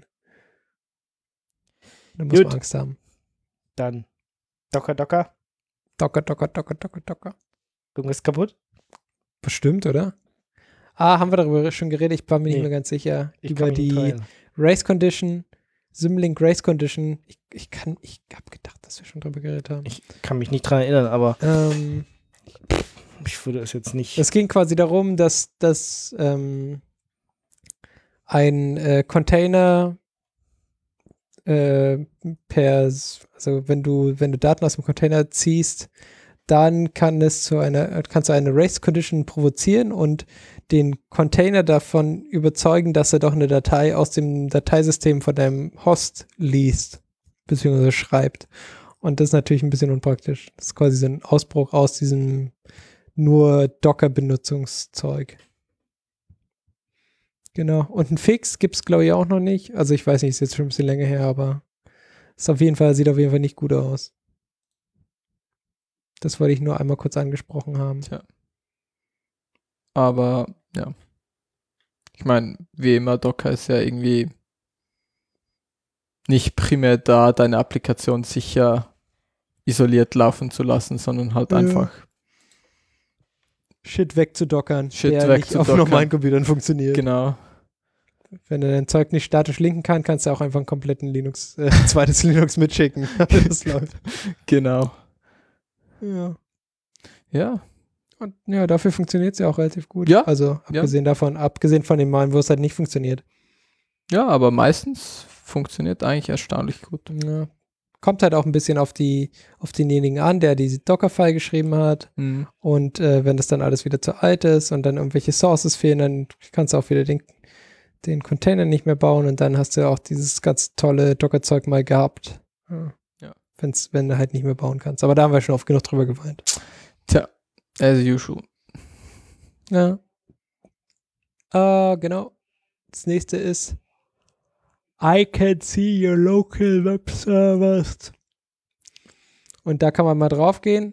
Da muss Gut. man Angst haben. Dann Docker, Docker. Docker, Docker, Docker, Docker, Docker. Irgendwas kaputt? Bestimmt, oder? Ah, haben wir darüber schon geredet? Ich war mir Nee. nicht mehr ganz sicher. Ich Über kann mich nicht dran die erinnern. Race Condition, Symlink Race Condition. Ich, ich kann, ich habe gedacht, dass wir schon drüber geredet haben. Ich kann mich nicht dran erinnern, aber Ähm, ich würde es jetzt nicht. es ging quasi darum, dass, dass ähm, ein äh, Container äh, per, also wenn du, wenn du Daten aus dem Container ziehst, dann kann es zu einer, kannst du eine Race Condition provozieren und den Container davon überzeugen, dass er doch eine Datei aus dem Dateisystem von deinem Host liest, beziehungsweise schreibt. Und das ist natürlich ein bisschen unpraktisch. Das ist quasi so ein Ausbruch aus diesem nur Docker-Benutzungszeug. Genau. Und ein Fix gibt es, glaube ich, auch noch nicht. Also ich weiß nicht, ist jetzt schon ein bisschen länger her, aber ist auf jeden Fall, sieht auf jeden Fall nicht gut aus. Das wollte ich nur einmal kurz angesprochen haben. Tja. Aber, ja. Ich meine, wie immer, Docker ist ja irgendwie nicht primär da, deine Applikation sicher isoliert laufen zu lassen, sondern halt Ja. einfach Shit wegzudockern, Shit der nicht auf wegzudockern. normalen Computern funktioniert. genau. Wenn du dein Zeug nicht statisch linken kann, kannst du auch einfach einen kompletten Linux, äh, zweites Linux mitschicken. Das läuft. Genau. Ja. Ja. Und ja, dafür funktioniert es ja auch relativ gut. Ja. Also Ja. abgesehen davon, abgesehen von den Malen, wo es halt nicht funktioniert. Ja, aber meistens funktioniert eigentlich erstaunlich gut. Ja. Kommt halt auch ein bisschen auf die, auf denjenigen an, der diese Docker-File geschrieben hat. Mhm. Und äh, wenn das dann alles wieder zu alt ist und dann irgendwelche Sources fehlen, dann kannst du auch wieder den, den Container nicht mehr bauen und dann hast du auch dieses ganz tolle Docker-Zeug mal gehabt. Ja. Ja. Wenn's, wenn du halt nicht mehr bauen kannst. Aber da haben wir schon oft genug drüber geweint. Tja, as usual. Ja. Äh, genau. Das nächste ist I can see your local web servers. Und da kann man mal drauf gehen.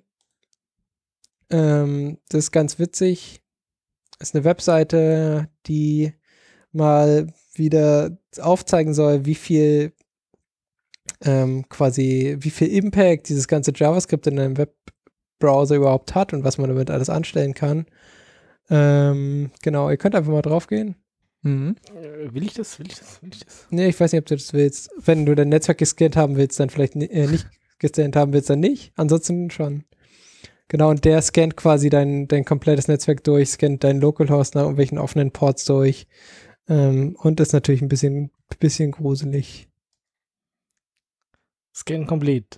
Ähm, das ist ganz witzig. Das ist eine Webseite, die mal wieder aufzeigen soll, wie viel ähm, quasi, wie viel Impact dieses ganze JavaScript in einem Webbrowser überhaupt hat und was man damit alles anstellen kann. Ähm, genau, ihr könnt einfach mal drauf gehen. Mhm. Äh, will ich das? Will ich das? Will ich das? Nee, ich weiß nicht, ob du das willst. Wenn du dein Netzwerk gescannt haben willst, dann vielleicht ni- äh, nicht gescannt haben willst, dann nicht. Ansonsten schon. Genau, und der scannt quasi dein, dein komplettes Netzwerk durch, scannt deinen Localhost nach irgendwelchen offenen Ports durch. Ähm, und ist natürlich ein bisschen, bisschen gruselig. Scan complete.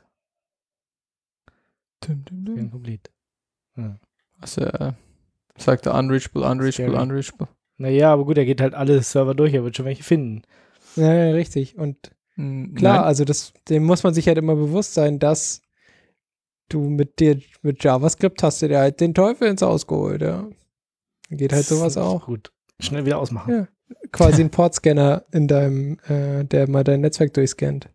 Dum, dum, Scan dum. complete. Ja. Also, äh, sagt er unreachable, unreachable, Scary. unreachable. Naja, aber gut, er geht halt alle Server durch, er wird schon welche finden. Ja, ja, richtig. Und Mhm, klar, nein. also das, dem muss man sich halt immer bewusst sein, dass du mit dir, mit JavaScript hast du dir halt den Teufel ins Haus geholt, ja. Geht halt sowas Das ist auch. Gut. Schnell wieder ausmachen. Ja. Quasi ein Portscanner in deinem, äh, der mal dein Netzwerk durchscannt.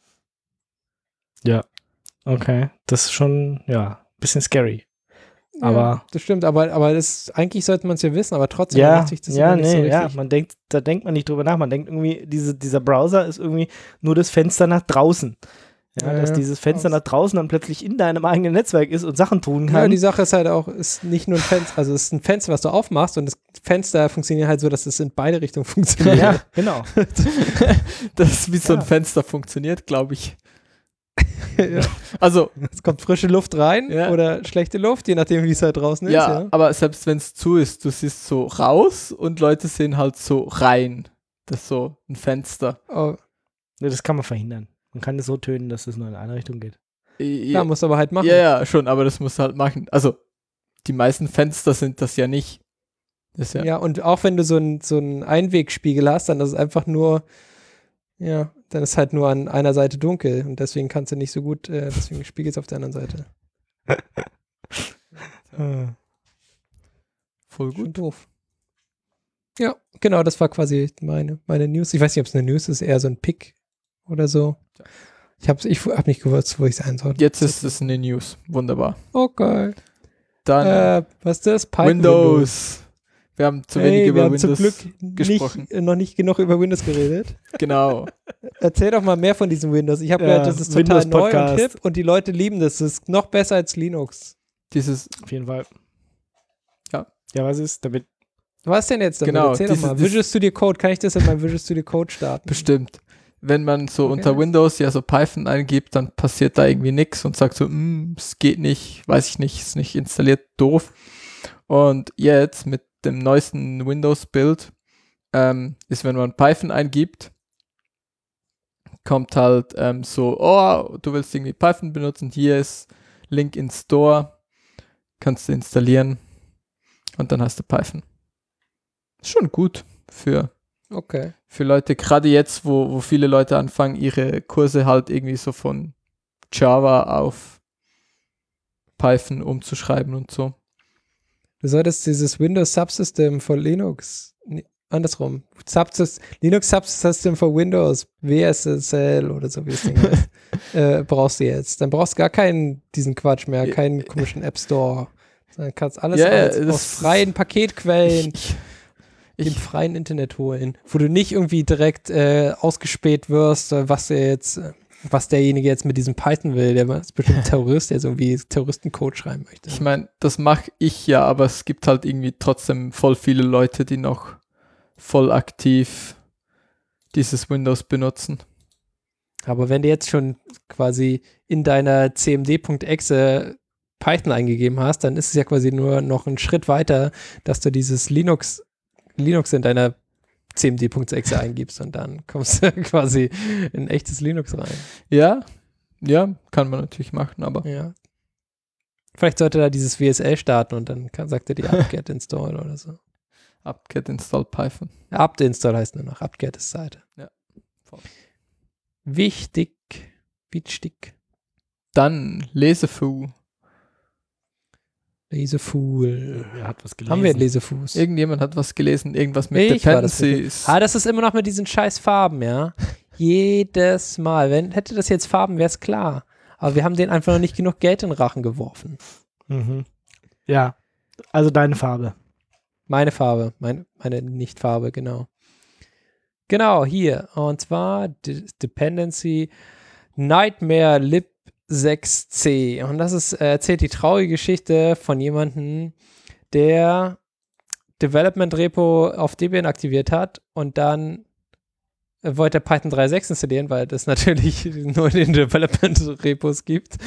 Okay. Das ist schon, ja, ein bisschen scary. Aber- Ja, das stimmt, aber, aber das, eigentlich sollte man es ja wissen, aber trotzdem Ja, macht sich das ja, immer nicht nee, so ja, richtig. man denkt, da denkt man nicht drüber nach. Man denkt irgendwie, diese, dieser Browser ist irgendwie nur das Fenster nach draußen. Ja, Ja, dass ja. dieses Fenster nach draußen dann plötzlich in deinem eigenen Netzwerk ist und Sachen tun Ja, kann. die Sache ist halt auch, ist nicht nur ein Fenster, also es ist ein Fenster, was du aufmachst und das Fenster funktioniert halt so, dass es in beide Richtungen funktioniert. ja, genau. Das ist wie so ein Ja. Fenster funktioniert, glaube ich. Ja. Also, Es kommt frische Luft rein Ja. oder schlechte Luft, je nachdem, wie es halt draußen ja, ist. Ja. aber selbst wenn es zu ist, du siehst so raus und Leute sehen halt so rein. Das ist so ein Fenster. Oh, Ja, das kann man verhindern. Man kann es so tönen, dass es nur in eine Richtung geht. Ja, ja, musst du aber halt machen. ja, ja, schon, aber das musst du halt machen. Also, die meisten Fenster sind das ja nicht. Das ist ja, Ja, und auch wenn du so einen so einen Einwegspiegel hast, dann ist es einfach nur, ja, Dann ist halt nur an einer Seite dunkel und deswegen kannst du nicht so gut, äh, deswegen spiegelt es auf der anderen Seite. Voll Schon gut. doof. Ja, genau, das war quasi meine, meine News. Ich weiß nicht, ob es eine News ist, eher so ein Pick oder so. Ich habe ich hab nicht gewusst, wo ich sein soll. Jetzt ist es eine News. Wunderbar. Okay. Dann Äh, was ist das? Python Windows. Wir haben zu wenig hey, über wir haben Windows zum Glück gesprochen. Nicht, äh, noch nicht genug über Windows geredet. Genau. Erzähl doch mal mehr von diesem Windows. Ich habe Ja, gehört, das ist total neu und Windows-Podcast. hip und die Leute lieben das. Das ist noch besser als Linux. Dieses, Auf jeden Fall. Ja. Ja, was ist damit? Was denn jetzt damit? Genau, Erzähl diese- doch mal. das- Visual Studio Code, kann ich das in meinem Visual Studio Code starten? bestimmt. Wenn man so Okay. unter Windows ja so Python eingibt, dann passiert da irgendwie nichts und sagt so, "Mm, es geht nicht, weiß ich nicht, ist nicht installiert, doof." Und jetzt mit dem neuesten Windows-Build ähm, ist, wenn man Python eingibt, kommt halt ähm, so, oh, du willst irgendwie Python benutzen, hier ist Link in Store, kannst du installieren und dann hast du Python. Ist schon gut für Okay. für Leute, gerade jetzt, wo, wo viele Leute anfangen, ihre Kurse halt irgendwie so von Java auf Python umzuschreiben und so. Du solltest dieses Windows Subsystem für Linux, nee, andersrum, Subsys Linux Subsystem für Windows, W S S L oder so wie es Ding heißt, äh, brauchst du jetzt. Dann brauchst du gar keinen, diesen Quatsch mehr, keinen komischen App Store. Dann kannst alles Ja, als, das- aus freien Paketquellen Ich, im ich, freien Internet holen, wo du nicht irgendwie direkt äh, ausgespäht wirst, äh, was der jetzt, äh, was derjenige jetzt mit diesem Python will. Der ist bestimmt ein Terrorist, der so irgendwie Terroristencode schreiben möchte. ich meine, das mache ich ja, aber es gibt halt irgendwie trotzdem voll viele Leute, die noch voll aktiv dieses Windows benutzen. Aber wenn du jetzt schon quasi in deiner cmd.exe Python eingegeben hast, dann ist es ja quasi nur noch ein Schritt weiter, dass du dieses Linux, Linux in deiner cmd.exe eingibst und dann kommst du quasi in echtes Linux rein. Ja, ja, kann man natürlich machen, aber Ja. Vielleicht sollte da dieses W S L starten und dann kann, sagt er dir apt-get install oder so. apt-get install Python. apt-install heißt nur noch, apt-get ist Seite. Ja, voll. Wichtig, wichtig. Dann Lesefu. Lesefool. Wer hat was gelesen? Haben wir einen Lesefuß? Irgendjemand hat was gelesen, irgendwas mit Ich war das Dependencies. Ah, das ist immer noch mit diesen scheiß Farben, ja. Jedes Mal. Wenn hätte das jetzt Farben, wäre es klar. Aber wir haben denen einfach noch nicht genug Geld in den Rachen geworfen. Mhm. Ja, also deine Farbe. Meine Farbe, mein, meine Nicht-Farbe, genau. Genau, hier. Und zwar De Dependency Nightmare Lib sechs c. Und das ist, äh, erzählt die traurige Geschichte von jemandem, der Development Repo auf Debian aktiviert hat und dann äh, wollte er Python drei Punkt sechs installieren, weil das natürlich nur in den Development Repos gibt.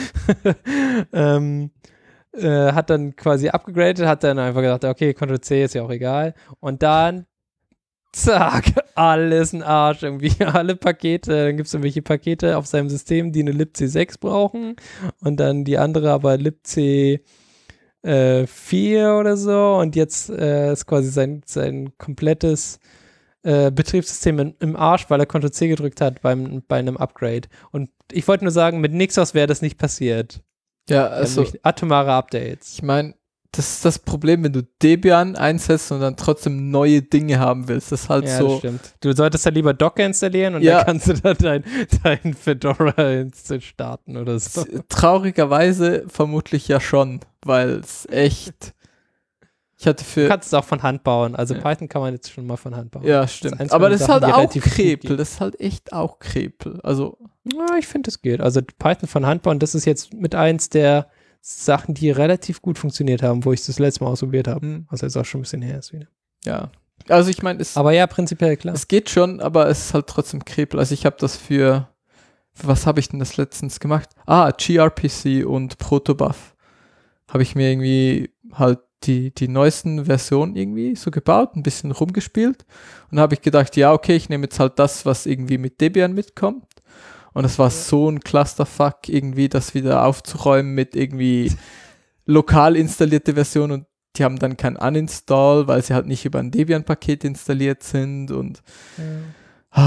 ähm, äh, hat dann quasi abgegradet, hat dann einfach gesagt, okay, Ctrl C ist ja auch egal. Und dann zack, alles ein Arsch, irgendwie alle Pakete, dann gibt es irgendwelche Pakete auf seinem System, die eine libc sechs brauchen und dann die andere aber libc äh, vier oder so und jetzt äh, ist quasi sein, sein komplettes äh, Betriebssystem in, im Arsch, weil er Ctrl C gedrückt hat beim, bei einem Upgrade. Und ich wollte nur sagen, mit Nixos wäre das nicht passiert. Ja, also Nämlich atomare Updates. ich meine, das ist das Problem, wenn du Debian einsetzt und dann trotzdem neue Dinge haben willst. Das ist halt Ja, so. das stimmt. Du solltest da lieber Docker installieren und Ja. dann kannst du da dein, dein Fedora starten oder so. Traurigerweise vermutlich ja schon, weil es echt. Ich hatte Du für. kannst es auch von Hand bauen. Also Ja. Python kann man jetzt schon mal von Hand bauen. Ja, Das ist stimmt. eins Aber von den das ist Sachen, halt die auch relativ gut Krepel. gehen. Das ist halt echt auch Krepel. Also, Ja, ich finde, das geht. Also Python von Hand bauen, das ist jetzt mit eins der Sachen, die relativ gut funktioniert haben, wo ich das letzte Mal ausprobiert habe. hm, Was jetzt auch schon ein bisschen her ist wieder. ja. Also ich meine, es, Aber ja, prinzipiell klar. es geht schon, aber es ist halt trotzdem Krepel. Also ich habe das für. Für was habe ich denn das letztens gemacht? Ah, gRPC und Protobuf. Habe ich mir irgendwie halt die, die neuesten Versionen irgendwie so gebaut, ein bisschen rumgespielt. Und dann habe ich gedacht, ja, okay, ich nehme jetzt halt das, was irgendwie mit Debian mitkommt. Und es war so ein Clusterfuck, irgendwie das wieder aufzuräumen mit irgendwie lokal installierte Versionen und die haben dann kein Uninstall, weil sie halt nicht über ein Debian-Paket installiert sind und Ja. ah,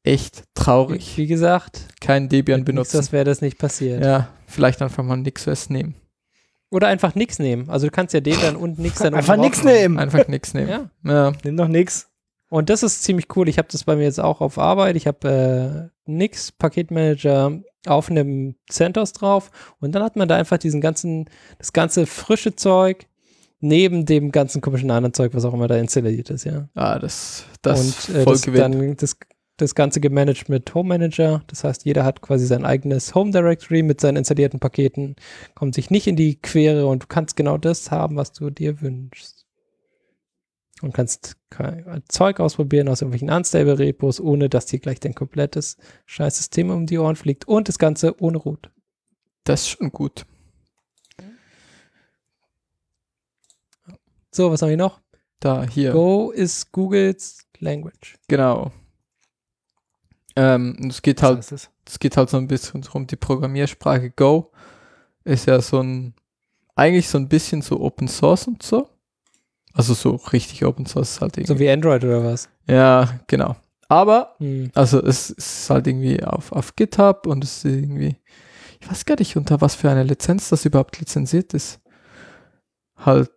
echt traurig. Wie gesagt, Kein Debian mit benutzen. das wäre das nicht passiert. Ja, vielleicht einfach mal NixOS nehmen. Oder einfach nix nehmen. Also du kannst ja Debian und nix dann Einfach oben nix drauf machen. nehmen. Einfach nichts nehmen. Ja. Ja. Nimm doch nix. Und das ist ziemlich cool. Ich habe das bei mir jetzt auch auf Arbeit. Ich habe äh, Nix Paketmanager auf einem CentOS drauf und dann hat man da einfach diesen ganzen, das ganze frische Zeug neben dem ganzen komischen anderen Zeug, was auch immer da installiert ist, ja. Ah, das, das und äh, voll das, gewinnt. dann das, das Ganze gemanagt mit Home Manager. Das heißt, jeder hat quasi sein eigenes Home Directory mit seinen installierten Paketen, kommt sich nicht in die Quere und du kannst genau das haben, was du dir wünschst. Und kannst kein Zeug ausprobieren aus irgendwelchen Unstable-Repos, ohne dass dir gleich dein komplettes Scheißsystem um die Ohren fliegt. Und das Ganze ohne Root. Das ist schon gut. So, was haben wir noch? Da, hier. Go ist Googles Language. Genau. Ähm, und es geht halt Was heißt das? es geht halt so ein bisschen darum, die Programmiersprache Go ist ja so ein, eigentlich so ein bisschen so Open Source und so. Also so richtig Open Source ist halt irgendwie. So wie Android oder was? Ja, genau. Aber, Hm. also es ist halt irgendwie auf, auf GitHub und es ist irgendwie, ich weiß gar nicht, unter was für eine Lizenz das überhaupt lizenziert ist. Halt,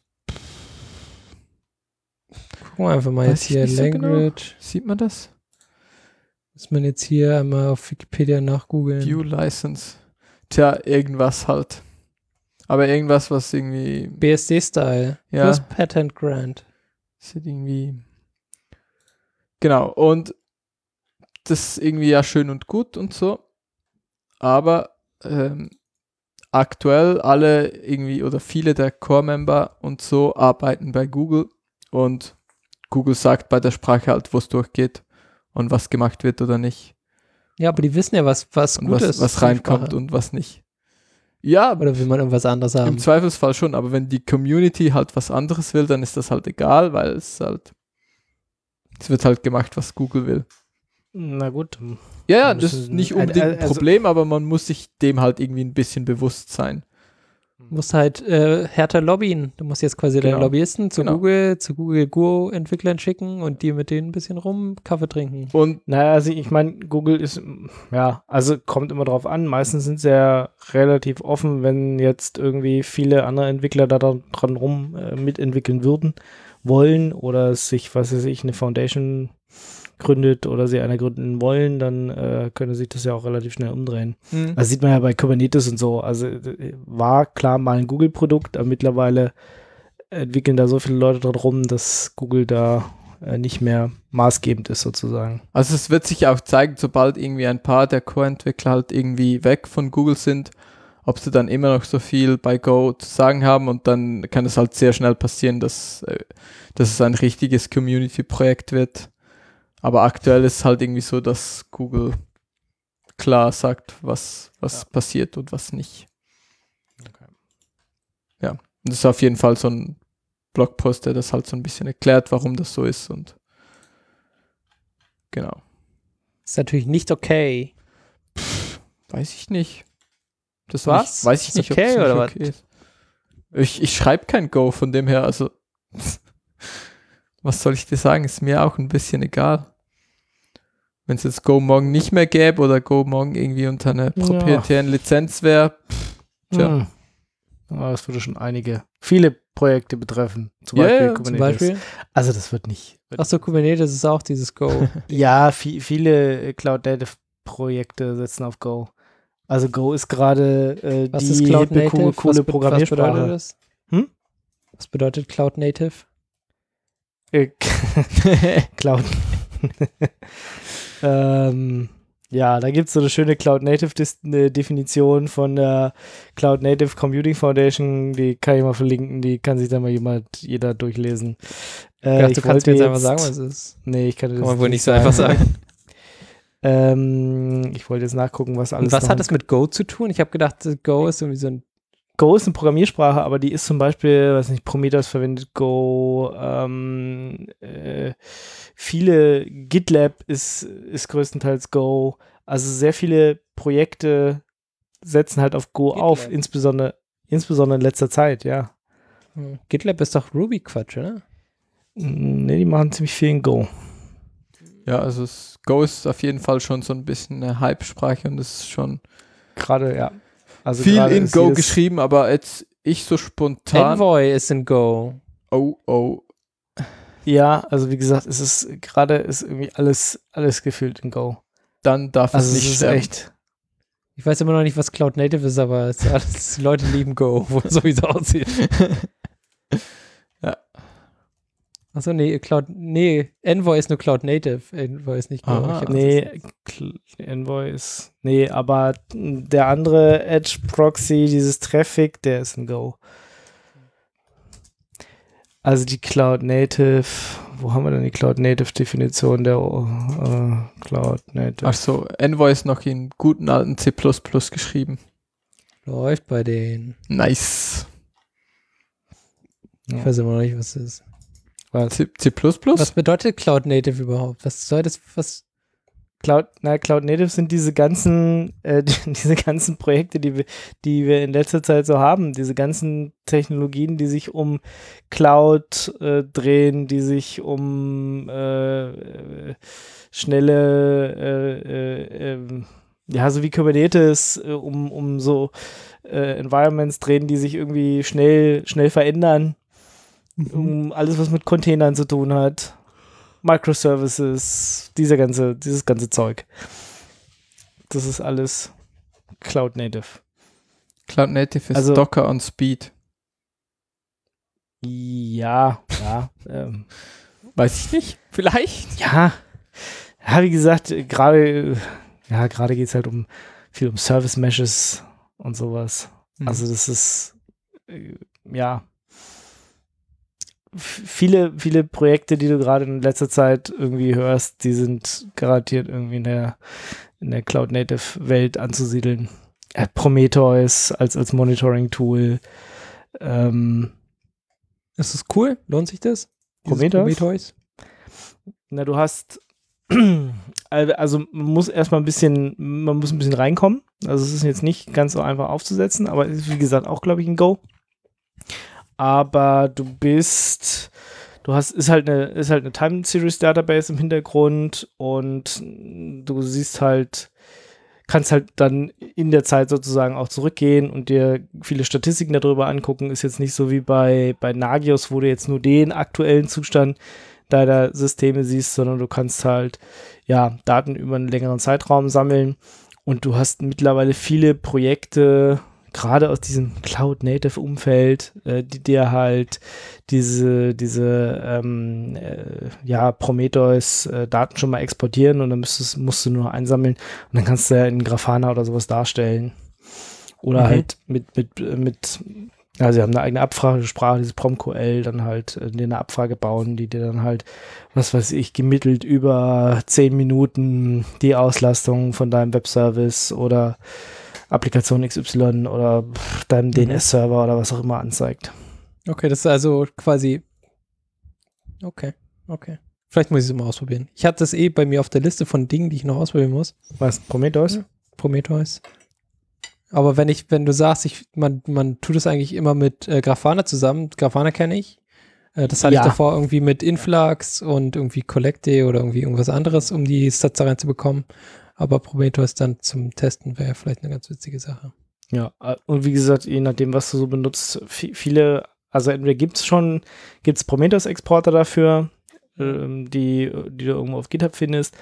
Gucken wir einfach mal Weiß jetzt ich hier nicht so genau. Language. sieht man das? Muss man jetzt hier einmal auf Wikipedia nachgoogeln. View License. Tja, irgendwas halt. Aber irgendwas, was irgendwie, B S D-Style. Ja. Plus Patent Grant. sieht irgendwie, genau, und das ist irgendwie ja schön und gut und so, aber ähm, aktuell alle irgendwie oder viele der Core-Member und so arbeiten bei Google und Google sagt bei der Sprache halt, wo es durchgeht und was gemacht wird oder nicht Ja, aber die wissen ja, was, was und gut was, ist. was für die reinkommt Sprache. und was nicht. Ja, aber Oder will man irgendwas anderes haben? im Zweifelsfall schon, aber wenn die Community halt was anderes will, dann ist das halt egal, weil es halt, es wird halt gemacht, was Google will. Na gut. Ja, ja, Wir das ist müssen- nicht unbedingt ein also- Problem, aber man muss sich dem halt irgendwie ein bisschen bewusst sein. Du musst halt äh, härter lobbyen. Du musst jetzt quasi deine Genau. Lobbyisten zu Genau. Google, zu Google Go-Entwicklern schicken und die mit denen ein bisschen rum Kaffee trinken. Und Naja, also ich meine, Google ist, ja, also kommt immer drauf an. Meistens sind sie ja relativ offen, wenn jetzt irgendwie viele andere Entwickler da dran dran rum äh, mitentwickeln würden, wollen oder sich, was weiß ich, eine Foundation gründet oder sie eine gründen wollen, dann äh, könnte sich das ja auch relativ schnell umdrehen. hm, Also sieht man ja bei Kubernetes und so. Also äh, war klar mal ein Google-Produkt, aber mittlerweile entwickeln da so viele Leute dran rum, dass Google da äh, nicht mehr maßgebend ist sozusagen. also es wird sich auch zeigen, sobald irgendwie ein paar der Core-Entwickler halt irgendwie weg von Google sind, ob sie dann immer noch so viel bei Go zu sagen haben und dann kann es halt sehr schnell passieren, dass, äh, dass es ein richtiges Community-Projekt wird. Aber aktuell ist es halt irgendwie so, dass Google klar sagt, was, was Ja. passiert und was nicht. Ja, und das ist auf jeden Fall so ein Blogpost, der das halt so ein bisschen erklärt, warum das so ist und genau. Ist natürlich nicht okay. Weiß ich nicht. Das Was? Nicht, weiß ich Ist nicht, okay ob oder das was? okay ist. Ich, ich schreibe kein Go, von dem her, also was soll ich dir sagen, ist mir auch ein bisschen egal. Wenn es jetzt Go morgen nicht mehr gäbe oder Go morgen irgendwie unter einer Ja. proprietären Lizenz wäre, Tja. Hm. Aber das würde schon einige, viele Projekte betreffen. Zum Ja, Beispiel ja, Zum Kubernetes. Beispiel. Also das wird nicht. Wird Achso, Kubernetes ist auch dieses Go. Ja, vi- viele Cloud-Native-Projekte setzen auf Go. Also Go ist gerade äh, Was die ist Cloud hippe, Native? coole, was, coole be- was bedeutet Programmiersprache. das? Hm? Was bedeutet Cloud Native? Äh, Cloud. ähm, ja, da gibt es so eine schöne Cloud-Native-Definition von der Cloud-Native Computing Foundation. Die kann ich mal verlinken. Die kann sich dann mal jemand, jeder durchlesen. Äh, Ich dachte, ich du kannst wollte mir jetzt einfach sagen, was es ist. Nee, ich kann dir Kann das man wohl nicht so sagen. einfach sagen. Ähm, ich wollte jetzt nachgucken, was alles Und was noch hat es mit Go zu tun? Ich habe gedacht, Go ist irgendwie so ein. Go ist eine Programmiersprache, aber die ist zum Beispiel, weiß nicht, Prometheus verwendet Go, ähm, äh, viele, GitLab ist, ist größtenteils Go, also sehr viele Projekte setzen halt auf Go GitLab. auf, insbesondere, insbesondere in letzter Zeit, ja. Hm, GitLab ist doch Ruby-Quatsch, oder? Ne, die machen ziemlich viel in Go. Ja, also es, Go ist auf jeden Fall schon so ein bisschen eine Hype-Sprache und es ist schon Gerade, ja. Also viel gerade in ist Go jedes- geschrieben, aber jetzt ich so spontan. Envoy ist in Go. Oh, oh. Ja, also wie gesagt, es ist gerade ist irgendwie alles, alles gefühlt in Go. Dann darf Also es es nicht ist sterben. echt. Ich weiß immer noch nicht, was Cloud Native ist, aber es ist alles, die Leute lieben Go, wo- so wie es aussieht. Ja. Achso, nee, Cloud, nee, Envoy ist nur Cloud Native. Envoy ist nicht Go. Aha. Ich hab Nee, Cl- Envoy ist. Nee, aber der andere Edge Proxy, dieses Traffic, der ist in Go. Also die Cloud Native, wo haben wir denn die Cloud Native Definition der äh, Cloud Native? Ach so, Envoy ist noch in guten alten C plus plus geschrieben. Läuft bei denen. Nice. Ich weiß immer noch nicht, was das ist. Was? C++? C plus plus? Was bedeutet Cloud Native überhaupt? Was soll das, was? Cloud, na, Cloud Native sind diese ganzen, äh, die, diese ganzen Projekte, die wir, die wir in letzter Zeit so haben, diese ganzen Technologien, die sich um Cloud äh, drehen, die sich um äh, äh, schnelle, äh, äh, ähm, ja, so wie Kubernetes, äh, um, um so äh, Environments drehen, die sich irgendwie schnell, schnell verändern, um alles, was mit Containern zu tun hat. Microservices, dieser ganze, dieses ganze Zeug. Das ist alles Cloud Native. Cloud Native ist Also- Docker on Speed. Ja, ja. ähm, Weiß ich nicht. Vielleicht? ja. Ja, wie gesagt, äh, gerade ja, gerade geht es halt um viel um Service Meshes und sowas. Mhm. Also das ist äh, ja f- viele, viele Projekte, die du gerade in letzter Zeit irgendwie hörst, die sind garantiert irgendwie in der, in der Cloud-Native-Welt anzusiedeln. Äh, Prometheus als, als Monitoring-Tool. Ähm, Ist das cool? Lohnt sich das? Dieses Prometheus? Prometheus? na, du hast also man muss erstmal ein bisschen, man muss ein bisschen reinkommen. Also es ist jetzt nicht ganz so einfach aufzusetzen, aber es ist wie gesagt auch, glaube ich, ein Go. Aber du bist, du hast, ist halt eine, ist halt eine Time Series Database im Hintergrund und du siehst halt, kannst halt dann in der Zeit sozusagen auch zurückgehen und dir viele Statistiken darüber angucken. Ist jetzt nicht so wie bei, bei Nagios, wo du jetzt nur den aktuellen Zustand deiner Systeme siehst, sondern du kannst halt, ja, Daten über einen längeren Zeitraum sammeln und du hast mittlerweile viele Projekte, gerade aus diesem Cloud-Native-Umfeld, äh, die dir halt diese, diese ähm, äh, ja, Prometheus-Daten schon mal exportieren und dann müsstest, musst du nur einsammeln und dann kannst du ja in Grafana oder sowas darstellen. Oder Mhm. halt mit, mit, mit, ja, sie haben eine eigene Abfragesprache, dieses PromQL, dann halt äh, dir eine Abfrage bauen, die dir dann halt, was weiß ich, gemittelt über zehn Minuten die Auslastung von deinem Webservice oder Applikation X Y oder pff, deinem Mhm. D N S-Server oder was auch immer anzeigt. Okay, das ist also quasi. Okay, okay. Vielleicht muss ich es mal ausprobieren. Ich hatte das eh bei mir auf der Liste von Dingen, die ich noch ausprobieren muss. Was, Prometheus? Ja. Prometheus. Aber wenn ich, wenn du sagst, ich, man, man tut es eigentlich immer mit äh, Grafana zusammen, Grafana kenne ich. Äh, das hatte Ja. ich davor irgendwie mit Influx und irgendwie Collecte oder irgendwie irgendwas anderes, um die Stats da reinzubekommen. Aber Prometheus dann zum Testen wäre vielleicht eine ganz witzige Sache. Ja, äh, und wie gesagt, je nachdem, was du so benutzt, vi- viele, also entweder gibt es schon, gibt es Prometheus-Exporter dafür, ähm, die, die du irgendwo auf GitHub findest,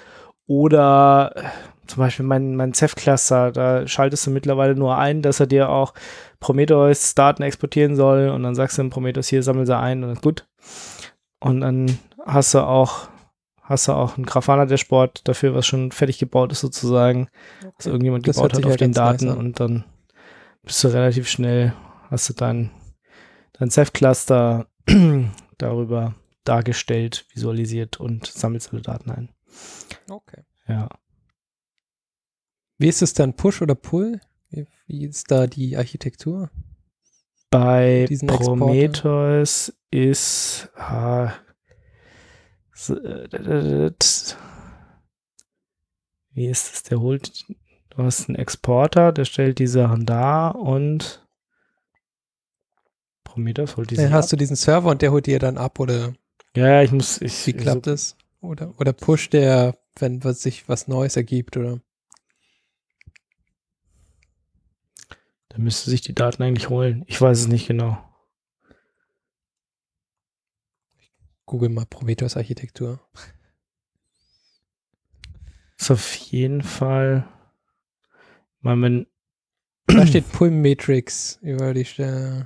oder äh, zum Beispiel mein, mein Ceph-Cluster, da schaltest du mittlerweile nur ein, dass er dir auch Prometheus-Daten exportieren soll und dann sagst du dem Prometheus, hier, sammel sie ein und dann ist gut. Und dann hast du auch, hast du auch ein Grafana-Dashboard dafür, was schon fertig gebaut ist sozusagen, was irgendjemand Das gebaut hört hat sich auf ja den ganz nice Daten an. und dann bist du relativ schnell, hast du dein, dein Ceph-Cluster darüber dargestellt, visualisiert und sammelst alle Daten ein. Okay. Ja. Wie ist es dann, Push oder Pull? Wie, wie ist da die Architektur? Bei Diesen Exporter. Prometheus ist ah, so, äh, wie ist es, der holt, du hast einen Exporter, der stellt die Sachen dar und Prometheus holt die Dann sich hast ab. du diesen Server und der holt dir dann ab oder Ja, ich muss, ich, wie klappt so, das? oder, oder pusht der, wenn was sich was Neues ergibt, oder? Da müsste sich die Daten eigentlich holen. Ich weiß es nicht genau. Google mal Prometheus-Architektur. Ist auf jeden Fall, weil man Da steht Pull-Matrix über die Stelle.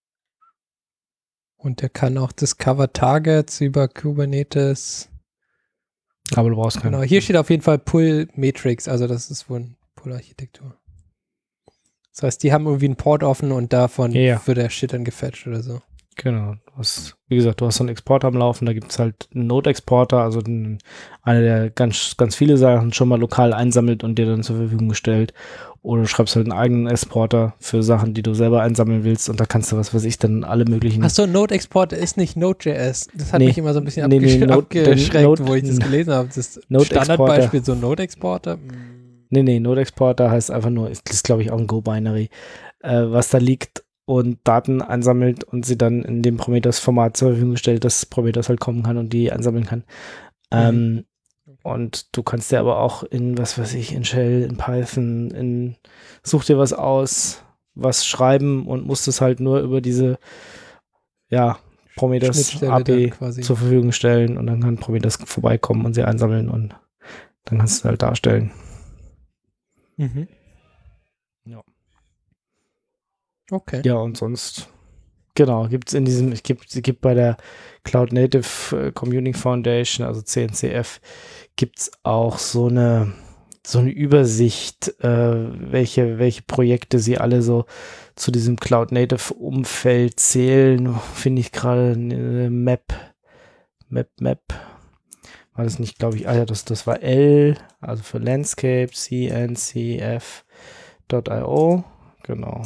Und der kann auch Discover Targets über Kubernetes. aber du brauchst keine. Genau, hier steht auf jeden Fall Pull-Matrix, also das ist wohl eine Pull-Architektur. Das heißt, die haben irgendwie einen Port offen und davon Ja. wird der Shit dann gefetcht oder so. Genau. Du hast, wie gesagt, du hast so einen Exporter am Laufen, da gibt es halt einen Node-Exporter, also den, einer, der ganz, ganz viele Sachen schon mal lokal einsammelt und dir dann zur Verfügung gestellt. Oder du schreibst halt einen eigenen Exporter für Sachen, die du selber einsammeln willst und da kannst du, was weiß ich, dann alle möglichen. Achso, Node-Exporter ist nicht Node.js. Das hat Nee. mich immer so ein bisschen Nee, nee, abgesch Node- abgeschreckt, Node- wo ich das gelesen habe. Das Node-Exporter. Standardbeispiel, so Node-Exporter. Mm. Nee, nee, Node-Exporter heißt einfach nur, ist, ist glaube ich auch ein Go-Binary, äh, was da liegt und Daten einsammelt und sie dann in dem Prometheus-Format zur Verfügung stellt, dass Prometheus halt kommen kann und die einsammeln kann. Ähm, und du kannst dir aber auch in, was weiß ich, in Shell, in Python, in such dir was aus, was schreiben und musst es halt nur über diese, ja, Prometheus Schnittstelle A P I dann quasi. zur Verfügung stellen und dann kann Prometheus vorbeikommen und sie einsammeln und dann kannst du es halt darstellen. Mhm. Ja. Okay. Ja, und sonst, genau, gibt es in diesem, es gibt, es gibt bei der Cloud Native äh, Computing Foundation, also C N C F, gibt es auch so eine, so eine Übersicht, äh, welche, welche Projekte sie alle so zu diesem Cloud Native Umfeld zählen. Finde ich gerade eine Map, Map, Map. War das nicht, glaube ich, ah ja, das, das war L, also für Landscape, C N C F Punkt I O, genau.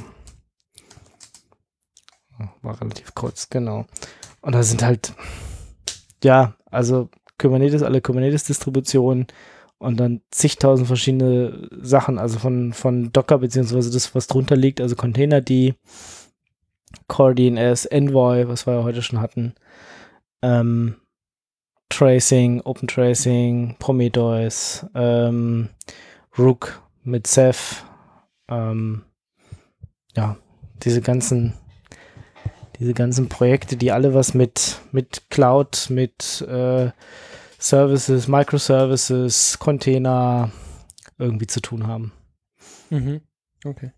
War relativ kurz, genau. Und da sind halt, ja, also Kubernetes, alle Kubernetes-Distributionen und dann zigtausend verschiedene Sachen, also von, von Docker beziehungsweise das, was drunter liegt, also Containerd, Core D N S, Envoy, was wir ja heute schon hatten, ähm, Tracing, Open Tracing, Prometheus, ähm, Rook mit Ceph, ähm, ja, diese ganzen diese ganzen Projekte, die alle was mit, mit Cloud, mit äh, Services, Microservices, Container irgendwie zu tun haben. Mhm. Okay.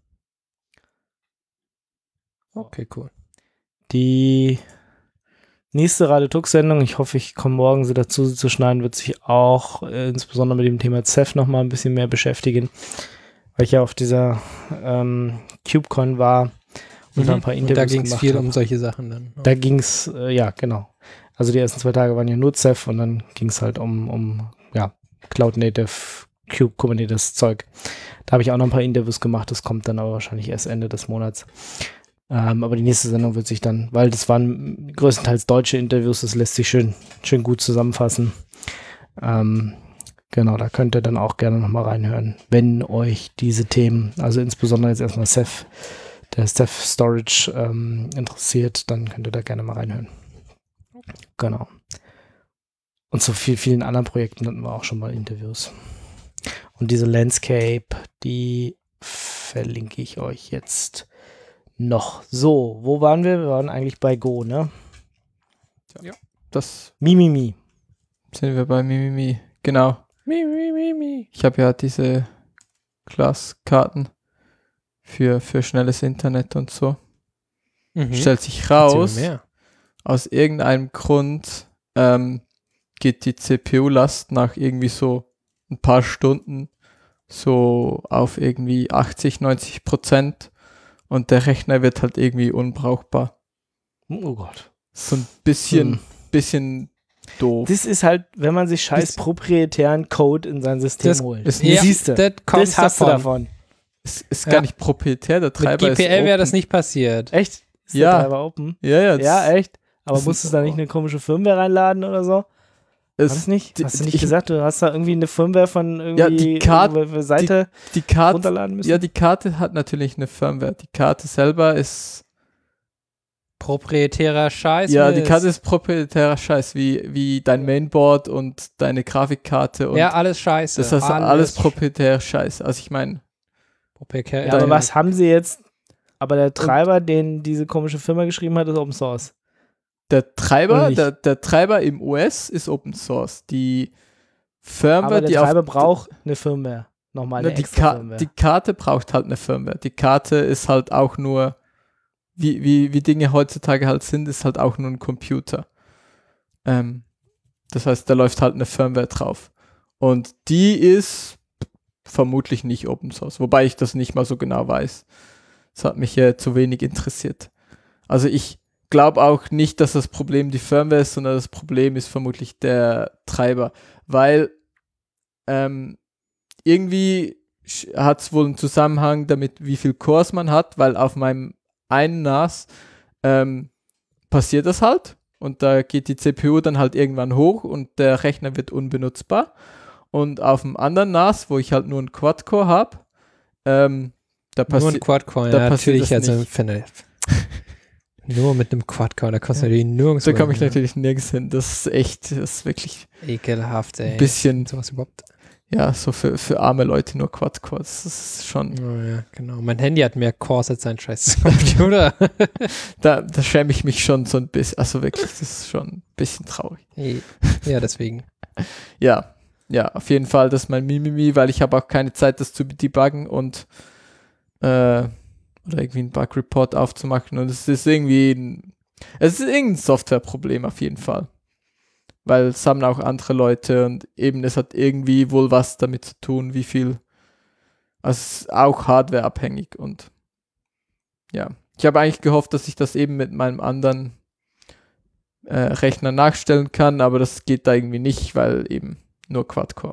Okay, cool. Die nächste Radio-Tux-Sendung, ich hoffe, ich komme morgen so dazu, sie zu schneiden, wird sich auch äh, insbesondere mit dem Thema Ceph nochmal ein bisschen mehr beschäftigen, weil ich ja auf dieser ähm, KubeCon war und da ein paar Interviews und da ging es gemacht viel hab. um solche Sachen dann. Da ging es, äh, ja, genau. Also die ersten zwei Tage waren ja nur Ceph und dann ging es halt um, um ja, Cloud Native, Cube, Kubernetes Zeug. Da habe ich auch noch ein paar Interviews gemacht, das kommt dann aber wahrscheinlich erst Ende des Monats. Ähm, aber die nächste Sendung wird sich dann, weil das waren größtenteils deutsche Interviews, das lässt sich schön, schön gut zusammenfassen. Ähm, genau, da könnt ihr dann auch gerne nochmal reinhören, wenn euch diese Themen, also insbesondere jetzt erstmal Ceph, der Ceph Storage ähm, interessiert, dann könnt ihr da gerne mal reinhören. Genau. Und zu viel, vielen anderen Projekten hatten wir auch schon mal Interviews. Und diese Landscape, die verlinke ich euch jetzt noch. So, wo waren wir? Wir waren eigentlich bei Go, ne? Ja. Das Mimimi. sind wir bei Mimimi. Genau. Mi, mi, mi, mi. Ich habe ja diese Glaskarten für, für schnelles Internet und so. Mhm. Stellt sich Erzähl raus, mehr. aus irgendeinem Grund ähm, geht die C P U-Last nach irgendwie so ein paar Stunden so auf irgendwie achtzig, neunzig Prozent und der Rechner wird halt irgendwie unbrauchbar. Oh Gott. So ein bisschen, Hm. bisschen doof. Das ist halt, wenn man sich scheiß Das- proprietären Code in sein System Das holt. ist Ja, Siehst du, das kommt das hast davon. du davon. Es ist Ja. gar nicht proprietär, der Mit Treiber G P L ist wäre das open. nicht passiert. Echt? Ist Ja. der Treiber open? Ja, ja. das- Ja, echt? Aber das musstest ist- du da nicht eine komische Firmware reinladen oder so? es- War das nicht? die- Hast du nicht ich- gesagt, du hast da irgendwie eine Firmware von irgendwie Ja, die Karte- irgendeiner Seite Die Karte, runterladen müssen? ja, die Karte hat natürlich eine Firmware. Die Karte selber ist proprietärer Scheiß. Ja, die Mist. Karte ist proprietärer Scheiß, wie, wie dein Mainboard und deine Grafikkarte. Und ja, alles scheiße. das ist alles, alles proprietärer Scheiß. Also ich meine, proprietär. Ja, aber was haben sie jetzt? Aber der Treiber, den diese komische Firma geschrieben hat, ist Open Source. der Treiber, Oder nicht? der, der Treiber im O S ist Open Source. Die Firmware, Aber der die Treiber auf braucht eine Firmware. Nochmal eine Na, die, extra Ka Firmware. die Karte braucht halt eine Firmware. Die Karte ist halt auch nur, wie, wie, wie Dinge heutzutage halt sind, ist halt auch nur ein Computer. Ähm, das heißt, da läuft halt eine Firmware drauf. Und die ist vermutlich nicht Open Source, wobei ich das nicht mal so genau weiß. Das hat mich ja zu wenig interessiert. Also ich glaube auch nicht, dass das Problem die Firmware ist, sondern das Problem ist vermutlich der Treiber, weil ähm, irgendwie hat es wohl einen Zusammenhang damit, wie viel Cores man hat, weil auf meinem einen N A S ähm, passiert das halt und da geht die C P U dann halt irgendwann hoch und der Rechner wird unbenutzbar. Und auf dem anderen N A S, wo ich halt nur einen Quad-Core habe, ähm, da Nur ein passiert Quad-Core, da ja, passiert natürlich. das Also nicht. finde nur mit einem Quad-Core, da kostet natürlich nirgends. Da komme ich natürlich nirgends hin. Das ist echt, das ist wirklich ekelhaft, ey. ein bisschen, Sowas überhaupt. ja, so für, für arme Leute nur Quad-Core. Das ist schon, Oh, ja, genau. Mein Handy hat mehr Cores als sein scheiß Computer. da, da schäme ich mich schon so ein bisschen. Also wirklich, das ist schon ein bisschen traurig. Ja, deswegen. Ja, ja, auf jeden Fall, das ist mein Mimimi, weil ich habe auch keine Zeit, das zu debuggen und äh, oder irgendwie einen Bug-Report aufzumachen. Und es ist irgendwie ein, es ist irgendein Softwareproblem auf jeden Fall. Weil es haben auch andere Leute und eben es hat irgendwie wohl was damit zu tun, wie viel, also es ist auch hardwareabhängig und ja. Ich habe eigentlich gehofft, dass ich das eben mit meinem anderen äh, Rechner nachstellen kann, aber das geht da irgendwie nicht, weil eben nur Quad-Core.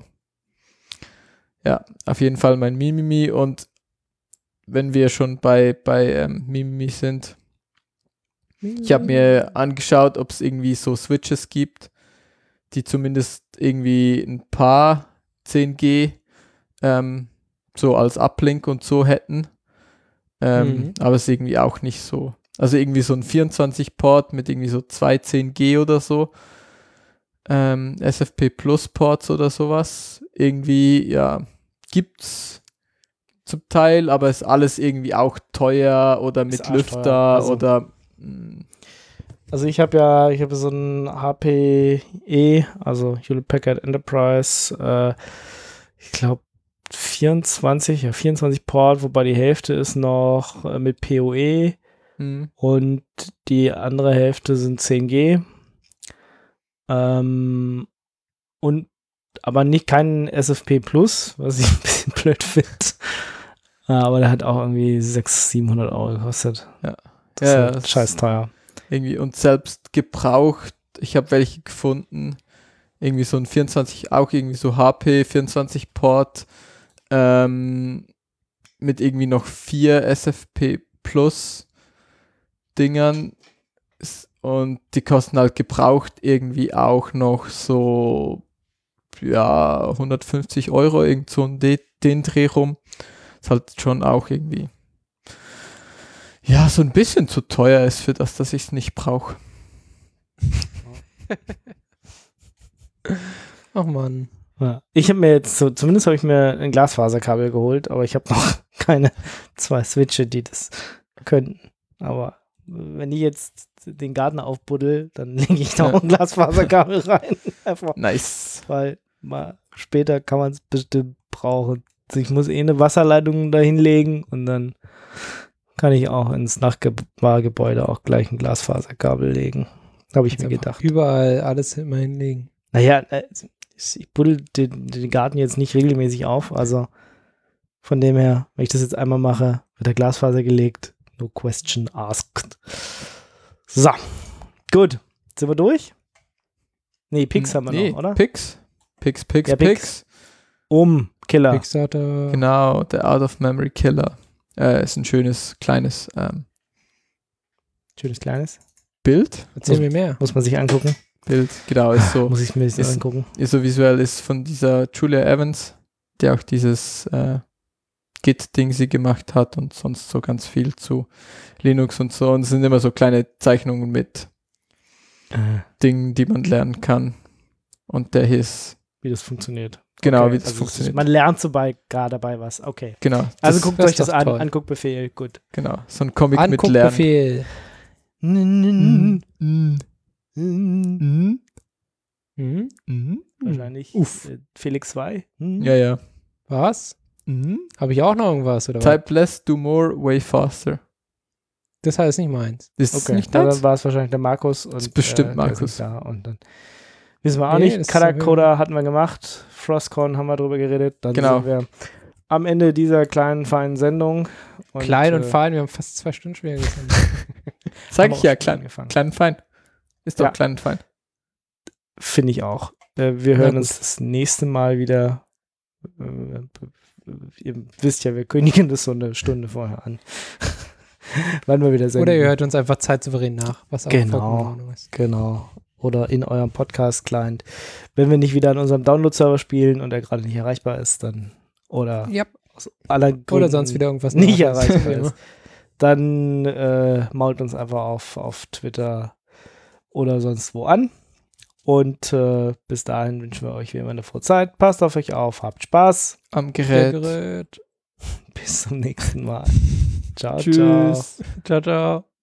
Ja, auf jeden Fall mein Mimimi und wenn wir schon bei, bei ähm, Mimimi sind, ich habe mir angeschaut, ob es irgendwie so Switches gibt, die zumindest irgendwie ein paar zehn G ähm, so als Uplink und so hätten. Ähm, Mhm. Aber es ist irgendwie auch nicht so. Also irgendwie so ein vierundzwanzig Port mit irgendwie so zwei zehn G oder so. Ähm, S F P Plus Ports oder sowas. Irgendwie, ja, gibt's zum Teil, aber ist alles irgendwie auch teuer oder mit arschteuer. Lüfter Also- oder mh, Also ich habe ja, ich habe so ein H P E, also Hewlett Packard Enterprise, äh, ich glaube vierundzwanzig, ja vierundzwanzig Port, wobei die Hälfte ist noch äh, mit P O E mh. und die andere Hälfte sind zehn G. Ähm, und aber nicht kein S F P Plus, was ich ein bisschen blöd finde. Äh, aber der hat auch irgendwie sechshundert, siebenhundert Euro gekostet. Ja. Das Ja, ist halt das- scheiß teuer. irgendwie und selbst gebraucht, ich habe welche gefunden, irgendwie so ein vierundzwanzig, auch irgendwie so H P vierundzwanzig Port ähm, mit irgendwie noch vier S F P Plus Dingern S- und die kosten halt gebraucht irgendwie auch noch so ja hundertfünfzig Euro, irgend so ein De- den Dreh rum. Ist halt schon auch irgendwie ja, so ein bisschen zu teuer ist für das, dass ich es nicht brauche. Ach man. Ja. Ich habe mir jetzt, so, zumindest habe ich mir ein Glasfaserkabel geholt, aber ich habe noch keine zwei Switche, die das könnten. Aber wenn ich jetzt den Garten aufbuddel, dann lege ich noch Ja. ein Glasfaserkabel rein. Einfach, Nice. weil mal später kann man es bestimmt brauchen. Also ich muss eh eine Wasserleitung dahin legen und dann kann ich auch ins Nachbargebäude auch gleich ein Glasfaserkabel legen. Habe ich mir gedacht. Überall alles immer hinlegen. Naja, äh, ich buddel den, den Garten jetzt nicht regelmäßig auf, also von dem her, wenn ich das jetzt einmal mache, wird der Glasfaser gelegt. No question asked. So, gut. Sind wir durch? Nee, Pix haben wir nee, noch, oder? Pix. Pix, Pix, Ja, Pix. Pix. Um, Killer. Kickstarter. Genau, der Out-of-Memory Killer. Äh, ist ein schönes, kleines ähm, Schönes kleines. Bild. Erzähl mir mehr. Muss man sich angucken. Bild, genau, ist so, Muss ich mir das ist- angucken. ist so visuell, ist von dieser Julia Evans, die auch dieses äh, Git-Ding sie gemacht hat und sonst so ganz viel zu Linux und so. Und es sind immer so kleine Zeichnungen mit Äh, Dingen, die man lernen kann. Und der hieß, wie das funktioniert. genau, Okay, wie das also es funktioniert. Ist, man lernt so bei, gar dabei was. Okay. genau. Also das, guckt das euch ist das doch an. toll. Anguckbefehl. Gut. genau, so ein Comic mit Lernen. Anguckbefehl. Mhm. Mhm. Mhm. Mhm. Mhm. Wahrscheinlich Uff. äh, Felix zwei. Mhm. Ja, ja. Was? Mhm. Habe ich auch noch irgendwas, oder was? Type less, do more, way faster. Das heißt nicht meins. Ist es Okay, nicht na, das? dann war es wahrscheinlich der Markus. Und, ist bestimmt äh, der Markus. ist Da und dann wissen wir auch Nee, nicht. das ist Color so Coder hatten wir gemacht. Frostcon haben wir drüber geredet. Dann Genau. sind wir am Ende dieser kleinen, feinen Sendung. Und, Klein und äh, fein, wir haben fast zwei Stunden schwer gesendet. Sag haben ich wir ja, auch schon klein, angefangen. klein und fein. Ist doch Ja. klein und fein. Finde ich auch. Äh, wir Na hören gut. uns das nächste Mal wieder. Äh, ihr wisst ja, wir kündigen das so eine Stunde vorher an. Wann wir wieder senden. Oder ihr hört uns einfach zeitsouverän nach, was auch Genau. vollkommen in Ordnung ist. Genau. Oder in eurem Podcast-Client. Wenn wir nicht wieder an unserem Download-Server spielen und er gerade nicht erreichbar ist, dann oder Ja. aus anderen Gründen Oder sonst wieder irgendwas nicht Neues. erreichbar Wie immer. ist, dann äh, mault uns einfach auf, auf Twitter oder sonst wo an. Und äh, bis dahin wünschen wir euch wie immer eine frohe Zeit. Passt auf euch auf, habt Spaß. Am Der Gerät. Gerät. Bis zum nächsten Mal. Ciao, ciao. Tschüss. Ciao, ciao.